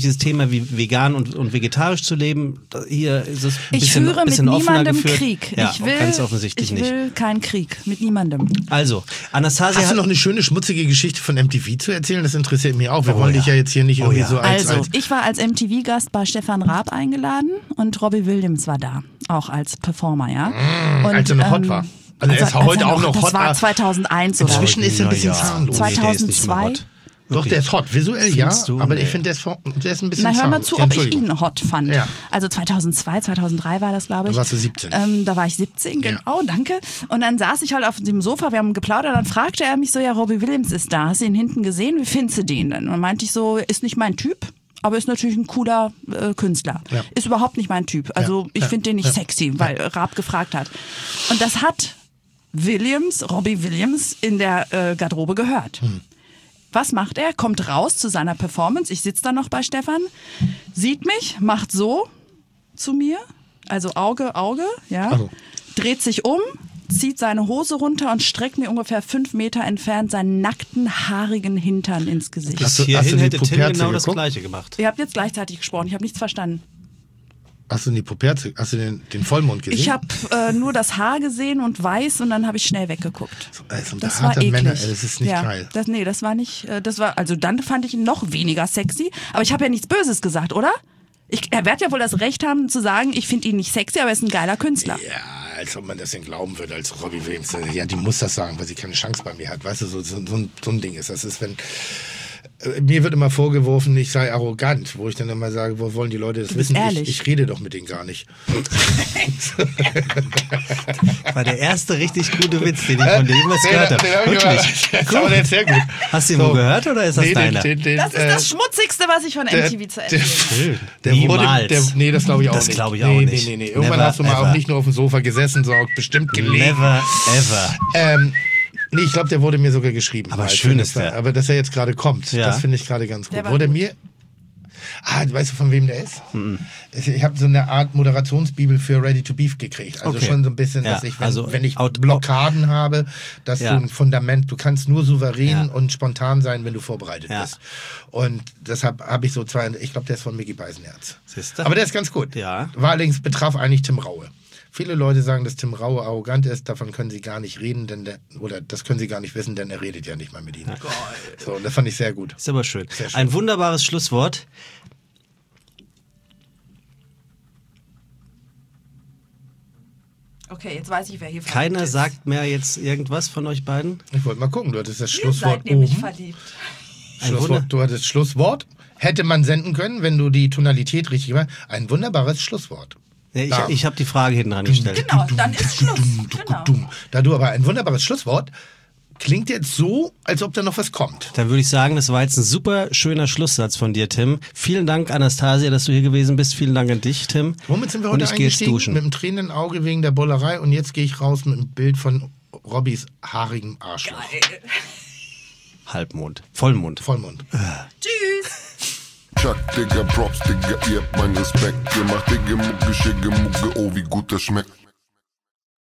ich, dieses Thema wie vegan und, und vegetarisch zu leben, hier ist es ein Ich bisschen, führe mit bisschen offener niemandem geführt. Krieg. Ja, ich will, ganz offensichtlich ich will nicht. keinen Krieg mit niemandem. Also, Anastasia Hast du hat- noch eine schöne, schmutzige Geschichte von M T V zu erzählen? Das interessiert mich auch. Wir Oh, wollen ja. dich ja jetzt hier nicht Oh, irgendwie ja. so als... Also, als ich war als M T V-Gast bei Stefan Raab eingeladen und Robbie Williams war da, auch als Performer, ja. Und, als er noch hot war. Also er ist als heute er auch noch das hot. war zweitausendeins oder Inzwischen ist er ein bisschen Na ja. zahnlos. Nee, der ist nicht mehr zweitausendzwei. hot. Doch, der ist hot. Visuell ja, Findest du? aber Nee. ich finde, der, ist vor- der ist ein bisschen Na, hör mal zahnlos. zu, Ja, ob ich Entschuldigung. ihn hot fand. Ja. Also zweitausendzwei, zweitausenddrei war das, glaube ich. Da warst du siebzehn. Ähm, da war ich siebzehn, Ja. genau, danke. Und dann saß ich halt auf dem Sofa, wir haben geplaudert, dann fragte er mich so, ja, Robbie Williams ist da, hast du ihn hinten gesehen, wie findest du den denn? Und dann meinte ich so, ist nicht mein Typ. Aber ist natürlich ein cooler äh, Künstler. Ja. Ist überhaupt nicht mein Typ. Also Ja. ich Ja. finde den nicht Ja. sexy, weil äh, Raab gefragt hat. Und das hat Williams, Robbie Williams, in der äh, Garderobe gehört. Hm. Was macht er? Kommt raus zu seiner Performance. Ich sitze da noch bei Stefan, sieht mich, macht so zu mir, also Auge, Auge, ja, Also. dreht sich um, zieht seine Hose runter und streckt mir ungefähr fünf Meter entfernt seinen nackten, haarigen Hintern ins Gesicht. Bis Hast du- hast du hierhin die hätte Tim Puperze genau das geguckt? Gleiche gemacht. Ihr habt jetzt gleichzeitig gesprochen, ich habe nichts verstanden. Hast du die Puperze, hast du den, den Vollmond gesehen? Ich habe äh, nur das Haar gesehen und weiß und dann habe ich schnell weggeguckt. Also, Das da war hat er eklig. Männer, ey, das ist nicht ja, geil. Das, nee, das war nicht, äh, das war, also dann fand ich ihn noch weniger sexy. Aber ich habe ja nichts Böses gesagt, oder? Ich, er wird ja wohl das Recht haben zu sagen, ich finde ihn nicht sexy, aber er ist ein geiler Künstler. Ja, als ob man das denn glauben würde als Robbie Williams. Ja, die muss das sagen, weil sie keine Chance bei mir hat. Weißt du, so, so, so, ein, so ein Ding ist. Das ist, wenn. äh, Mir wird immer vorgeworfen, ich sei arrogant, wo ich dann immer sage, wo wollen die Leute das Du bist wissen? ehrlich. Ich, ich rede doch mit denen gar nicht. War der erste richtig gute Witz, den ich von dir jemals gehört habe. Den hab ich Wirklich. gehört. Aber der ist sehr gut. Hast du ihn wo gehört oder ist das Nee, deiner? Den, den, den, Das ist äh, das Schmutzigste, was ich von der- M T V zu erzählen habe. Schön. Der wurde, Niemals. der, nee, das glaube ich auch Das nicht. glaube ich nee, auch nee, nicht. Nee, nee, Irgendwann Never hast du mal ever. auch nicht nur auf dem Sofa gesessen, sondern auch bestimmt gelegen. Never ever. Ähm, nee, ich glaube, der wurde mir sogar geschrieben. Aber Also, schön das ist war- der. Aber dass er jetzt gerade kommt, Ja. das finde ich gerade ganz gut. Der war Wurde gut. mir... Ah, weißt du, von wem der ist? Ich, ich habe so eine Art Moderationsbibel für Ready to Beef gekriegt. Also Okay. schon so ein bisschen, Ja, dass ich, wenn, also wenn ich out- Blockaden habe, dass Ja. du ein Fundament, du kannst nur souverän Ja. und spontan sein, wenn du vorbereitet Ja. bist. Und deshalb habe ich so zwei, ich glaube, der ist von Micky Beisenherz. Siehste? Aber der ist ganz gut. Ja. War allerdings, betraf eigentlich Tim Raue. Viele Leute sagen, dass Tim Raue arrogant ist, davon können sie gar nicht reden, denn der, oder das können sie gar nicht wissen, denn er redet ja nicht mal mit ihnen. So, und das fand ich sehr gut. Ist aber schön. Sehr schön. Ein wunderbares Schlusswort. Okay, jetzt weiß ich, wer hier Keiner verliebt ist. sagt mehr jetzt irgendwas von euch beiden. Ich wollte mal gucken, du hattest das Ihr Schlusswort seid nämlich oben. verliebt. Ein Wunder- Schlusswort, du hattest Schlusswort. Hätte man senden können, wenn du die Tonalität richtig gemacht hast. Ein wunderbares Schlusswort. Ja, ich Da. ich habe die Frage hinten rangestellt. Genau, dann ist Schluss. Genau. Dumm. Da du aber ein wunderbares Schlusswort, klingt jetzt so, als ob da noch was kommt. Dann würde ich sagen, das war jetzt ein super schöner Schlusssatz von dir, Tim. Vielen Dank, Anastasia, dass du hier gewesen bist. Vielen Dank an dich, Tim. Womit sind wir Und heute ich gehe jetzt eingestiegen? duschen. Mit einem tränenden Auge wegen der Bollerei und jetzt gehe ich raus mit einem Bild von Robbys haarigem Arschloch. Halbmond. Vollmond. Vollmond. Tschüss. Chuck, Digga, Props, Digga, ihr habt meinen Respekt. Ihr macht Digga, Mucke, Schicke, Mucke, oh, wie gut das schmeckt.